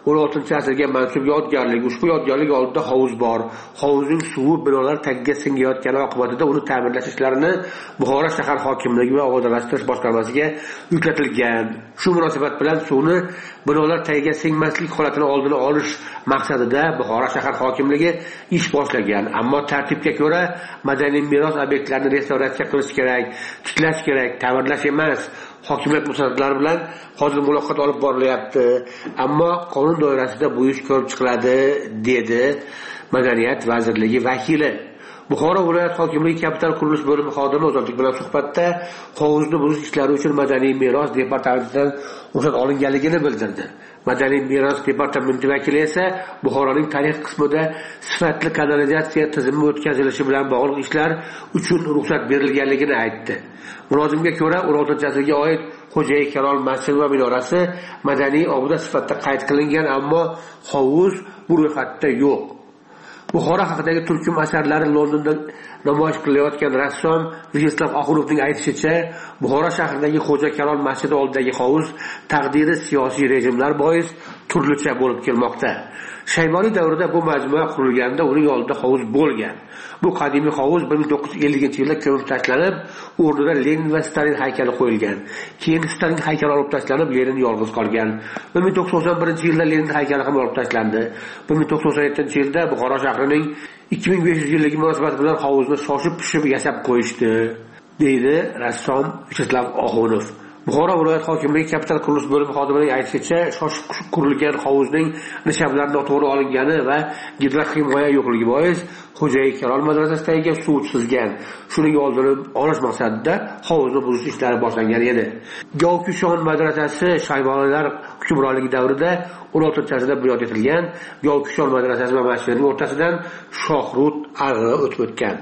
16-asrga mansub yodgorlik. Ushbu yodgorlik oldida hovuz bor. Hovuzning suvi binolar tagiga singayotgani oqibatida uni ta'mirlash ishlarini Buxoro shahar hokimligi va obodonlashtirish boshqarmasiga yuklatilgan. Shu munosabat bilan suvni binolar tagiga singmaslik holatini oldini olish maqsadida Buxoro shahar hokimligi ish boshlagan. Ammo tartibga ko'ra madaniy meros obyektlarini restavratsiya qilish kerak, tiklash kerak, ta'mirlash emas. Hokimiyat mutasaddilari bilan hozir muloqot olib borilyapti. Ammo qonun doirasida bu ish ko'rib chiqiladi, dedi Madaniyat vazirligi vakili. Buxoro viloyat hokimligi kapital qurilish bo'limi xodimi Ozodlik bilan suhbatda hovuzni buzish ishlari uchun madaniy meros departamentidan ruxsat olinganligini bildirdi. Madaniy meros departamenti vakili esa Buxoroning tarix qismida sifatli kanalizatsiya tizimi o'tkazilishi bilan bog'liq ishlar uchun ruxsat berilganligini aytdi. Mulozimga ko'ra 16-asrga oid Xo'jayi Kalol masjid va minorasi madaniy obida sifatida qayd qilingan, ammo hovuz bu ro'yxatda yo'q. Buxoro haqidagi turkum asarlari Londonda namoyish qilayotgan rassom Vyacheslav Oxunovning aytishicha, Buxoro shahridagi Xo'ja Kalol masjidi oldidagi hovuz taqdiri siyosiy rejimlar bois turlicha bo'lib kelmoqda. Shayboniy davrida bu majmua qurilganda uning oldida hovuz bo'lgan. Bu qadimiy hovuz 1950-yilda ko'mib tashlanib, o'rnida Lenin va Stalin haykali qo'yilgan. Keyin Stalin haykali olib tashlanib, Lenin yolg'iz qolgan. 1991-yilda Lenin haykali ham olib tashlandi. 1997-yilda Buxoro shahrining 2500-yilligi munosabati bilan hovuzni shoshib-pishib yasab qo'yishdi, deydi rassom Vyacheslav Oxunov. Buxoro viloyat hokimligi kapital qurilish bo'limi xodimining aytishicha, shoshib qurilgan hovuzning nishablari noto'g'ri olingani va gidrohimoya yo'qligi bois Xo'jayi Kalol madrasasidagi suv sizgan. Shuning oldini olish maqsadida hovuzni buzish ishlari boshlangan edi. Govkushon madrasasi Shayboniylar hukmronligi davrida 16-asrda bunyod etilgan. Govkushon madrasasi va masjidining o'rtasidan Shohrut arg'i o'tib o'tgan.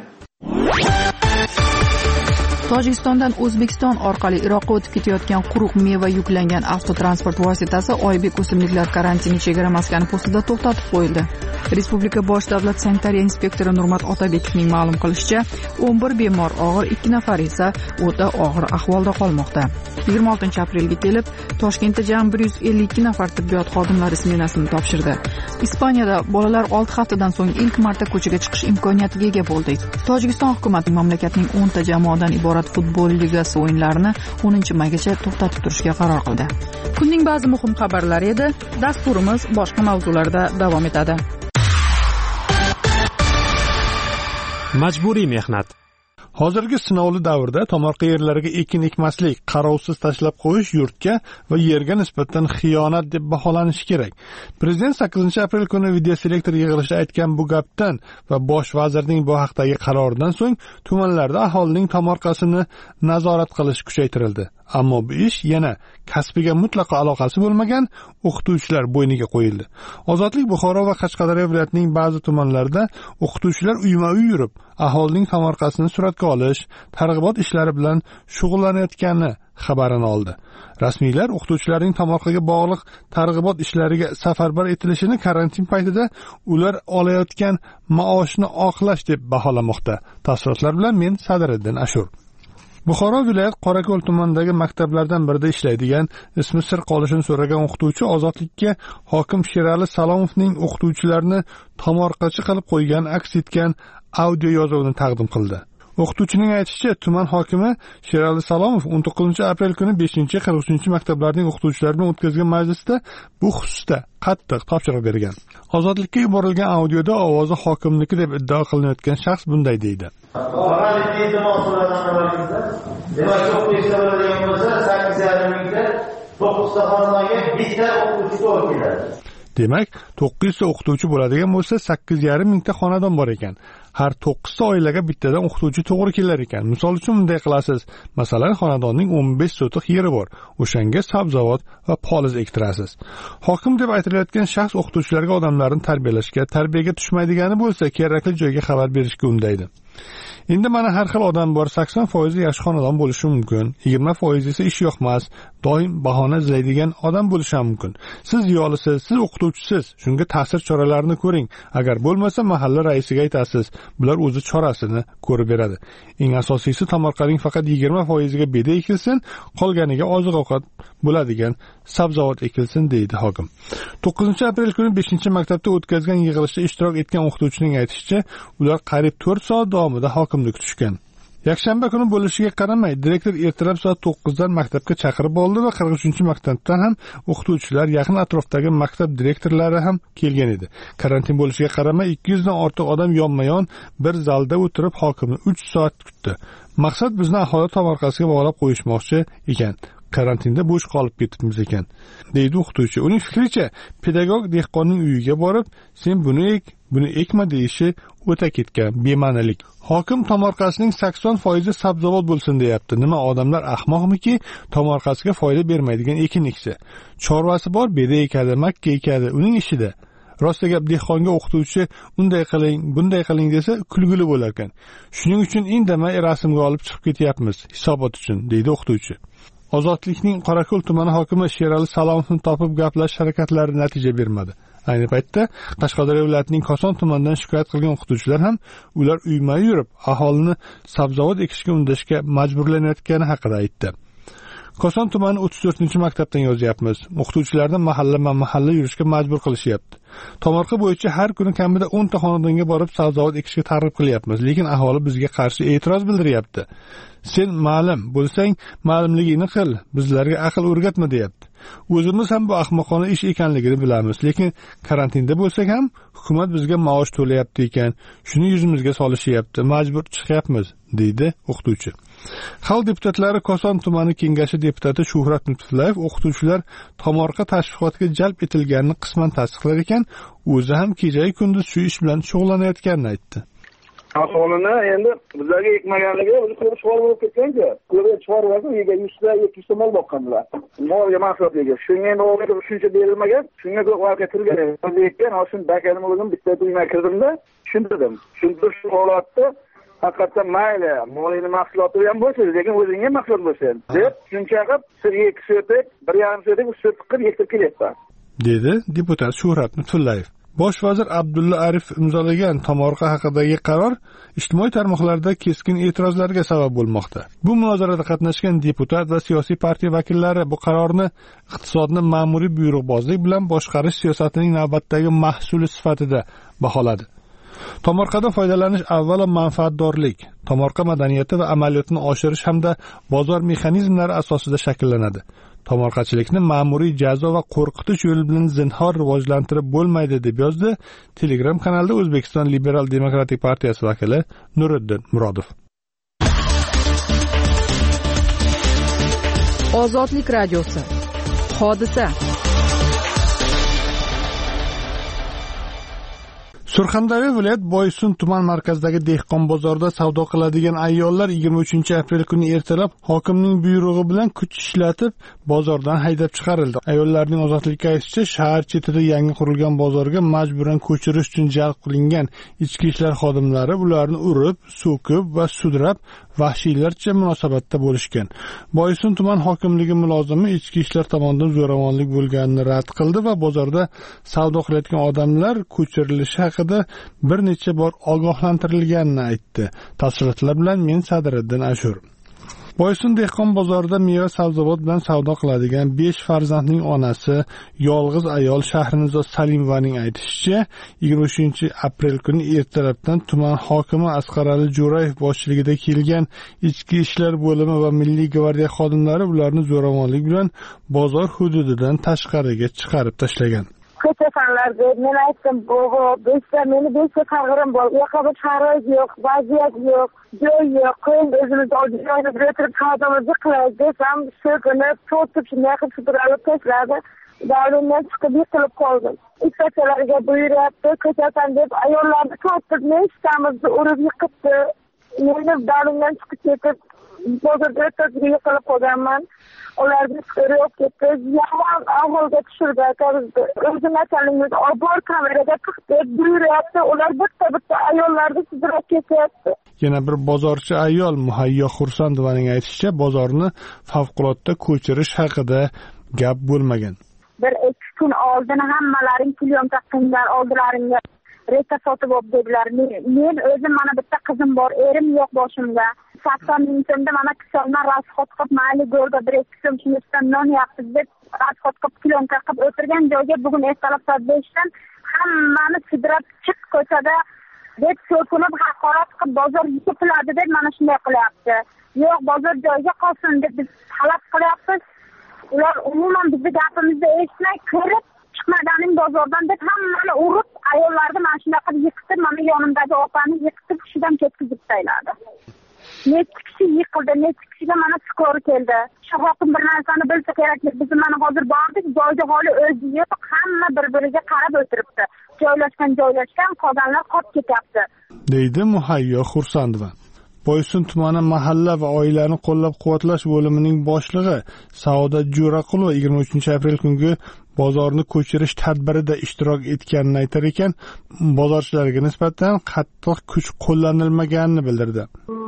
Tojikistondan O'zbekiston orqali Iroqqa o'tib ketayotgan quruq meva yuklangan avtotransport vositasi Oybek o'simliklar karantini chegara maskani postida to'xtatib qo'yildi. Respublika bosh davlat sanitariya inspektori Nurmat Otabekovning ma'lum qilishicha, 11 bemor og'ir, 2 nafar esa o'ta og'ir ahvolda qolmoqda. 26-aprelga kelib, Toshkentda jami 152 nafar tibbiyot xodimlari smenasini topshirdi. Ispaniyada bolalar 6 haftadan so'ng ilk marta ko'chaga chiqish imkoniyatiga ega bo'ldi. Tojikiston hukumati mamlakatning 10 ta jamoadan iborat futbol ligasi o'yinlarini 10-maygacha to'xtatib turishga qaror qildi. Kunning ba'zi muhim xabarlari edi. Dasturimiz boshqa mavzularda davom etadi. Majburiy mehnat. Hozirgi sinovli davrda tomorqa yerlariga ekin ekmaslik, qarovsiz tashlab qo'yish yurtga va yerga nisbatan xiyonat deb baholanishi kerak. Prezident 8-aprel kuni videoselektor yig'ilishida aytgan bu gapdan va bosh vazirning bu haqdagi qaroridan so'ng tumanlarda aholining tomorqasini nazorat qilish kuchaytirildi. Ammo bu ish yana kasbiga mutlaqo aloqasi bo'lmagan o'qituvchilar bo'yniga qo'yildi. Ozodlik Buxoro va Qashqadaryo viloyatining ba'zi tumanlarida o'qituvchilar uyma-uy yurib, aholining tomorqasini suratga olish, targ'ibot ishlari bilan shug'ullanayotgani xabarini oldi. Rasmiylar o'qituvchilarning tomorqaga bog'liq targ'ibot ishlariga safarbar etilishini karantin paytida ular olayotgan maoshni oqlash deb baholamoqda. Tafsilotlar bilan men Sadiriddin Ashur. Buxoro viloyat Qorako'l tumanidagi maktablardan birida ishlaydigan, ismi sir qolishini so'ragan o'qituvchi Ozodlikka hokim Sherali Salomovning o'qituvchilarni tomorqachi qilib qo'ygan aks etgan audio yozuvini taqdim qildi. O'qituvchining aytishicha, tuman hokimi Sherali Salomov 19-aprel kuni 5-43 maktablarning o'qituvchilari bilan o'tkazgan majlisda bu xususda qattiq topshiriq bergan. Ozodlikka yuborilgan audioda ovozi hokimniki deb iddao qilinayotgan shaxs bunday deydi. Demak, 9 ta bo'ladigan bo'lsa, 8,5 mingta 9 ta xonadonga bitta o'qituvchi to'g'ri keladi. Demak, 9 ta o'qituvchi bo'ladigan bo'lsa, 8,5 mingta xonadon bor ekan. Har 9 ta oilaga bittadan o'qituvchi to'g'ri kelar ekan. Misol uchun bunday qilasiz. Masalan, xonadonning 15 sotiq yeri bor. O'shanga sabzavot va poliz ektirasiz. Hokim deb aytilayotgan shaxs o'qituvchilarga odamlarni tarbiyalashga, tarbiyaga tushmaydigani bo'lsa, kerakli joyga xabar berishga undaydi. Endi mana har xil odam bor. 80% yaxshi xonadon bo'lishi mumkin, 20% esa ish yoqmas, doim bahona izlaydigan odam bo'lishi mumkin. Siz ziyolisiz, siz o'qituvchisiz, shunga ta'sir choralarini ko'ring. Agar bo'lmasa mahalla raisiga aytasiz. Bular o'zi chorasini ko'rib beradi. Eng asosiysi tomorqaning faqat 20% ga beda ekilsin, qolganiga oziq-ovqat bo'ladigan sabzavot ekilsin deydi hokim. 9-aprel kuni 5-maktabda o'tkazgan yig'ilishda ishtirok etgan o'qituvchining aytishicha, ular qariyb 4 soat davomida hokimni kutishgan. Yakshanba kuni bo'lishiga qaramay, direktor ertalab soat 9 dan maktabga chaqirib oldi va 43-maktabdan ham o'qituvchilar, yaqin atrofdagi maktab direktorlari ham kelgan edi. Karantin bo'lishiga qaramay 200 dan ortiq odam yonma-yon bir zalda o'tirib hokimni 3 soat kutdi. Maqsad bizni aholi tomorqasiga bog'lab qo'yishmoqchi ekan. Karantinda bo'sh qolib ketibmiz ekan, deydi o'qituvchi. Uning fikricha, pedagog dehqonning uyiga borib, sen buni ek, buni ekma deyishi o'ta ketgan bema'nilik. Hokim tomorqasining 80% sabzavot bo'lsin deyapti. Nima odamlar ahmoqmiki, tomorqasiga foyda bermaydigan ekin eksa? Chorvasi bor, beda ekadi, makka ekadi, uning ishida. Rosta gap, dehqonga o'qituvchi unday qiling, bunday qiling desa kulgili bo'lar ekan. Shuning uchun indamay rasmga olib chiqib ketyapmiz, hisobot uchun, deydi o'qituvchi. Ozodlikning Qorako'l tumani hokimi Sherali Salomovni topib gaplashish harakatlari natija bermadi. Ayni paytda Qashqadaryo viloyatining Koson tumanidan shikoyat qilgan o'qituvchilar ham ular uyma yurib aholini sabzavot ekishga undashga majburlanayotgani haqida aytdi. Koson tumani 34-maktabdan yozyapmiz. O'qituvchilarni mahalla yurishga majbur qilishyapti. Tomorqa bo'yicha har kuni kamida 10 ta xonadonga borib sabzavot ekishga targ'ib qilyapmiz, lekin aholi bizga qarshi e'tiroz bildiryapti. Sen ma'lum bo'lsang, ma'lumligingni qil, bizlarga aql o'rgatma deyapti. O'zimiz ham bu ahmoqona ish ekanligini bilamiz, lekin karantinda bo'lsak ham hukumat bizga maosh to'layapti ekan, shuni yuzimizga solishyapti, majbur chiqyapmiz, deydi o'qituvchi. Xalq deputatlari Koson tumani kengashi deputati Shuhrat Lutfullayev o'qituvchilar tomorqa tashviqotga jalb etilganini qisman tasdiqlar ekan, o'zi ham kecha kunduz shu ish bilan shug'ullanayotganini aytdi. Aholini endi bizlarga ekmaganligi o'zi ko'p shug'ul bo'lib ketgan-ku. Ko'rib chorvasi uyga 100 ta mol boqqanlar. Molga mahsulotlarga. Shunga endi o'g'liga shuncha berilmagan, shunga ko'p vaqt turgan. O'zi ekkan, hozir bakanim o'zim bitta uyma kirdimda, tushuntirdim. Tushuntirib shu holatda haqiqatdan mayli, molini mahsuloti ham bo'lsa, lekin o'zingga mahsulot bo'lsin deb shuncha qilib sizga 2 so'tik, 1,5 so'tik, 3 so'tik qilib yetib kelyapman, dedi deputat Shuhrat Lutfullayev. Bosh vazir Abdulla Arif imzolagan tomorqa haqidagi qaror ijtimoiy tarmoqlarda keskin e'tirozlarga sabab bo'lmoqda. Bu munozarada qatnashgan deputat va siyosiy partiya vakillari bu qarorni iqtisodni ma'muriy buyruqbozlik bilan boshqarish siyosatining navbatdagi mahsuli sifatida baholadi. Tomorqadan foydalanish avvalo manfaatdorlik, tomorqa madaniyati va amaliyotini oshirish hamda bozor mexanizmlari asosida shakllanadi. Tomorqachilikni ma'muriy jazo va qo'rqitish yo'li bilan zinhor rivojlantirib bo'lmaydi, deb yozdi Telegram kanalida O'zbekiston Liberal Demokratik partiyasi vakili Nuriddin Murodov. Ozodlik radiosi. Hodisa. Surxondaryo viloyat Boysun tuman markazidagi dehqon bozorida savdo qiladigan ayollar 23-aprel kuni ertalab hokimning buyrug'i bilan kuch ishlatib bozordan haydab chiqarildi. Ayollarning ozodlikka aytishicha, shahar chetida yangi qurilgan bozorga majburan ko'chirish uchun jalb qilingan ichki ishlar xodimlari ularni urib, so'kib va sudrab vahshiylarcha munosabatda bo'lishgan. Boysun tuman hokimligi mulozimi ichki ishlar tomonidan zo'ravonlik bo'lganini rad qildi va bozorda savdo qilayotgan odamlar ko'chirilishi haqida bir necha bor ogohlantirilganini aytdi. Tafsilotlar bilan men Sadiriddin Ashur. Boysun dehqon bozorida meva sabzavot bilan savdo qiladigan 5 farzandning onasi, yolg'iz ayol Shahrinizo Salimovaning aytishicha, 23-aprel kuni ertalabdan tuman hokimi Asqarali Jo'rayev boshchiligida kelgan ichki ishlar bo'limi va Milliy gvardiya xodimlari ularni zo'ravonlik bilan bozor hududidan tashqariga chiqarib tashlagan. Ko'chasanlarga men aytdim, bobo, meni 5 ta qarg'irim bor, u yoqda sharoit yo'q, vaziyat yo'q, joy yo'q, qo'ying o'zimizni oldimizga o'tirib savdomizni qilaylik desam, shu kuni to'tib shunday qilib sudralib tashladi. Davlatdan chiqib yiqilib qoldim. Inspeksiyalarga buyuryapti, ko'chasan deb ayollarni to'tib, nechitamizni urib yiqibdi. Meni davlatdan chiqib ketib, bozorda o'tkazib yiqilib qolganman. Ularga ko'rib ketdi, yomon ahvolga tushirdi. O'zim aytganingiz obor kameraga chiqdi, buyuryapti. Ular bitta ayollarni sudrab ketyapti. Yana bir bozorchi ayol Muhayyo Xursandovaning aytishicha, bozorni favqulodda ko'chirish haqida gap bo'lmagan. 1-2 kun oldin hammalaring plyonka qilgan oldilaringga reyka sotib olib dedilar. Men o'zim mana bitta qizim bor, erim yo'q boshimda. 80 ming so'mda mana kisomdan rasxot qilib, mayli go'rda 1-2 so'm shunisidan non yapsiz deb rasxot qilib plyonka qilib o'tirgan joyga bugun ertalab soat 5dan hammani sidrab chiq ko'chada deb so'kinib haqorat qilib bozor yopiladi deb mana shunday qilyapti. Yo'q, bozor joyiga qolsin deb biz talab qilyapmiz. Ular umuman bizning gapimizni eshitmay, kirib chiqmaganing bozordan deb hammani urib, ayollarni mana shunaqa yiqitib, mana yonimdagi opani yiqitib hushidan ketkizib tashladi. Necha kishi yiqildi, necha kishiga mana skor keldi. Shu hokim bir narsani bilsa kerak, biz mana hozir bordik, joyda holi o'zi yo'q, hamma bir-biriga qarab o'tiribdi. Joylashgan qolganlar qolib ketyapti. Deydi Muhayyo Xursandova. Boysun tumani mahalla va oilalarni qo'llab-quvvatlash bo'limining boshlig'i Saodat Jo'raqulova 23-aprel kungi bozorni ko'chirish tadbirida ishtirok etganini aytar ekan, bozorchilarga nisbatan qattiq kuch qo'llanilmaganini bildirdi.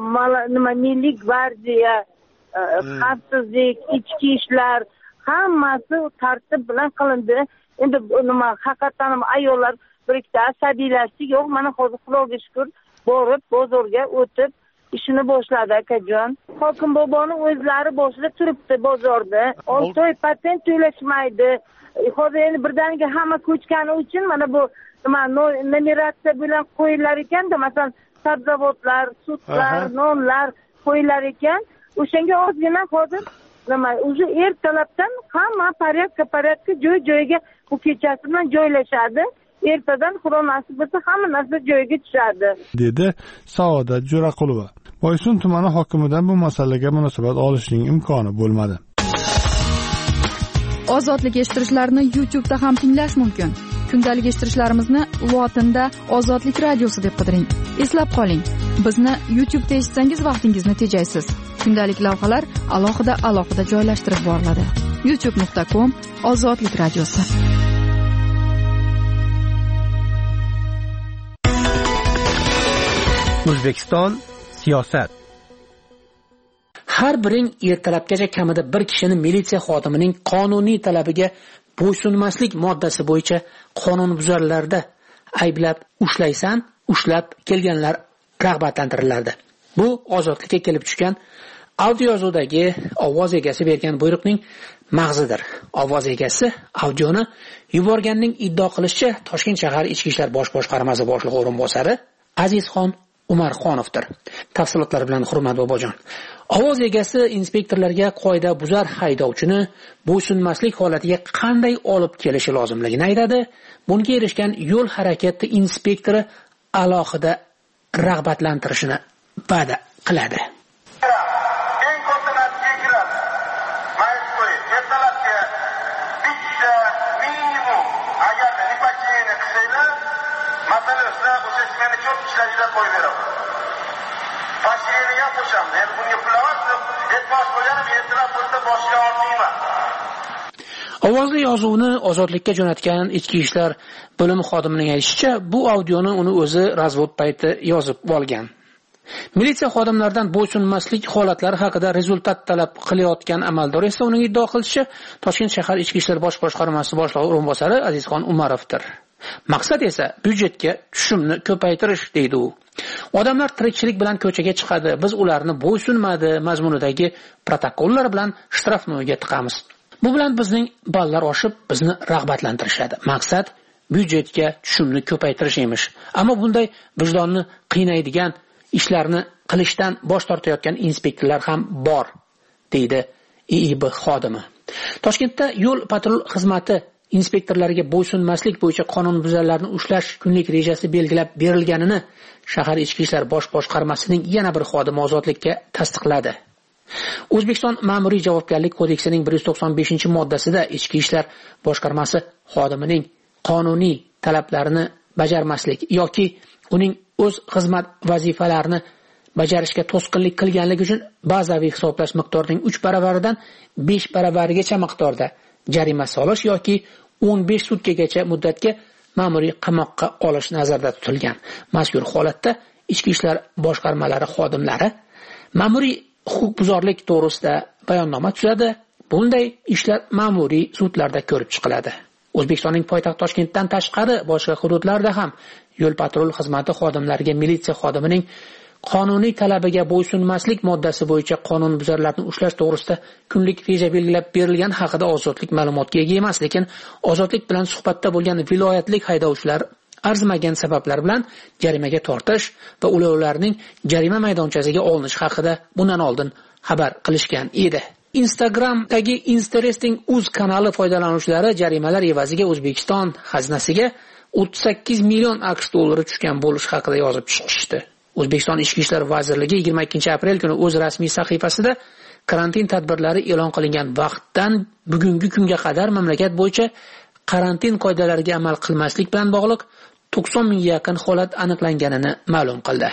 Milliy gvardiya, xavfsizlik, ichki ishlar hammasi tartib bilan qilindi. Endi nima haqiqatan ayollar bir ikkita asabiylashdi, yo'q, mana hozir Xudoga shukr borib bozorga o'tib ishini boshladi akajon. Hokim boboni o'zlari boshida turibdi bozorda. 6 oy patent to'lashmaydi. Hozir endi birdaniga hamma ko'chgani uchun mana bu nima numeratsiya bilan qo'yilar ekan-da, masalan, sabzavotlar, sutlar, nonlar qo'yilar ekan. O'shanga ozgina hozir nima, o'zi ertalabdan hamma porядка joy-joyiga bu kechasi bilan joylashadi. Ertadan Xudo nasib etsa hamma narsa joyiga tushadi, dedi Saodat Jo'raqulova. Boysun tumani hokimidan bu masalaga munosabat olishning imkoni bo'lmadi. Ozodlik eshittirishlarni YouTube'da ham tinglash mumkin. Kundalik eshittirishlarimizni lotinda Ozodlik radiosi deb qidiring. Eslab qoling, bizni YouTube'da eshitsangiz vaqtingizni tejaysiz. Kundalik lavhalar alohida joylashtirib boriladi. youtube.com Ozodlik radiosi. O'zbekiston siyosat. Har biring ertalabgacha kamida bir kishini militsiya xodimining qonuniy talabiga bo'ysunmaslik moddasi bo'yicha qonunbuzarlarda ayblab ushlab kelganlar rag'batlantirilardi. Bu ozodlikka kelib tushgan audio yozuvdagi ovoz egasi bergan buyruqning mag'zidir. Ovoz egasi audioni yuborganning iddio qilishicha Toshkent shahar ichki ishlar bosh boshqarmasi boshlig'i o'rinbosari Azizxon Umarxonovdir. Tafsilotlar bilan Hurmat bobojon. Ovoz egasi inspektorlarga qoida buzar haydovchini bo'ysunmaslik holatiga qanday olib kelishi lozimligini aytadi. Bunga erishgan yo'l harakati inspektori alohida rag'batlantirishini va'da qiladi. Ovozli yozuvni ozodlikka jo'natgan ichki ishlar bo'limi xodimining aytishicha, bu audioni uni o'zi razvod payti yozib olgan. Militsiya xodimlaridan bo'ysunmaslik holatlari haqida rezultat talab qilayotgan amaldor esa uning iddio qilishicha Toshkent shahar ichki ishlar bosh boshqarmasi boshlig'i o'rinbosari Azizxon Umarovdir. Maqsad esa byudjetga tushumni ko'paytirish deydi u. Odamlar tirikchilik bilan ko'chaga chiqadi, biz ularni bo'ysunmadi mazmunidagi protokollar bilan shtrafnoyga tiqamiz. Bu bilan bizning ballar oshib, bizni rag'batlantirishadi. Maqsad byudjetga tushumni ko'paytirish emish. Ammo bunday vijdonni qiynaydigan ishlarni qilishdan bosh tortayotgan inspektorlar ham bor, deydi IIB xodimi. Toshkentda yo'l patrul xizmati inspektorlariga bo'ysunmaslik bo'yicha qonunbuzarlarni ushlash kunlik rejasi belgilab berilganini shahar ichki ishlar bosh boshqarmasining yana bir xodimi ozodlikka tasdiqladi. O'zbekiston ma'muriy javobgarlik kodeksining 195-moddasida ichki ishlar boshqarmasi xodimining qonuniy talablarini bajarmaslik yoki uning o'z xizmat vazifalarini bajarishga to'sqinlik qilganligi uchun bazaviy hisoblash miqdorining 3 baravaridan 5 baravarigacha miqdorda jarima solish yoki 15 sutkagacha muddatga ma'muriy qamoqqa olish nazarda tutilgan. Mazkur holatda ichki ishlar boshqarmalari xodimlari ma'muriy huquqbuzarlik to'g'risida bayonnoma tuzadi. Bunday ishlar ma'muriy sudlarda ko'rib chiqiladi. O'zbekistonning poytaxt Toshkentdan tashqari boshqa hududlarda ham yo'l patrul xizmati xodimlariga militsiya xodimining qonuniy talabiga bo'ysunmaslik moddasi bo'yicha qonunbuzarlarni ushlash to'g'risida kunlik reja belgilab berilgan haqida ozodlik ma'lumotga ega emas, lekin ozodlik bilan suhbatda bo'lgan viloyatlik haydovchilar arzimagan sabablar bilan jarimaga tortish va ularning jarima maydonchasiga olinish haqida bundan oldin xabar qilishgan edi. Instagramdagi Interesting.uz kanali foydalanuvchilari jarimalar evaziga O'zbekiston xazinasiga 38 million AQSh dollari tushgan bo'lish haqida yozib chiqishdi. O'zbekiston Ichki ishlar vazirligi 22-aprel kuni o'z rasmiy sahifasida karantin tadbirlari e'lon qilingan vaqtdan bugungi kunga qadar mamlakat bo'yicha karantin qoidalariga amal qilmaslik bilan bog'liq 90 mingga yaqin holat aniqlanganini ma'lum qildi.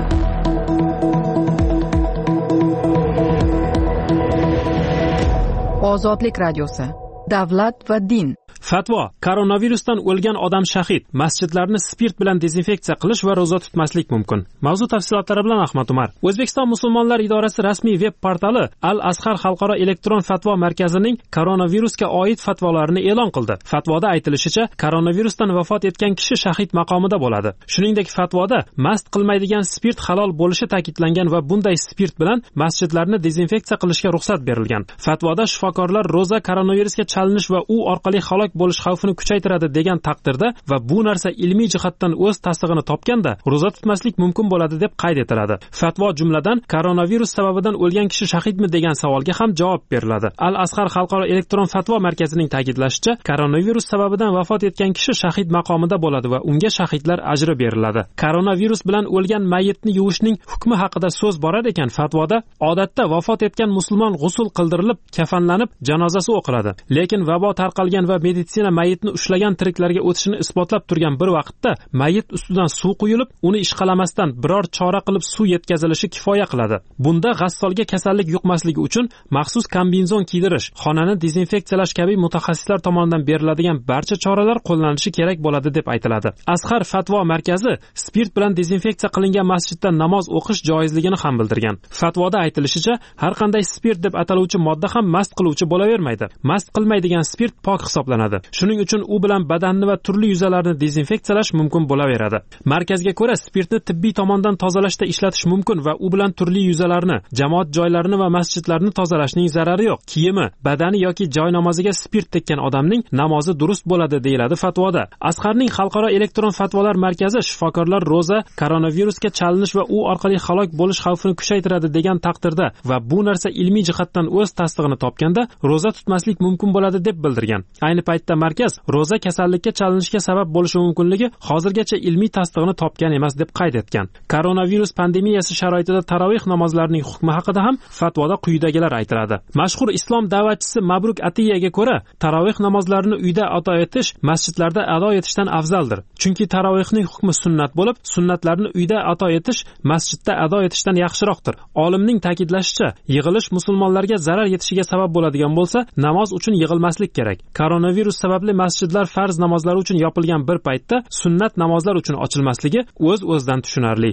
Ozodlik radiosi. Davlat va din. Fatvo: koronavirusdan o'lgan odam shahid. Masjidlarni spirt bilan dezinfeksiya qilish va ro'za tutmaslik mumkin. Mavzu tafsilotlari bilan Ahmad Umar. O'zbekiston musulmonlar idorasi rasmiy veb portali Al-Azhar xalqaro elektron fatvo markazining koronavirusga oid fatvolarini e'lon qildi. Fatvoda aytilishicha, koronavirusdan vafot etgan kishi shahid maqomida bo'ladi. Shuningdek, fatvoda mast qilmaydigan spirt halol bo'lishi ta'kidlangan va bunday spirt bilan masjidlarni dezinfeksiya qilishga ruxsat berilgan. Fatvoda shifokorlar ro'za koronavirusga chalinish va u orqali halok bo'lish xavfini kuchaytiradi degan taqdirda va bu narsa ilmiy jihatdan o'z tasdig'ini topganda ro'za tutmaslik mumkin bo'ladi deb qayd etiladi. Fatvo jumladan koronavirus sababidan o'lgan kishi shahidmi degan savolga ham javob beriladi. Al-Azhar xalqaro elektron fatvo markazining ta'kidlashicha, koronavirus sababidan vafot etgan kishi shahid maqomida bo'ladi va unga shahidlar ajri beriladi. Koronavirus bilan o'lgan mayitni yuvishning hukmi haqida so'z borar ekan, fatvoda odatda vafot etgan musulmon g'usl qildirilib, kafanlanib, janozasi o'qiladi. Lekin vabo tarqalgan va meditsina mayitni ushlagan tiriklarga o'tishini isbotlab turgan bir vaqtda mayit ustidan suv quyilib, uni ishqalamasdan biror chora qilib suv yetkazilishi kifoya qiladi. Bunda g'assolga kasallik yuqmasligi uchun maxsus kombinezon kiydirish, xonani dezinfeksiyalash kabi mutaxassislar tomonidan beriladigan barcha choralar qo'llanilishi kerak bo'ladi deb aytiladi. Azhar fatvo markazi spirt bilan dezinfeksiya qilingan masjidda namoz o'qish joizligini ham bildirgan. Fatvoda aytilishicha, har qanday spirt deb ataluvchi modda ham mast qiluvchi bo'lavermaydi. Mast qilmaydigan spirt pok hisoblanadi. Shuning uchun u bilan badanni va turli yuzalarni dezinfeksiyalash mumkin bo'laveradi. Markazga ko'ra, spirtni tibbiy tomondan tozalashda ishlatish mumkin va u bilan turli yuzalarni, jamoat joylarini va masjidlarni tozalashning zarari yo'q. Kiyimi, badani yoki joy namoziga spirt tekkan odamning namozi durust bo'ladi, deyiladi fatvoda. Azharning xalqaro elektron fatvolar markazi shifokorlar ro'za koronavirusga chalinish va u orqali halok bo'lish xavfini kuchaytiradi degan taqdirda va bu narsa ilmiy jihatdan o'z tasdig'ini topganda ro'za tutmaslik mumkin bo'ladi deb bildirgan. Ayni paytda markaz ro'za kasallikka chalinishga sabab bo'lishi mumkinligi hozirgacha ilmiy tasdig'ini topgan emas deb qayd etgan. Koronavirus pandemiyasi sharoitida tarovih namozlarining hukmi haqida ham fatvoda quyidagilar aytiladi. Mashhur islom da'vatchisi Mabruk Atiyaga ko'ra, tarovih namozlarini uyda ado etish masjidlarda ado etishdan afzaldir. Chunki tarovihning hukmi sunnat bo'lib, sunnatlarni uyda ado etish masjidda ado etishdan yaxshiroqdir. Olimning ta'kidlashicha, yig'ilish musulmonlarga zarar yetishiga sabab bo'ladigan bo'lsa, namoz uchun yig'ilmaslik kerak. Koronavirus sababli masjidlar farz namozlari uchun yopilgan bir paytda sunnat namozlar uchun ochilmasligi o'z-o'zidan tushunarli.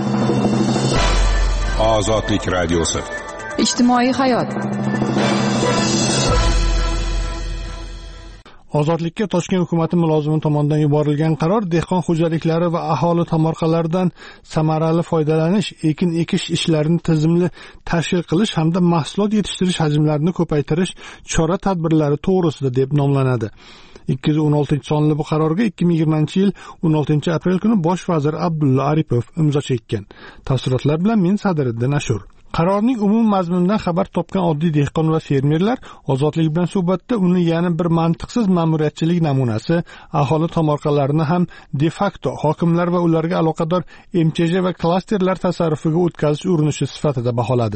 Ozodlik radiosi. Ijtimoiy hayot. Ozodlikka Toshkent hukumati mulozimi tomonidan yuborilgan qaror dehqon xo'jaliklari va aholi tomorqalaridan samarali foydalanish, ekin ekish ishlarini tizimli tashkil qilish hamda mahsulot yetishtirish hajmlarini ko'paytirish chora-tadbirlari to'g'risida deb nomlanadi. 216-sonli bu qarorga 2020-yil 16-aprel kuni bosh vazir Abdulla Aripov imzo chekkan. Tafsilotlar bilan men Sadiriddin Ashur. Qarorning umum mazmunidan xabar topgan oddiy dehqon va fermerlar Ozodlik bilan suhbatda uni yana bir mantiqsiz ma'muriyatchilik namunasi, aholi tomorqalarini ham de facto hokimlar va ularga aloqador MCJ va klasterlar tasarrufiga o'tkazish urinishi sifatida baholadi.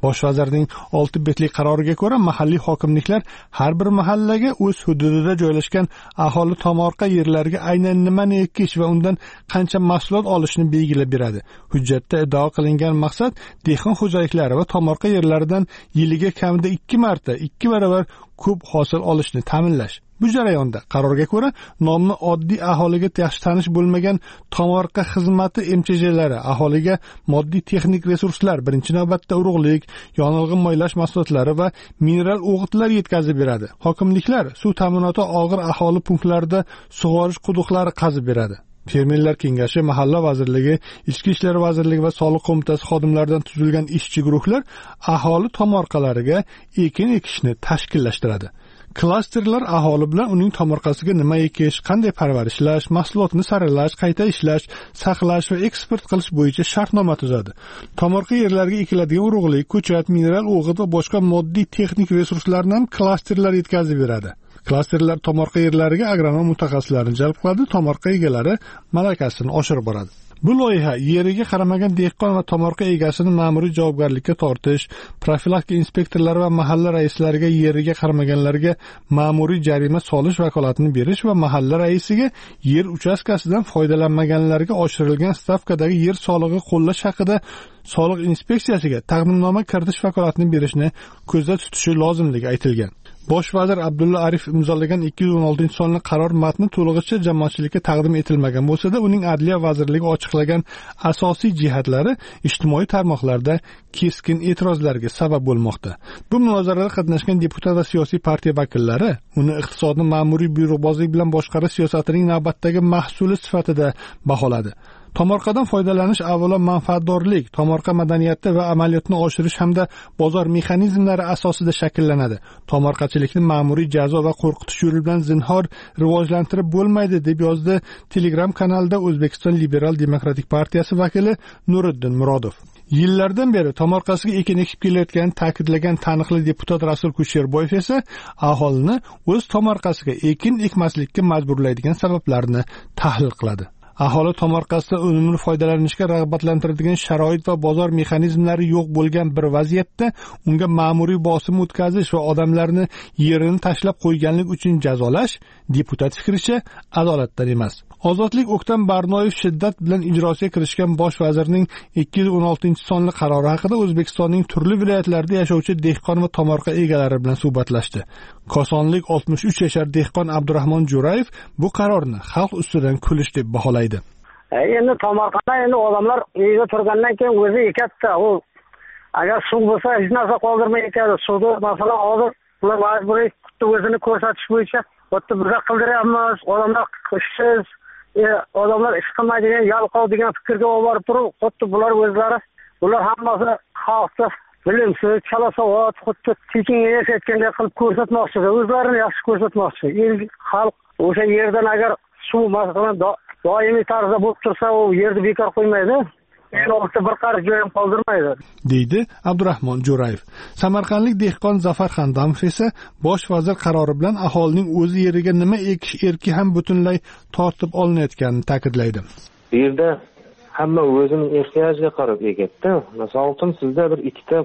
Bosh vazirning 6 betli qaroriga ko'ra, mahalliy hokimliklar har bir mahallaga o'z hududida joylashgan aholi tomorqa yerlariga aynan nimani ekish va undan qancha mahsulot olishni belgilab beradi. Hujjatda iddao qilingan maqsad dehqon xo'jaliklari va tomorqa yerlaridan yiliga kamida 2 marta 2 barobar ko'p hosil olishni ta'minlash. Bu jarayonda qarorga ko'ra nomni oddiy aholiga yaxshi tanish bo'lmagan tomorqa xizmati MCJlari aholiga moddiy texnik resurslar, birinchi navbatda urug'lik, yonilg'i moylash mahsulotlari va mineral o'g'itlar yetkazib beradi. Hokimliklar suv ta'minoti og'ir aholi punktlarida sug'orish quduqlari qazib beradi. Fermerlar kengashi, mahalla vazirligi, ichki ishlar vazirligi va soliq qo'mitasi xodimlaridan tuzilgan ishchi guruhlar aholi tomorqalariga ekin ekishni tashkillashtiradi. Klasterlar aholi bilan uning tomorqasiga nima ekish, qanday parvarishlash, mahsulotni saralash, qayta ishlash, saqlash va eksport qilish bo'yicha shartnoma tuzadi. Tomorqa yerlariga ekiladigan urug'lik, ko'chat, mineral o'g'it va boshqa moddiy texnik resurslarni ham klasterlar yetkazib beradi. Klasterlar tomorqa yerlariga agronom mutaxassislarni jalb qiladi, tomorqa egalari malakasini oshirib boradi. Bu loyiha yeriga qaramagan dehqon va tomorqa egasini ma'muriy javobgarlikka tortish, profilaktika inspektorlari va mahalla raislariga yeriga qaramaganlarga ma'muriy jarima solish vakolatini berish va mahalla raisiga yer uchastkasidan foydalanmaganlarga oshirilgan stavkadagi yer solig'i qo'llash haqida soliq inspeksiyasiga taqdimnoma kiritish vakolatini berishni ko'zda tutishi lozimligi aytilgan. Bosh vazir Abdulla Arif imzolagan 216-sonli qaror matni to'lig'icha jamoatchilikka taqdim etilmagan bo'lsa-da, uning Adliya vazirligi ochiqlagan asosiy jihatlari ijtimoiy tarmoqlarda keskin e'tirozlarga sabab bo'lmoqda. Bu munozarada qatnashgan deputat va siyosiy partiya vakillari uni iqtisodni ma'muriy buyruqbozlik bilan boshqarish siyosatining navbatdagi mahsuli sifatida baholadi. Tomorqadan foydalanish avvalo manfaatdorlik, tomorqa madaniyati va amaliyotni oshirish hamda bozor mexanizmlari asosida shakllanadi. Tomorqachilikni ma'muriy jazo va qo'rqitish yo'li bilan zinhor rivojlantirib bo'lmaydi, deb yozdi Telegram kanalida O'zbekiston Liberal Demokratik partiyasi vakili Nuriddin Murodov. Yillardan beri tomorqasiga ekin ekib kelayotganini ta'kidlagan taniqli deputat Rasul Kusherboyev esa aholini o'z tomorqasiga ekin ekmaslikka majburlaydigan sabablarni tahlil qiladi. Aholi tomorqasidan unumli foydalanishga rag'batlantiradigan sharoit va bozor mexanizmlari yo'q bo'lgan bir vaziyatda unga ma'muriy bosim o'tkazish va odamlarni yerini tashlab qo'yganlik uchun jazolash deputat fikricha adolatdan emas. Ozodlik O'ktam Barnoyev shiddat bilan ijrosiga kirishgan bosh vazirning 216-sonli qarori haqida O'zbekistonning turli viloyatlarida yashovchi dehqon va tomorqa egalari bilan suhbatlashdi. Kosonlik 63 yashar dehqon Abdurahmon Jo'rayev bu qarorni xalq ustidan kulish deb baholaydi. Endi tomorqada endi odamlar uyda turgandan keyin o'zi ekatda, u agar suv bo'lsa hech narsa qoldirmay ekadi. Suvni masalan hozir ular majburiy o'zini ko'rsatish bo'yicha bitta biza qildiryapmiz. Odamlar ishsiz, odamlar ish qilmaydigan, yalqov degan fikrga olib borib turib, xuddi bular o'zlari, bular hammasi xalqni bilimsiz, chalasavod, xuddi tekinga yashayotganday qilib ko'rsatmoqchi, o'zlarini yaxshi ko'rsatmoqchi. Xalq o'sha yerdan agar suv masalan doimiy tarzda bo'lib tursa, u yerni bekor qo'ymaydi. Ortda bir qarich joy ham qoldirmaydi, deydi Abdurahmon Jo'rayev. Samarqandlik dehqon Zafar Xandamov esa bosh vazir qarori bilan aholining o'zi yeriga nima ekish erki ham butunlay tortib olinayotganini ta'kidlaydi. Bu yerda hamma o'zining ehtiyojiga qarab ekadi. Masalan, sizda bir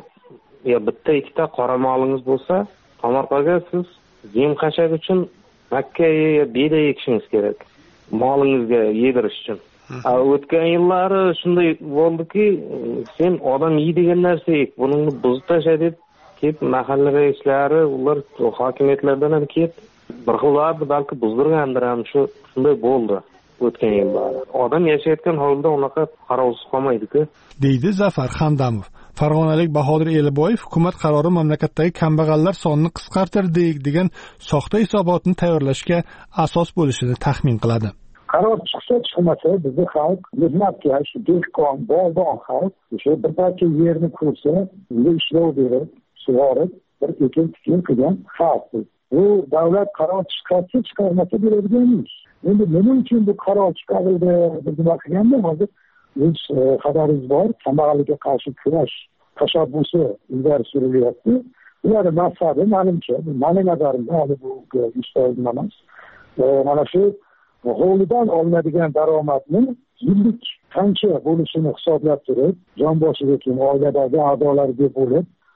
bitta ikkita qora molingiz bo'lsa, tomorqaga siz yem qashak uchun makka yo beda ekishingiz kerak. Molingizga yedirish uchun. O'tgan yillari shunday bo'ldiki, sen odam yeydigan narsa ek, buni buzib tasha deb kelib mahalla raislari, ular hokimiyatlardan ham kelib bir xillarni balki buzdirgandir ham, shunday bo'ldi o'tgan yillari. Odam yashayotgan holda unaqa qarovsiz qolmaydi-ku, deydi Zafar Xandamov. Farg'onalik Bahodir Eliboyev hukumat qarori mamlakatdagi kambag'allar sonini qisqartirdi degan soxta hisobotni tayyorlashga asos bo'lishini taxmin qiladi. Qaror chiqsa chiqmasa bizni xalq mehnatkash, dehqon, bog'bon xalq o'sha bir parcha yerni ko'rsa, unga ishlov berib, sug'orib, bir ekin-tikin qilgan xalq. Bu davlat qaror chiqarsa chiqarmasa bo'ladigan ish. Endi nima uchun bu qaror chiqarildi deb nima qilganda hozir o'z xabaringiz bor, kambag'allikka qarshi kurash tashabbusi ilgari surilyapti. Ularning maqsadi menimcha, mening nazarimda hali bu ish emas. Mana shu hovlidan olinadigan daromadni yillik qancha bo'lishini hisoblab turib, jon boshiga kim oiladagi a'zolarga bo'lib,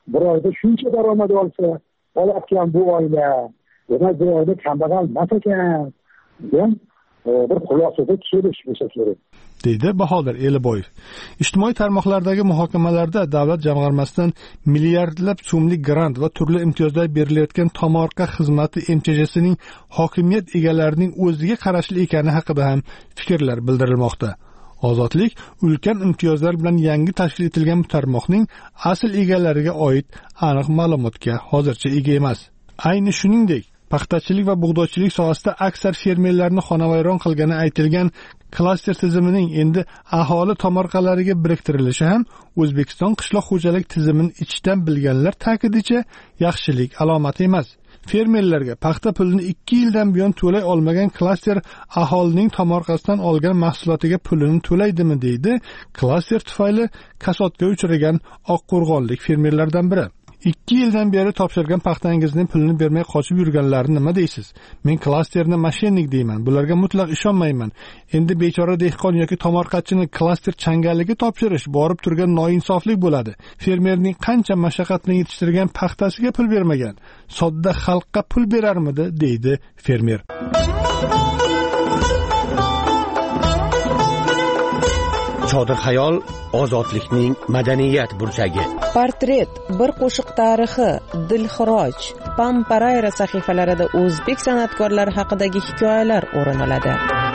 bir oyda shuncha daromad olsa olayotgan bu oila, demak bu oila kambag'al emas ekan degan bir xulosaga kelish bo'lsa kerak, deydi Bahodir Eliboyev. Ijtimoiy tarmoqlardagi muhokamalarda davlat jamg'armasidan milliardlab so'mlik grant va turli imtiyozlar berilayotgan tomorqa xizmati MCHSining hokimiyat egalarining o'ziga qarashli ekani haqida ham fikrlar bildirilmoqda. Ozodlik ulkan imtiyozlar bilan yangi tashkil etilgan bu tarmoqning asl egalariga oid aniq ma'lumotga hozircha ega emas. Ayni shuningdek, paxtachilik va bug'doychilik sohasida aksar fermerlarni xonavayron qilgani aytilgan klaster tizimining endi aholi tomorqalariga biriktirilishi ham O'zbekiston qishloq xo'jalik tizimini ichdan bilganlar ta'kidicha yaxshilik alomati emas. Fermerlarga paxta pulini 2 yildan buyon to'lay olmagan klaster aholining tomorqasidan olgan mahsulotiga pulini to'laydimi deydi klaster tufayli kasodga uchragan oqqo'rg'onlik fermerlardan biri. 2 yildan beri topshirgan paxtangizning pulini bermay qochib yurganlarni nima deysiz? Men klasterni mashinanik deyman. Bularga mutlaq ishonmayman. Endi bechora dehqon yoki tomorqachini klaster changaliga topshirish borib turgan noinsoflik bo'ladi. Fermerning qancha mashaqqat bilan yetishtirgan paxtasiga pul bermagan, sodda xalqqa pul berarmidi, deydi fermer. Chodir xayol ozodlikning madaniyat burchagi. Portret, bir qo'shiq tarixi, Dilxiroj, Pamparayra sahifalarida o'zbek san'atkorlari haqidagi hikoyalar o'rin oladi.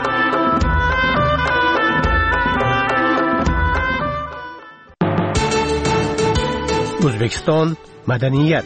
O'zbekiston madaniyat.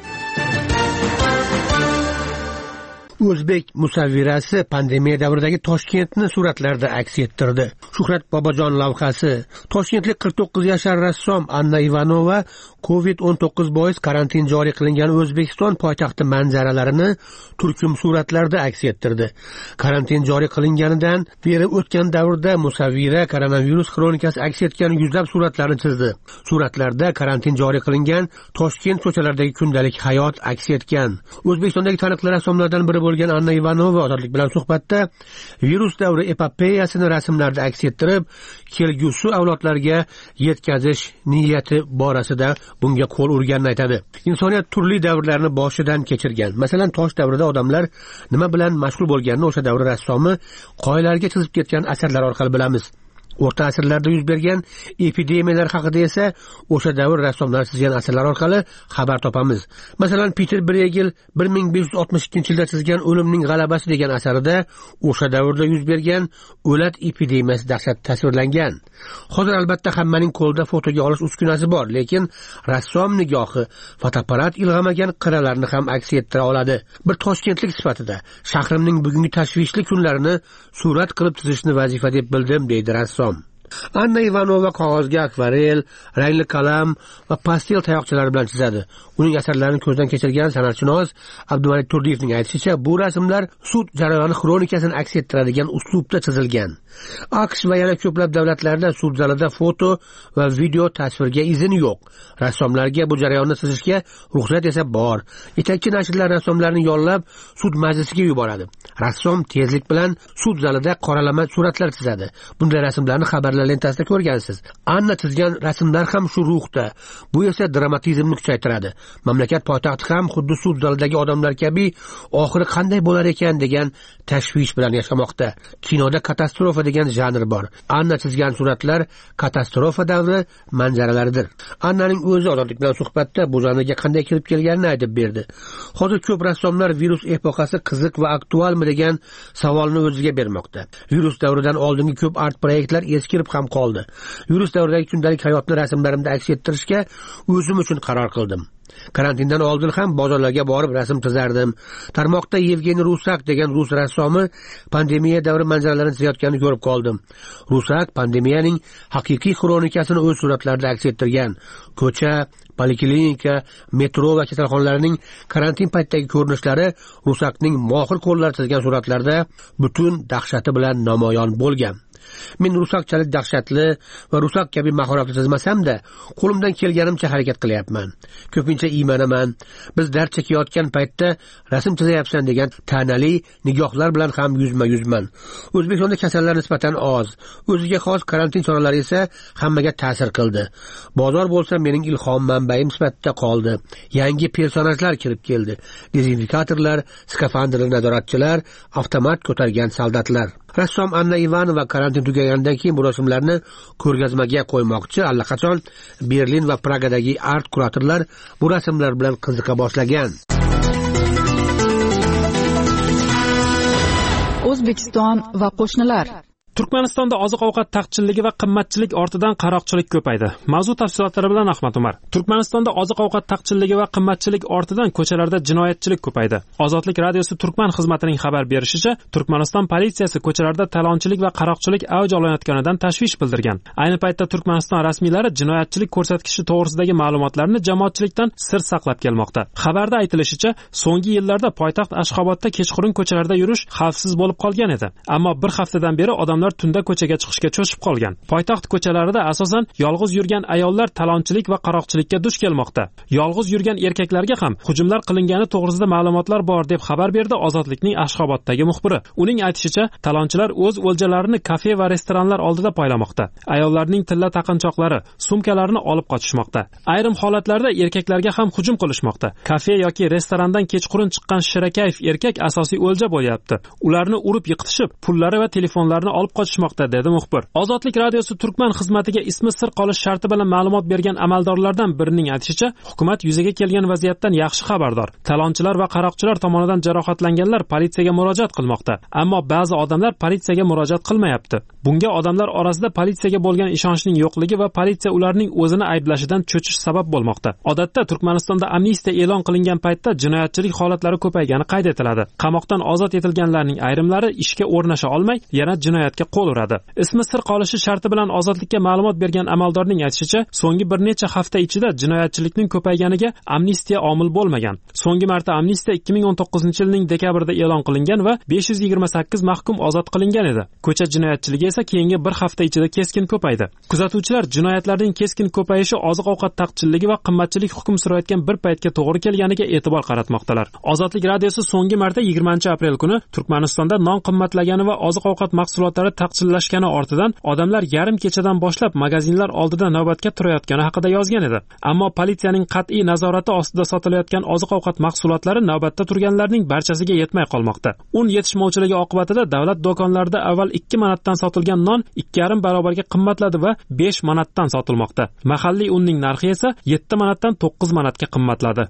O'zbek musavvirasi pandemiya davridagi Toshkentni suratlarda aks ettirdi. Shuhrat Bobojon lavhasi. Toshkentlik 49 yashar rassom Anna Ivanova COVID-19 bois karantin joriy qilingan O'zbekiston poytaxti manzaralarini turkum suratlarda aks ettirdi. Karantin joriy qilinganidan beri o'tgan davrda musavvira koronavirus kronikasi aks etgan yuzlab suratlarni chizdi. Suratlarda karantin joriy qilingan Toshkent ko'chalaridagi kundalik hayot aks etgan. O'zbekistondagi taniqli rassomlardan biri bo'lgan Anna Ivanova ozodlik bilan suhbatda virus davri epopeyasini rasmlarda aks ettirib, kelgusi avlodlarga yetkazish niyati borasida bunga qo'l urganini aytadi. Insoniyat turli davrlarni boshidan kechirgan. Masalan, tosh davrida odamlar nima bilan mashg'ul bo'lganini o'sha davr rassomi qoyalarga chizib ketgan asarlar orqali bilamiz. O'rta asrlarda yuz bergan epidemiyalar haqida esa o'sha davr rassomlari chizgan asarlar orqali xabar topamiz. Masalan, Peter Bruegel 1562-yilda chizgan O'limning g'alabasi degan asarida o'sha davrda yuz bergan o'lat epidemiyasi dahshat tasvirlangan. Hozir albatta hammaning qo'lida fotoga olish uskunasi bor, lekin rassom nigohi fotoapparat ilg'amagan qiralarni ham aks ettira oladi. Bir toshkentlik sifatida shahrimning bugungi tashvishli kunlarini surat qilib chizishni vazifa deb bildim, deydi rassom. Anna Ivanova qog'ozga akvarel, rangli qalam va pastel tayoqchalar bilan chizadi. Uning asarlarini ko'zdan kechirgan san'atshunos Abdumalik Turdiyevning aytishicha, bu rasmlar sud jarayoni kronikasini aks ettiradigan uslubda chizilgan. AQSh va yana ko'plab davlatlarda sud zalida foto va video tasvirga izn yo'q. Rassomlarga bu jarayonni chizishga ruxsat esa bor. Yetakchi nashrlar rassomlarni yollab sud majlisiga yuboradi. Rassom tezlik bilan sud zalida qoralama suratlar chizadi. Bunday rasmlarni xabarlar lentasida ko'rgansiz. Anna chizgan rasmlar ham shu ruhda. Bu esa dramatizmni kuchaytiradi. Mamlakat poytaxti ham xuddi sud zalidagi odamlar kabi oxiri qanday bo'lar ekan degan tashvish bilan yashamoqda. Kinoda katastrofa degan janr bor. Anna chizgan suratlar katastrofa davri manzaralaridir. Annaning o'zi ozodlik bilan suhbatda bu janrga qanday kirib kelganini aytib berdi. Hozir ko'p rassomlar virus epoxasi qiziq va aktualmi degan savolni o'ziga bermoqda. Virus davridan oldingi ko'p art proyektlar eskirib ham qoldi. Virus davridagi kundalik hayotni rasmlarimda aks ettirishga o'zim uchun qaror qildim. Karantindan oldin ham bozorlarga borib rasm chizardim. Tarmoqda Yevgeniy Rusak degan rus rassomi pandemiya davri manzaralarini chizayotganini ko'rib qoldim. Rusak pandemiyaning haqiqiy kronikasini o'z suratlarida aks ettirgan. Ko'cha, poliklinika, metro va kasalxonalarning karantin paytidagi ko'rinishlari Rusakning mohir qo'llar chizgan suratlarda butun dahshati bilan namoyon bo'lgan. Men rusakchalik dahshatli va rusak kabi mahoratli chizmasam-da, qo'limdan kelganimcha harakat qilyapman. Ko'pincha iymanaman. Biz dard chekayotgan paytda rasm chizayapsan degan ta'nali nigohlar bilan ham yuzma-yuzman. O'zbekistonda kasallar nisbatan oz. O'ziga xos karantin choralari esa hammaga ta'sir qildi. Bozor bo'lsa mening ilhom manbaim sifatida qoldi. Yangi personajlar kirib keldi. Dezinfekatorlar, skafandrli nazoratchilar, avtomat ko'targan soldatlar. Rassom Anna Ivanova karantin tugagandan keyin bu rasmlarni ko'rgazmaga qo'ymoqchi. Allaqachon Berlin va Pragadagi art kuratorlar bu rasmlar bilan qiziqa boshlagan. O'zbekiston va qo'shnilar. Turkmanistonda oziq-ovqat taqchilligi va qimmatchilik ortidan qaroqchilik ko'paydi. Mavzu tafsilotlari bilan Ahmad Umar. Turkmanistonda oziq-ovqat taqchilligi va qimmatchilik ortidan ko'chalarda jinoyatchilik ko'paydi. Ozodlik radiosi Turkman xizmatining xabar berishicha, Turkmaniston politsiyasi ko'chalarda talonchilik va qaroqchilik avj olayotganidan tashvish bildirgan. Ayni paytda Turkmaniston rasmiylari jinoyatchilik ko'rsatkichi to'g'risidagi ma'lumotlarni jamoatchilikdan sir saqlab kelmoqda. Xabarda aytilishicha, so'nggi yillarda poytaxt Ashxobodda kechqurun ko'chalarda yurish xavfsiz bo'lib qolgan edi. Ammo bir haftadan beri odamlar tunda ko'chaga chiqishga cho'chib qolgan. Poytaxt ko'chalarida asosan yolg'iz yurgan ayollar talonchilik va qaroqchilikka duch kelmoqda. Yolg'iz yurgan erkaklarga ham hujumlar qilingani to'g'risida ma'lumotlar bor deb xabar berdi Ozodlikning Ashxoboddagi muxbiri. Uning aytishicha, talonchilar o'z o'ljalarini kafe va restoranlar oldida poylamoqda. Ayollarning tilla taqinchoqlari, sumkalarini olib qochishmoqda. Ayrim holatlarda erkaklarga ham hujum qilishmoqda. Kafe yoki restorandan kechqurun chiqqan shirakayf erkak asosiy o'lja bo'lyapti. Ularni urib yiqitishib, pullari va telefonlarini olib qochishmoqda, dedi muxbir. Ozodlik radiosi Turkman xizmatiga ismi sir qolish sharti bilan ma'lumot bergan amaldorlardan birining aytishicha, hukumat yuzaga kelgan vaziyatdan yaxshi xabardor. Talonchilar va qaroqchilar tomonidan jarohatlanganlar politsiyaga murojaat qilmoqda, ammo ba'zi odamlar politsiyaga murojaat qilmayapti. Bunga odamlar orasida politsiyaga bo'lgan ishonchning yo'qligi va politsiya ularning o'zini ayblashidan cho'chish sabab bo'lmoqda. Odatda Turkmanistonda amnistiya e'lon qilingan paytda jinoyatchilik holatlari ko'paygani qayd etiladi. Qamoqdan ozod etilganlarning ayrimlari ishga o'rnasha olmay, yana jinoyatga qo'l uradi. Ismi sir qolishi sharti bilan Ozodlikka ma'lumot bergan amaldorning aytishicha, so'nggi bir necha hafta ichida jinoyatchilikning ko'payganiga amnistiya omil bo'lmagan. So'nggi marta amnistiya 2019-yilning dekabrida e'lon qilingan va 528 mahkum ozod qilingan edi. Ko'cha jinoyatchiligi esa keyingi bir hafta ichida keskin ko'paydi. Kuzatuvchilar jinoyatlarning keskin ko'payishi oziq-ovqat taqchilligi va qimmatchilik hukm surayotgan bir paytga to'g'ri kelganiga e'tibor qaratmoqdalar. Ozodlik radiosi so'nggi marta 20-aprel kuni Turkmanistonda non qimmatlagani va oziq-ovqat mahsulotlari taqchillashgani ortidan odamlar yarim kechadan boshlab magazinlar oldida navbatga turayotgani haqida yozgan edi. Ammo politsiyaning qat'iy nazorati ostida sotilayotgan oziq-ovqat mahsulotlari navbatda turganlarning barchasiga yetmay qolmoqda. Un yetishmovchiligi oqibatida davlat do'konlarida avval 2 manatdan sotilgan non 2,5 barobarga qimmatladi va 5 manatdan sotilmoqda. Mahalliy unning narxi esa 7 manatdan 9 manatga qimmatladi.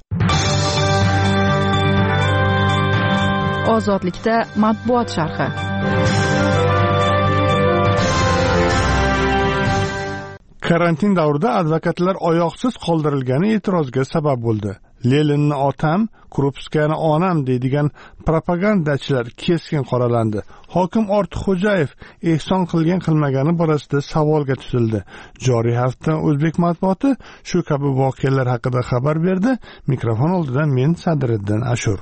Ozodlikda matbuot sharhi. Karantin davrida advokatlar oyoqsiz qoldirilgani e'tirozga sabab bo'ldi. Leninni otam, Krupskani onam deydigan propagandachilar keskin qoralandi. Hokim Ortiqxo'jayev ehson qilgan qilmagani borasida savolga tutildi. Joriy hafta o'zbek matbuoti shu kabi voqealar haqida xabar berdi. Mikrofon oldida men Sadriddin Ashur.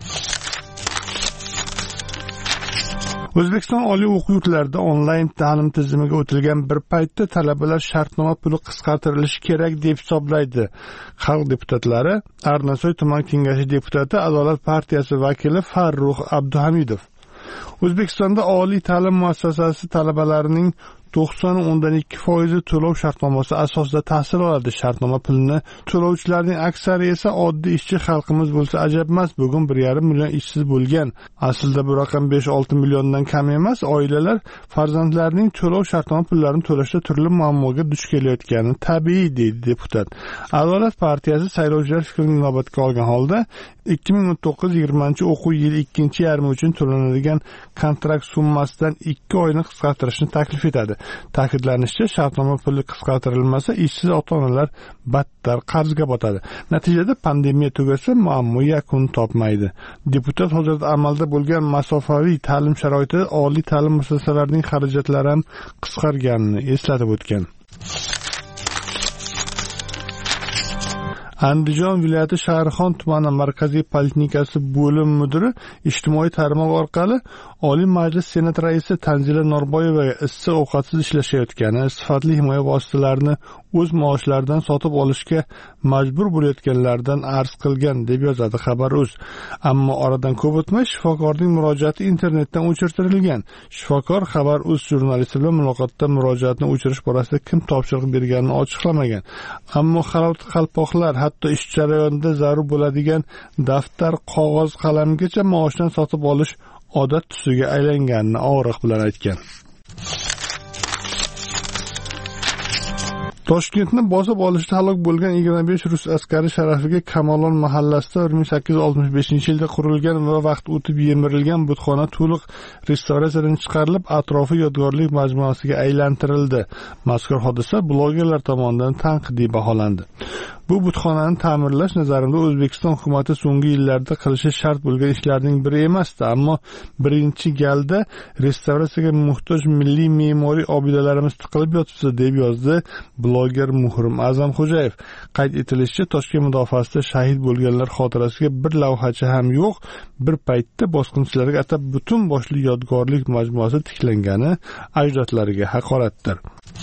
O'zbekiston oliy o'quv yurtlarida onlayn ta'lim tizimiga o'tilgan bir paytda talabalar shartnoma puli qisqartirilishi kerak deb hisoblaydi. Xalq deputatlari Arnasoy tuman kengashi deputati Adolat partiyasi vakili Farruh Abduhamidov. O'zbekistonda oliy ta'lim muassasasi talabalarining 90.2% to'lov shartnomasi asosida tahsil oladi. Shartnoma pulini to'lovchilarning aksari esa oddiy ishchi xalqimiz bo'lsa ajab emas. Bugun 1,5 million ishsiz bo'lgan. Aslida bu raqam 5-6 milliondan kam emas. Oilalar farzandlarining to'lov shartnoma pullarini to'lashda turli muammoga duch kelayotgani tabiiy, deydi deputat. Adolat partiyasi saylovchilar fikrini inobatga olgan holda 2019-20 o'quv yili ikkinchi yarmi uchun to'lanadigan kontrakt summasidan 2 oyni qisqartirishni taklif etadi. Ta'kidlanishicha, shartnoma puli qisqartirilmasa, ishsiz ota-onalar battar qarzga botadi. Natijada pandemiya tugasa, muammo yakun topmaydi. Deputat hozirda amalda bo'lgan masofaviy ta'lim sharoitida oliy ta'lim muassasalarining xarajatlari ham qisqarganini eslatib o'tgan. Andijon viloyati Shahrixon tumani markaziy poliklinikasi bo'lim mudiri ijtimoiy tarmoq orqali Oliy Majlis Senat raisi Tanzila Norboyevaga issiq ovqatsiz ishlashayotgani, sifatli himoya vositalarini o'z maoshlaridan sotib olishga majbur bo'layotganlardan arz qilgan deb yozadi Xabar.uz. Ammo oradan ko'p o'tmay shifokorning murojaati internetdan o'chirtirilgan. Shifokor Xabar.uz jurnalisti bilan muloqotda murojaatni o'chirish borasida kim topshiriq berganini ochiqlamagan. Ammo qalpoqlar hatto ish jarayonida zarur bo'ladigan daftar, qog'oz, qalamgacha maoshdan sotib olish odat tusiga aylanganini og'riq bilan aytgan. Toshkentni bosib olishda halok bo'lgan 25 rus askari sharafiga Kamolon mahallasida 1865-yilda qurilgan va vaqt o'tib yemirilgan butxona to'liq restavratsiyadan chiqarilib, atrofi yodgorlik majmuasiga aylantirildi. Mazkur hodisa blogerlar tomonidan tanqidiy baholandi. Bu butxonani ta'mirlash nazarimda O'zbekiston hukumati so'nggi yillarda qilishi shart bo'lgan ishlarning biri emasdi, ammo birinchi galda restavratsiyaga muhtoj milliy me'moriy obidalarimiz tiqilib yotibdi, deb yozdi bloger Muhrim A'zamxo'jayev. Qayd etilishicha, Toshkent mudofaasida shahid bo'lganlar xotirasiga bir lavhacha ham yo'q. Bir paytda bosqinchilarga atab butun boshli yodgorlik majmuasi tiklangani ajdodlariga haqoratdir.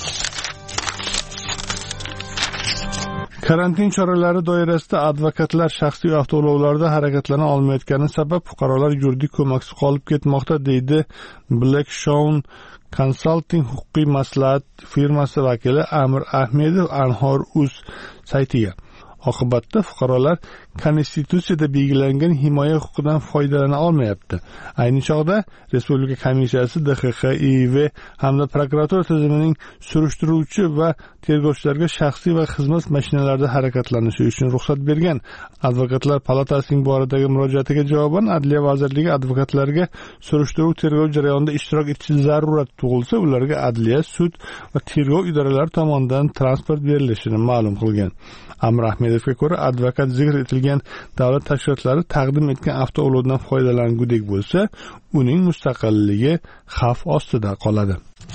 Karantin choralari doirasida advokatlar shaxsiy avtoulovlarda harakatlana olmayotgani sabab fuqarolar yuridik ko'maksiz qolib ketmoqda, deydi Blackstone Consulting huquqiy maslahat firmasi vakili Amir Ahmedov Anhor.uz saytiga. Oqibatda fuqarolar Konstitutsiyada belgilangan himoya huquqidan foydalana olmayapti. Ayni chog'da Respublika komissiyasi, DXX, IIV hamda prokuratura tizimining surishtiruvchi va tergovchilarga shaxsiy va xizmat mashinalarida harakatlanishi uchun ruxsat bergan. Advokatlar palatasining boradagi murojaatiga javoban Adliya vazirligi advokatlarga surishtiruv tergov jarayonida ishtirok etishi zarurat tug'ilsa, ularga adliya, sud va tergov idoralari tomonidan transport berilishini ma'lum qilgan. Amir Ahmedovga ko'ra, advokat zikr etilgan davlat tashkilotlari taqdim etgan avtoulovdan foydalangudek bo'lsa, uning mustaqilligi xavf ostida qoladi.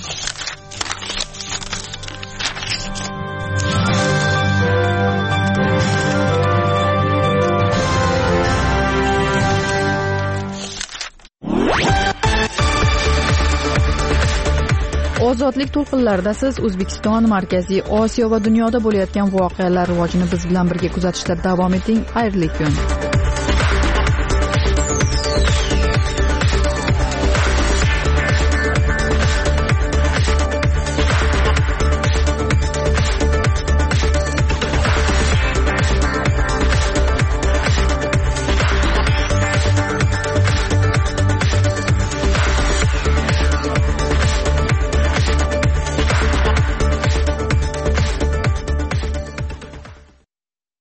Ozodlik to'lqinlarida siz O'zbekiston, Markaziy Osiyo va dunyoda bo'layotgan voqealar rivojini biz bilan birga kuzatishda davom eting. Xayrli kun.